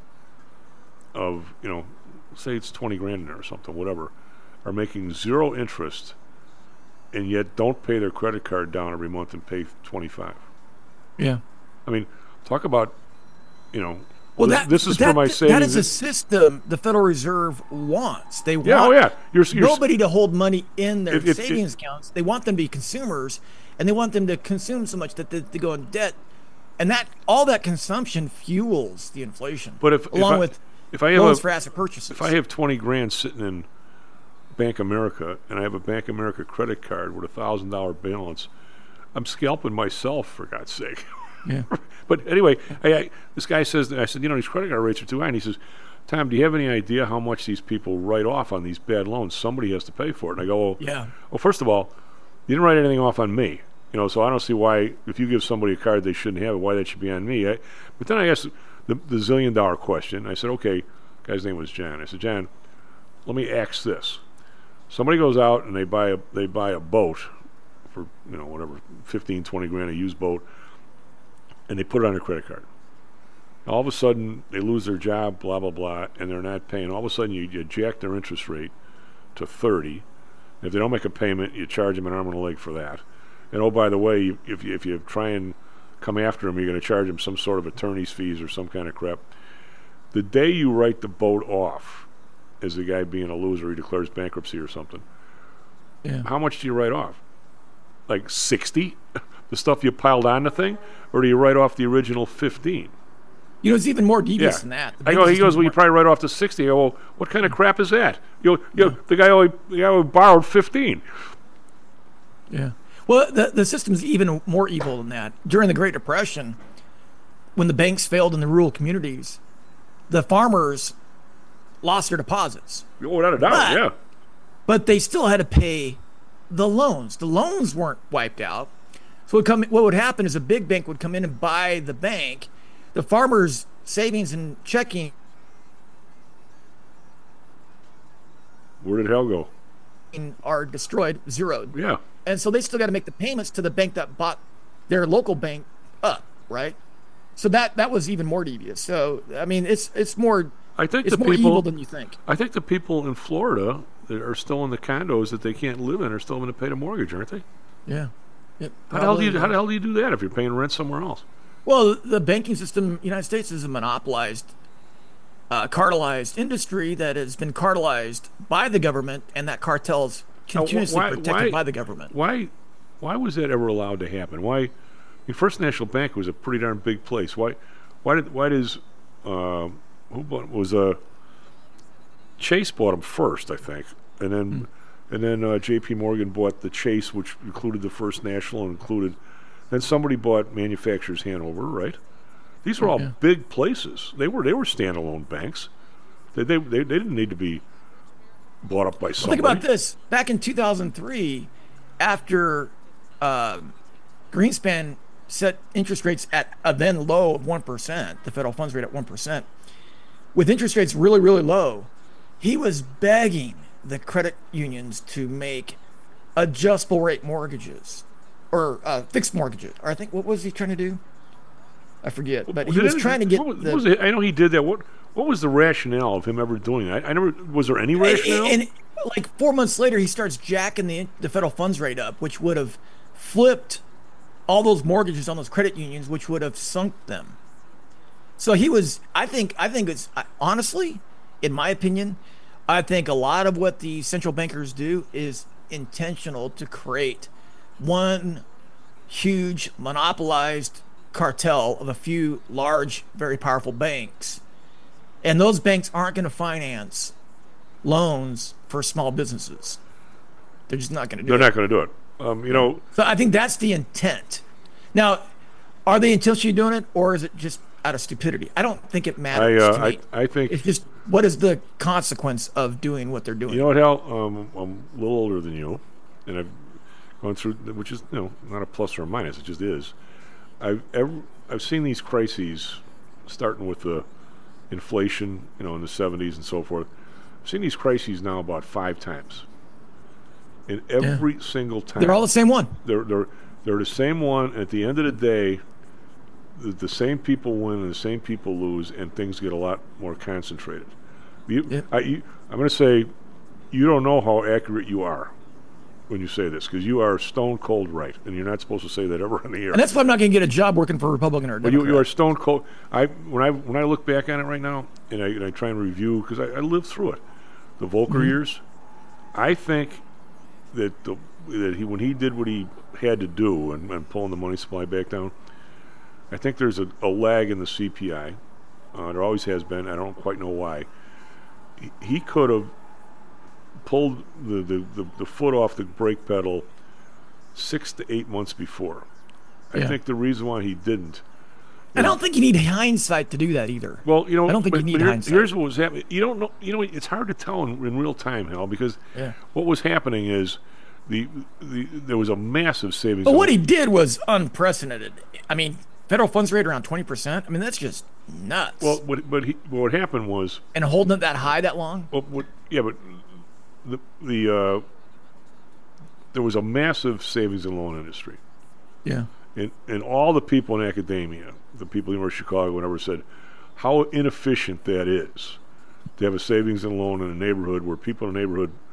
of, you know, say it's twenty grand in there or something, whatever, are making zero interest and yet don't pay their credit card down every month and pay twenty-five? Yeah. I mean, talk about, you know, Well, well, that, this is that, for my savings. That is a system the Federal Reserve wants. They want yeah, oh yeah. You're, you're, nobody to hold money in their if, if, savings if, accounts. They want them to be consumers, and they want them to consume so much that they, they go in debt. And that all that consumption fuels the inflation. But if along if I, with if I have loans a, for asset purchases. If I have twenty grand sitting in Bank America and I have a Bank America credit card with a thousand dollar balance, I'm scalping myself, for God's sake. Yeah. But anyway, I, I, this guy says, I said, you know, these credit card rates are too high. And he says, Tom, do you have any idea how much these people write off on these bad loans? Somebody has to pay for it. And I go, well, yeah. well, first of all, you didn't write anything off on me. You know, so I don't see why, if you give somebody a card they shouldn't have it, why that should be on me. I, but then I asked the, the zillion dollar question. I said, okay, guy's name was John. I said, John, let me ask this. Somebody goes out and they buy a they buy a boat for, you know, whatever, fifteen, twenty grand a used boat, and they put it on their credit card. All of a sudden, they lose their job, blah, blah, blah, and they're not paying. All of a sudden, you, you jack their interest rate to thirty. If they don't make a payment, you charge them an arm and a leg for that. And oh, by the way, you, if you if you try and come after them, you're going to charge them some sort of attorney's fees or some kind of crap. The day you write the boat off, as the guy being a loser, he declares bankruptcy or something. Yeah. How much do you write off? Like sixty? The stuff you piled on the thing, or do you write off the original fifteen? You know, it's even more devious Yeah. than that. The I go. bank He system goes. is Well, you more- probably write off the sixty. I go, well, what kind of crap is that? You, know, you know, the guy only the guy only borrowed fifteen. Yeah. Well, the the system's even more evil than that. During the Great Depression, when the banks failed in the rural communities, the farmers lost their deposits. Oh, without a doubt, But- yeah. But they still had to pay the loans. The loans weren't wiped out. So what, come, what would happen is a big bank would come in and buy the bank. The farmers' savings and checking Where did hell go? are destroyed, zeroed. Yeah. And so they still got to make the payments to the bank that bought their local bank up, right? So that that was even more devious. So I mean, it's it's more I think it's the more people evil than you think. I think the people in Florida that are still in the condos that they can't live in are still going to pay the mortgage, aren't they? Yeah. It How the hell do you probably how the is. hell do you do that if you're paying rent somewhere else? Well, the banking system in the United States is a monopolized, uh, cartelized industry that has been cartelized by the government, and that cartel's continuously why- protected why- by the government. Why why was that ever allowed to happen? Why? I mean, First National Bank was a pretty darn big place. Why why did why does uh, who bought was uh, Chase bought them first, I think, and then Hmm. and then uh, J P Morgan bought the Chase, which included the First National and included. Then somebody bought Manufacturers Hanover, right? These were all Yeah. big places. They were they were standalone banks. They they they, they didn't need to be bought up by Well, somebody. think about this. Back in two thousand three, after uh, Greenspan set interest rates at a then low of one percent, the federal funds rate at one percent, with interest rates really, really low, he was begging the credit unions to make adjustable rate mortgages or uh, fixed mortgages. Or I think, what was he trying to do? I forget. But he Did was it- trying to get what was- the... what was it? I know he did that. What what was the rationale of him ever doing that? I, I never was there any rationale? And, and like four months later, he starts jacking the the federal funds rate up, which would have flipped all those mortgages on those credit unions, which would have sunk them. So he was. I think. I think it's I- honestly, in my opinion, I think a lot of what the central bankers do is intentional to create one huge monopolized cartel of a few large, very powerful banks. And those banks aren't going to finance loans for small businesses. They're just not going to do They're it. not going to do it. Um, you know, So I think that's the intent. Now, are they intentionally doing it, or is it just out of stupidity? I don't think it I matters uh, to me. I I think It's just, what is the consequence of doing what they're doing? you know what, Hal? Um, I'm a little older than you, and I've gone through, which is you know not a plus or a minus. It just is. I've ever I've seen these crises, starting with the inflation, you know, in the seventies and so forth. I've seen these crises now about five times. And every single time, They're all the same one. They're they're they're the same one. And at the end of the day, the, the same people win and the same people lose, and things get a lot more concentrated. You, I, you, I'm going to say, you don't know how accurate you are when you say this, because you are stone cold right, and you're not supposed to say that ever on the air. And that's why I'm not going to get a job working for a Republican or a Well, Democrat. you, you are stone cold. I when I when I look back on it right now, and I, and I try and review, because I, I lived through it, the Volcker Mhm. years. I think that the, that he when he did what he had to do and, and pulling the money supply back down, I think there's a, a lag in the C P I. Uh, there always has been. I don't quite know why. He, he could have pulled the, the, the, the foot off the brake pedal six to eight months before. I Yeah. think the reason why he didn't. I don't think you need hindsight to do that either. Well, you know, I don't think but, you need but here- hindsight. Here's what was happening. You don't know. You know, it's hard to tell in, in real time, Hal, because Yeah. what was happening is the, the there was a massive savings. But in- what he did was unprecedented. I mean, federal funds rate around twenty percent. I mean, that's just nuts. Well, what but he, what happened was. And holding it that high that long? Well, what, yeah, but the the uh, there was a massive savings and loan industry. Yeah. And and all the people in academia, the people in University of Chicago, whatever, said how inefficient that is to have a savings and loan in a neighborhood where people in the neighborhood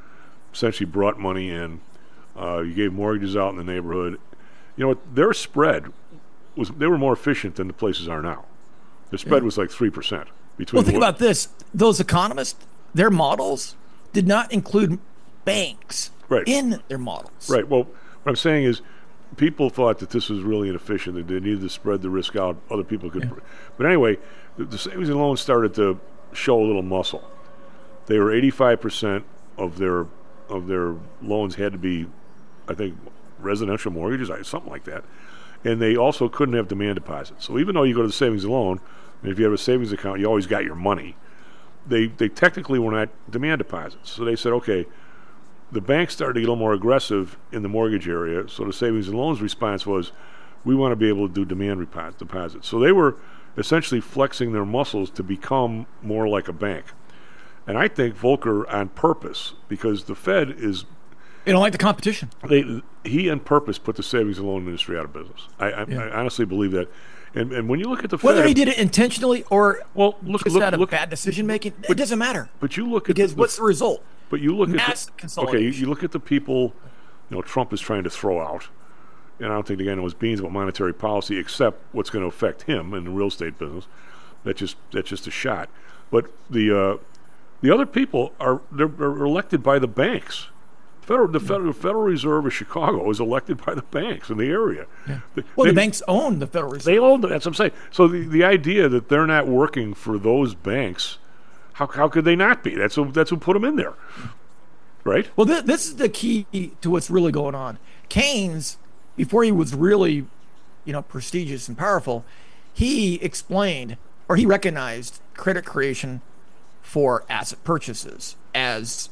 essentially brought money in. Uh, you gave mortgages out in the neighborhood. You know what? Their spread was they were more efficient than the places are now. The spread Yeah. was like three percent between. Well, think what- about this: those economists, their models did not include banks Right. in their models. Right. Well, what I'm saying is, people thought that this was really inefficient. That they needed to spread the risk out. Other people could. But anyway, the, the savings and loans started to show a little muscle. They were eighty-five percent of their of their loans had to be, I think, residential mortgages, something like that. And they also couldn't have demand deposits. So even though you go to the savings and loan, and if you have a savings account, you always got your money. They they technically were not demand deposits. So they said, okay, the banks started to get a little more aggressive in the mortgage area. So the savings and loans response was, we want to be able to do demand repos- deposits. So they were essentially flexing their muscles to become more like a bank. And I think Volcker on purpose, because the Fed is... They don't like the competition. They, he on purpose put the savings and loan industry out of business. I, I, Yeah. I honestly believe that. And and when you look at the Whether Fed... he did it intentionally or well, look, just look, out of look, bad decision making, it doesn't matter. But you look at because the, what's the result? But you look Mass at the, okay, you, consolidation. you look at the people, you know, Trump is trying to throw out, and I don't think the guy knows beans about monetary policy except what's going to affect him in the real estate business. That's just that's just a shot. But the uh, the other people are they're, they're elected by the banks. Federal, the Federal, Federal Reserve of Chicago is elected by the banks in the area. Yeah. They- Well, they- the banks own the Federal Reserve. They own it. That's what I'm saying. So the, the idea that they're not working for those banks, how how could they not be? That's what, that's what put them in there, right? Well, th- this is the key to what's really going on. Keynes, before he was really, you know, prestigious and powerful, he explained or he recognized credit creation for asset purchases as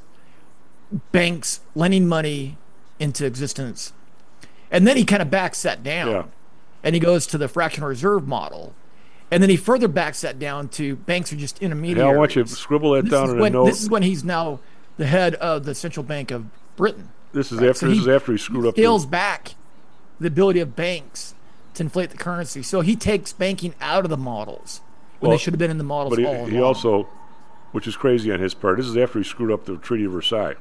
banks lending money into existence. And then he kind of backs that down. Yeah. And he goes to the fractional reserve model. And then he further backs that down to banks are just intermediaries. Yeah, I want you to scribble that This down is in when, a note. This is when he's now the head of the central bank of Britain. This is Right, after so this he- is after he screwed up. Scales The, back the ability of banks to inflate the currency. So he takes banking out of the models when Well, they should have been in the models but he, all he along. also, which is crazy on his part, this is after he screwed up the Treaty of Versailles.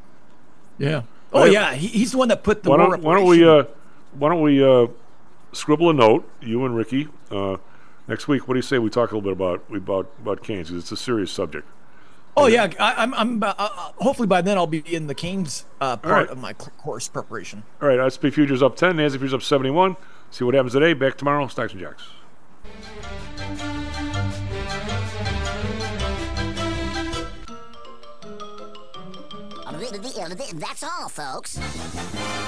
Yeah. Oh Why- yeah, he, he's the one that put the why war don't, why don't we reparation- uh, why don't we uh, scribble a note, you and Ricky, uh, next week? What do you say we talk a little bit about about about Keynes? 'Cause it's a serious subject. Oh yeah, I, I'm. I'm. Uh, uh, hopefully by then I'll be in the Keynes uh, part right. of my c- course preparation. All right, S and P futures up ten, NASDAQ futures up seventy-one. See what happens today. Back tomorrow. Stocks and Jocks. That's all, folks.